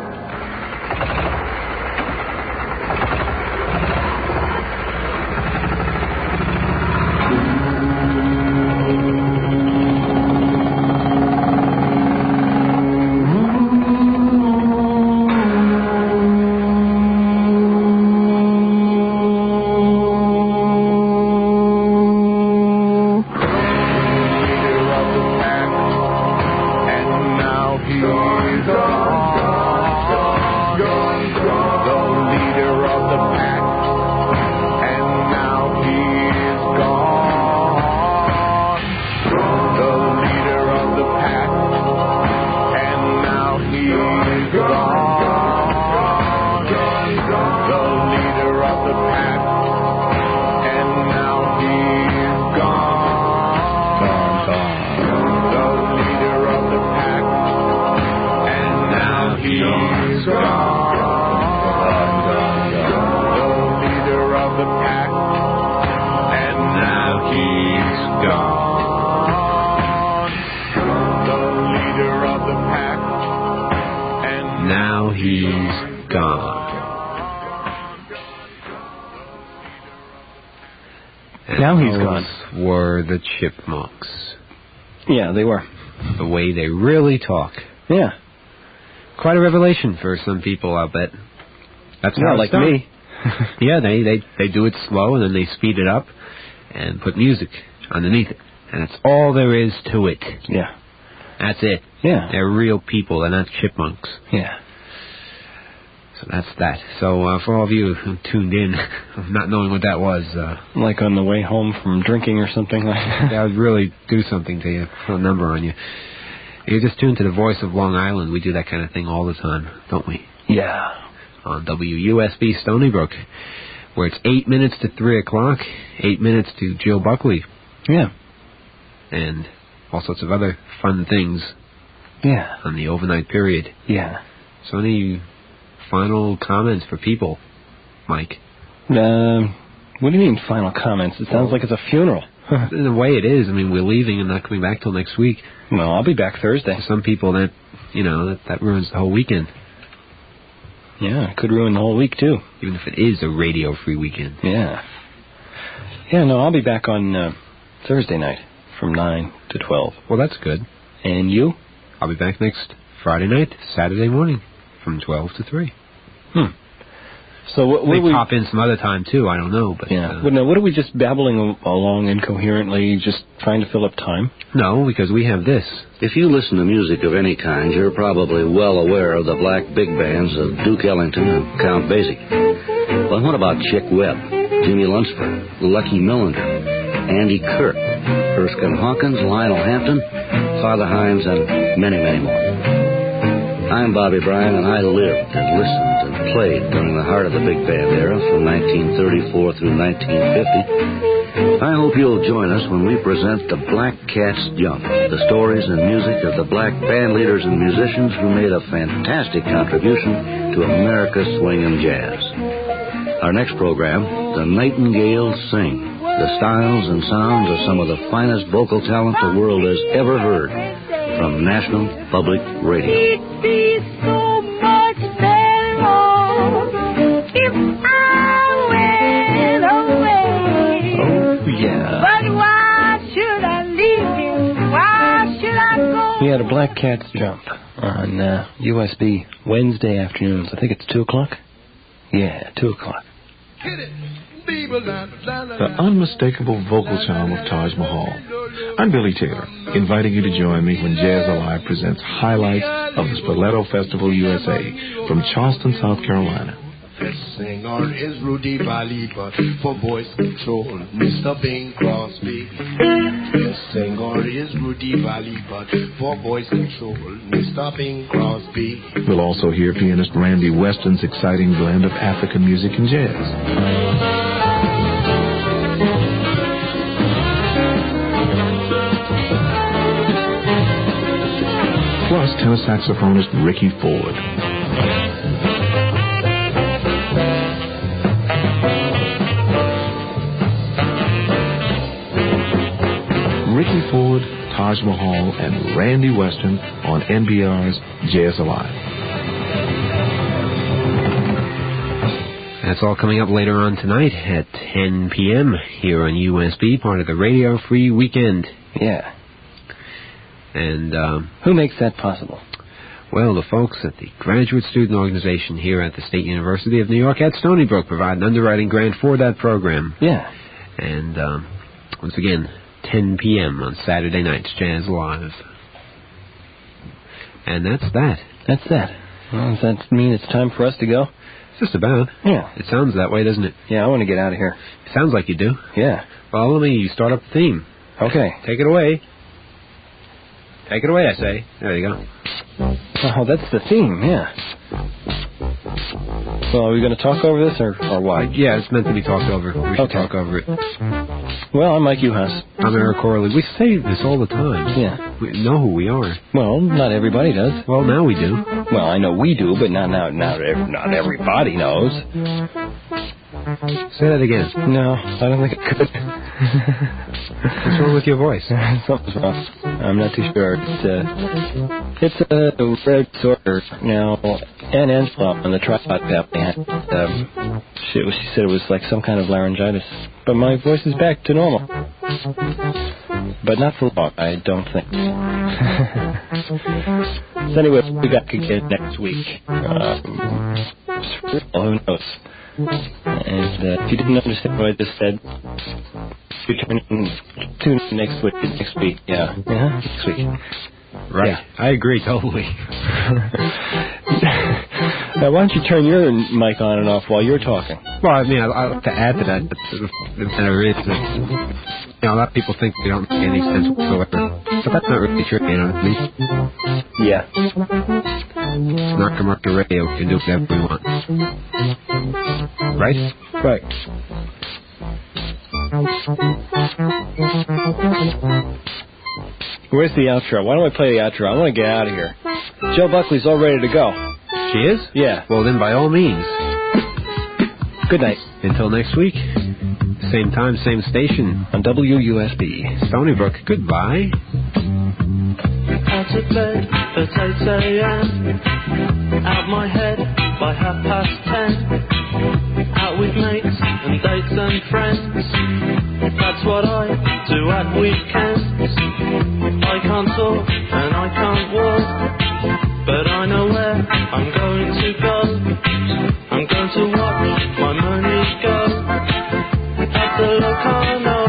Now he's gone. And now he's those gone. Were the Chipmunks. Yeah, they were. The way they really talk. Yeah. Quite a revelation for some people, I'll bet. That's Yeah, how like it's done. me. Yeah, they do it slow and then they speed it up and put music underneath it. And that's all there is to it. Yeah. That's it. Yeah. They're real people. They're not chipmunks. Yeah. So that's that. So for all of you who tuned in, not knowing what that was, like on the way home from drinking or something like that. That would really do something to you, put a number on you. You're just tuned to the voice of Long Island. We do that kind of thing all the time, don't we? Yeah. On WUSB Stony Brook, where it's 8 minutes to 3 o'clock, 8 minutes to Jill Buckley. Yeah. And all sorts of other fun things. Yeah. On the overnight period. Yeah. So any final comments for people, Mike? What do you mean final comments? It sounds like it's a funeral. In a way it is. I mean, we're leaving and not coming back till next week. No, I'll be back Thursday. For some people, that ruins the whole weekend. Yeah, it could ruin the whole week, too. Even if it is a radio-free weekend. Yeah. Yeah, no, I'll be back on Thursday night from 9 to 12. Well, that's good. And you? I'll be back next Friday night, Saturday morning, from 12 to 3. So what we we pop in some other time, too. I don't know. But yeah. But no, what are we just babbling along incoherently, just trying to fill up time? No, because we have this. If you listen to music of any kind, you're probably well aware of the black big bands of Duke Ellington and Count Basie. But what about Chick Webb, Jimmy Lunsford, Lucky Millinder, Andy Kirk, Erskine Hawkins, Lionel Hampton, Father Hines, and many, many more? I'm Bobby Bryan, and I lived and listened and played during the heart of the big band era from 1934 through 1950. I hope you'll join us when we present The Black Cats Jump, the stories and music of the black band leaders and musicians who made a fantastic contribution to America's swing and jazz. Our next program, The Nightingales Sing, the styles and sounds of some of the finest vocal talent the world has ever heard, from National Public Radio. It'd be so much better if I went away. Oh, yeah. But why should I leave you? Why should I go? We had a Black Cats Jump on USB Wednesday afternoons. I think it's 2 o'clock. Yeah, 2 o'clock. The unmistakable vocal charm of Taj Mahal. I'm Billy Taylor, inviting you to join me when Jazz Alive presents highlights of the Spoleto Festival USA from Charleston, South Carolina. The singer is Rudy Valley, but for voice control, Mr. Bing Crosby. The singer is Rudy Valley, but for voice control, Mr. Bing Crosby. We'll also hear pianist Randy Weston's exciting blend of African music and jazz. Plus tenor saxophonist Ricky Ford. Ricky Ford, Taj Mahal, and Randy Weston on NPR's Jazz Alive. That's all coming up later on tonight at 10 p.m. here on USB, part of the Radio Free Weekend. Yeah. And who makes that possible? Well, the folks at the Graduate Student Organization here at the State University of New York at Stony Brook provide an underwriting grant for that program. Yeah. And once again, 10 p.m. on Saturday nights, Jazz Live. And that's that. That's that. Well, does that mean it's time for us to go? Just about. Yeah. It sounds that way, doesn't it? Yeah, I want to get out of here. Sounds like you do. Yeah. Well, let me start up the theme. Okay. Take it away. Take it away, I say. There you go. Oh, that's the theme, yeah. Well, are we going to talk over this, or what? Yeah, it's meant to be talked over. We should talk over it. Well, I'm Mike Uhas. I'm Eric Corley. We say this all the time. Yeah. We know who we are. Well, not everybody does. Well, now we do. Well, I know we do, but not everybody knows. Say that again. No, I don't think I could. What's wrong with your voice? Something's wrong. I'm not too sure. It's a rare disorder now. Ann Angela on the tripod family had she said it was like some kind of laryngitis. But my voice is back to normal. But not for long, I don't think. So anyway, we got to get next week. Who knows? And if you didn't understand what I just said, tune in next week. Yeah. Next week. Right. Yeah. I agree totally. Now, why don't you turn your mic on and off while you're talking? Well, I mean, I'd like to add to that the matter is that, a lot of people think they don't make any sense whatsoever. But that's not really true, you know what I mean? Yeah. It's not commercial radio. We can do whatever we want. Right? Right. Where's the outro? Why don't I play the outro? I want to get out of here. Joe Buckley's all ready to go. She is? Yeah. Well, then, by all means. Good night. Until next week. Same time, same station. On WUSB. Stony Brook. Goodbye. Out of bed at 8 a.m. Out my head by 10:30. Out with mates and dates and friends. That's what I do at weekends. I can't talk and I can't walk, but I know where I'm going to go. I'm going to watch my money go at the Locarno.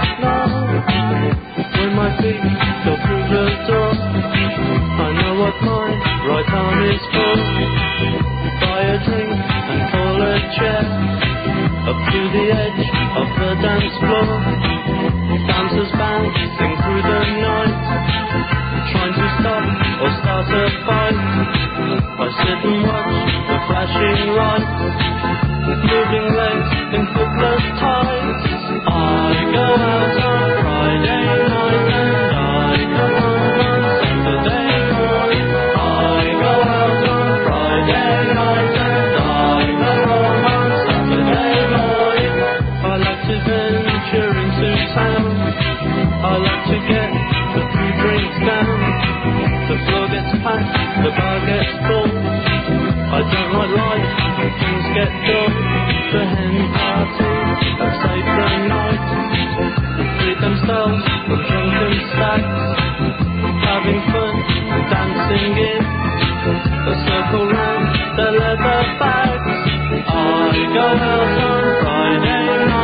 When my feet go through the door, I know what my right arm is for. Buy a drink and pull a chair up to the edge of the dance floor. Dancers bouncing through the night, trying to stop or start a fight. I sit and watch the flashing lights, moving legs in footless tights. I go out on Friday night and I come home on Saturday morning. I go out on Friday night and I come home on Saturday morning. I like to venture into town. I like to get a few drinks down. The floor gets packed, the bar gets full. I don't like life when things get dull. The hen along.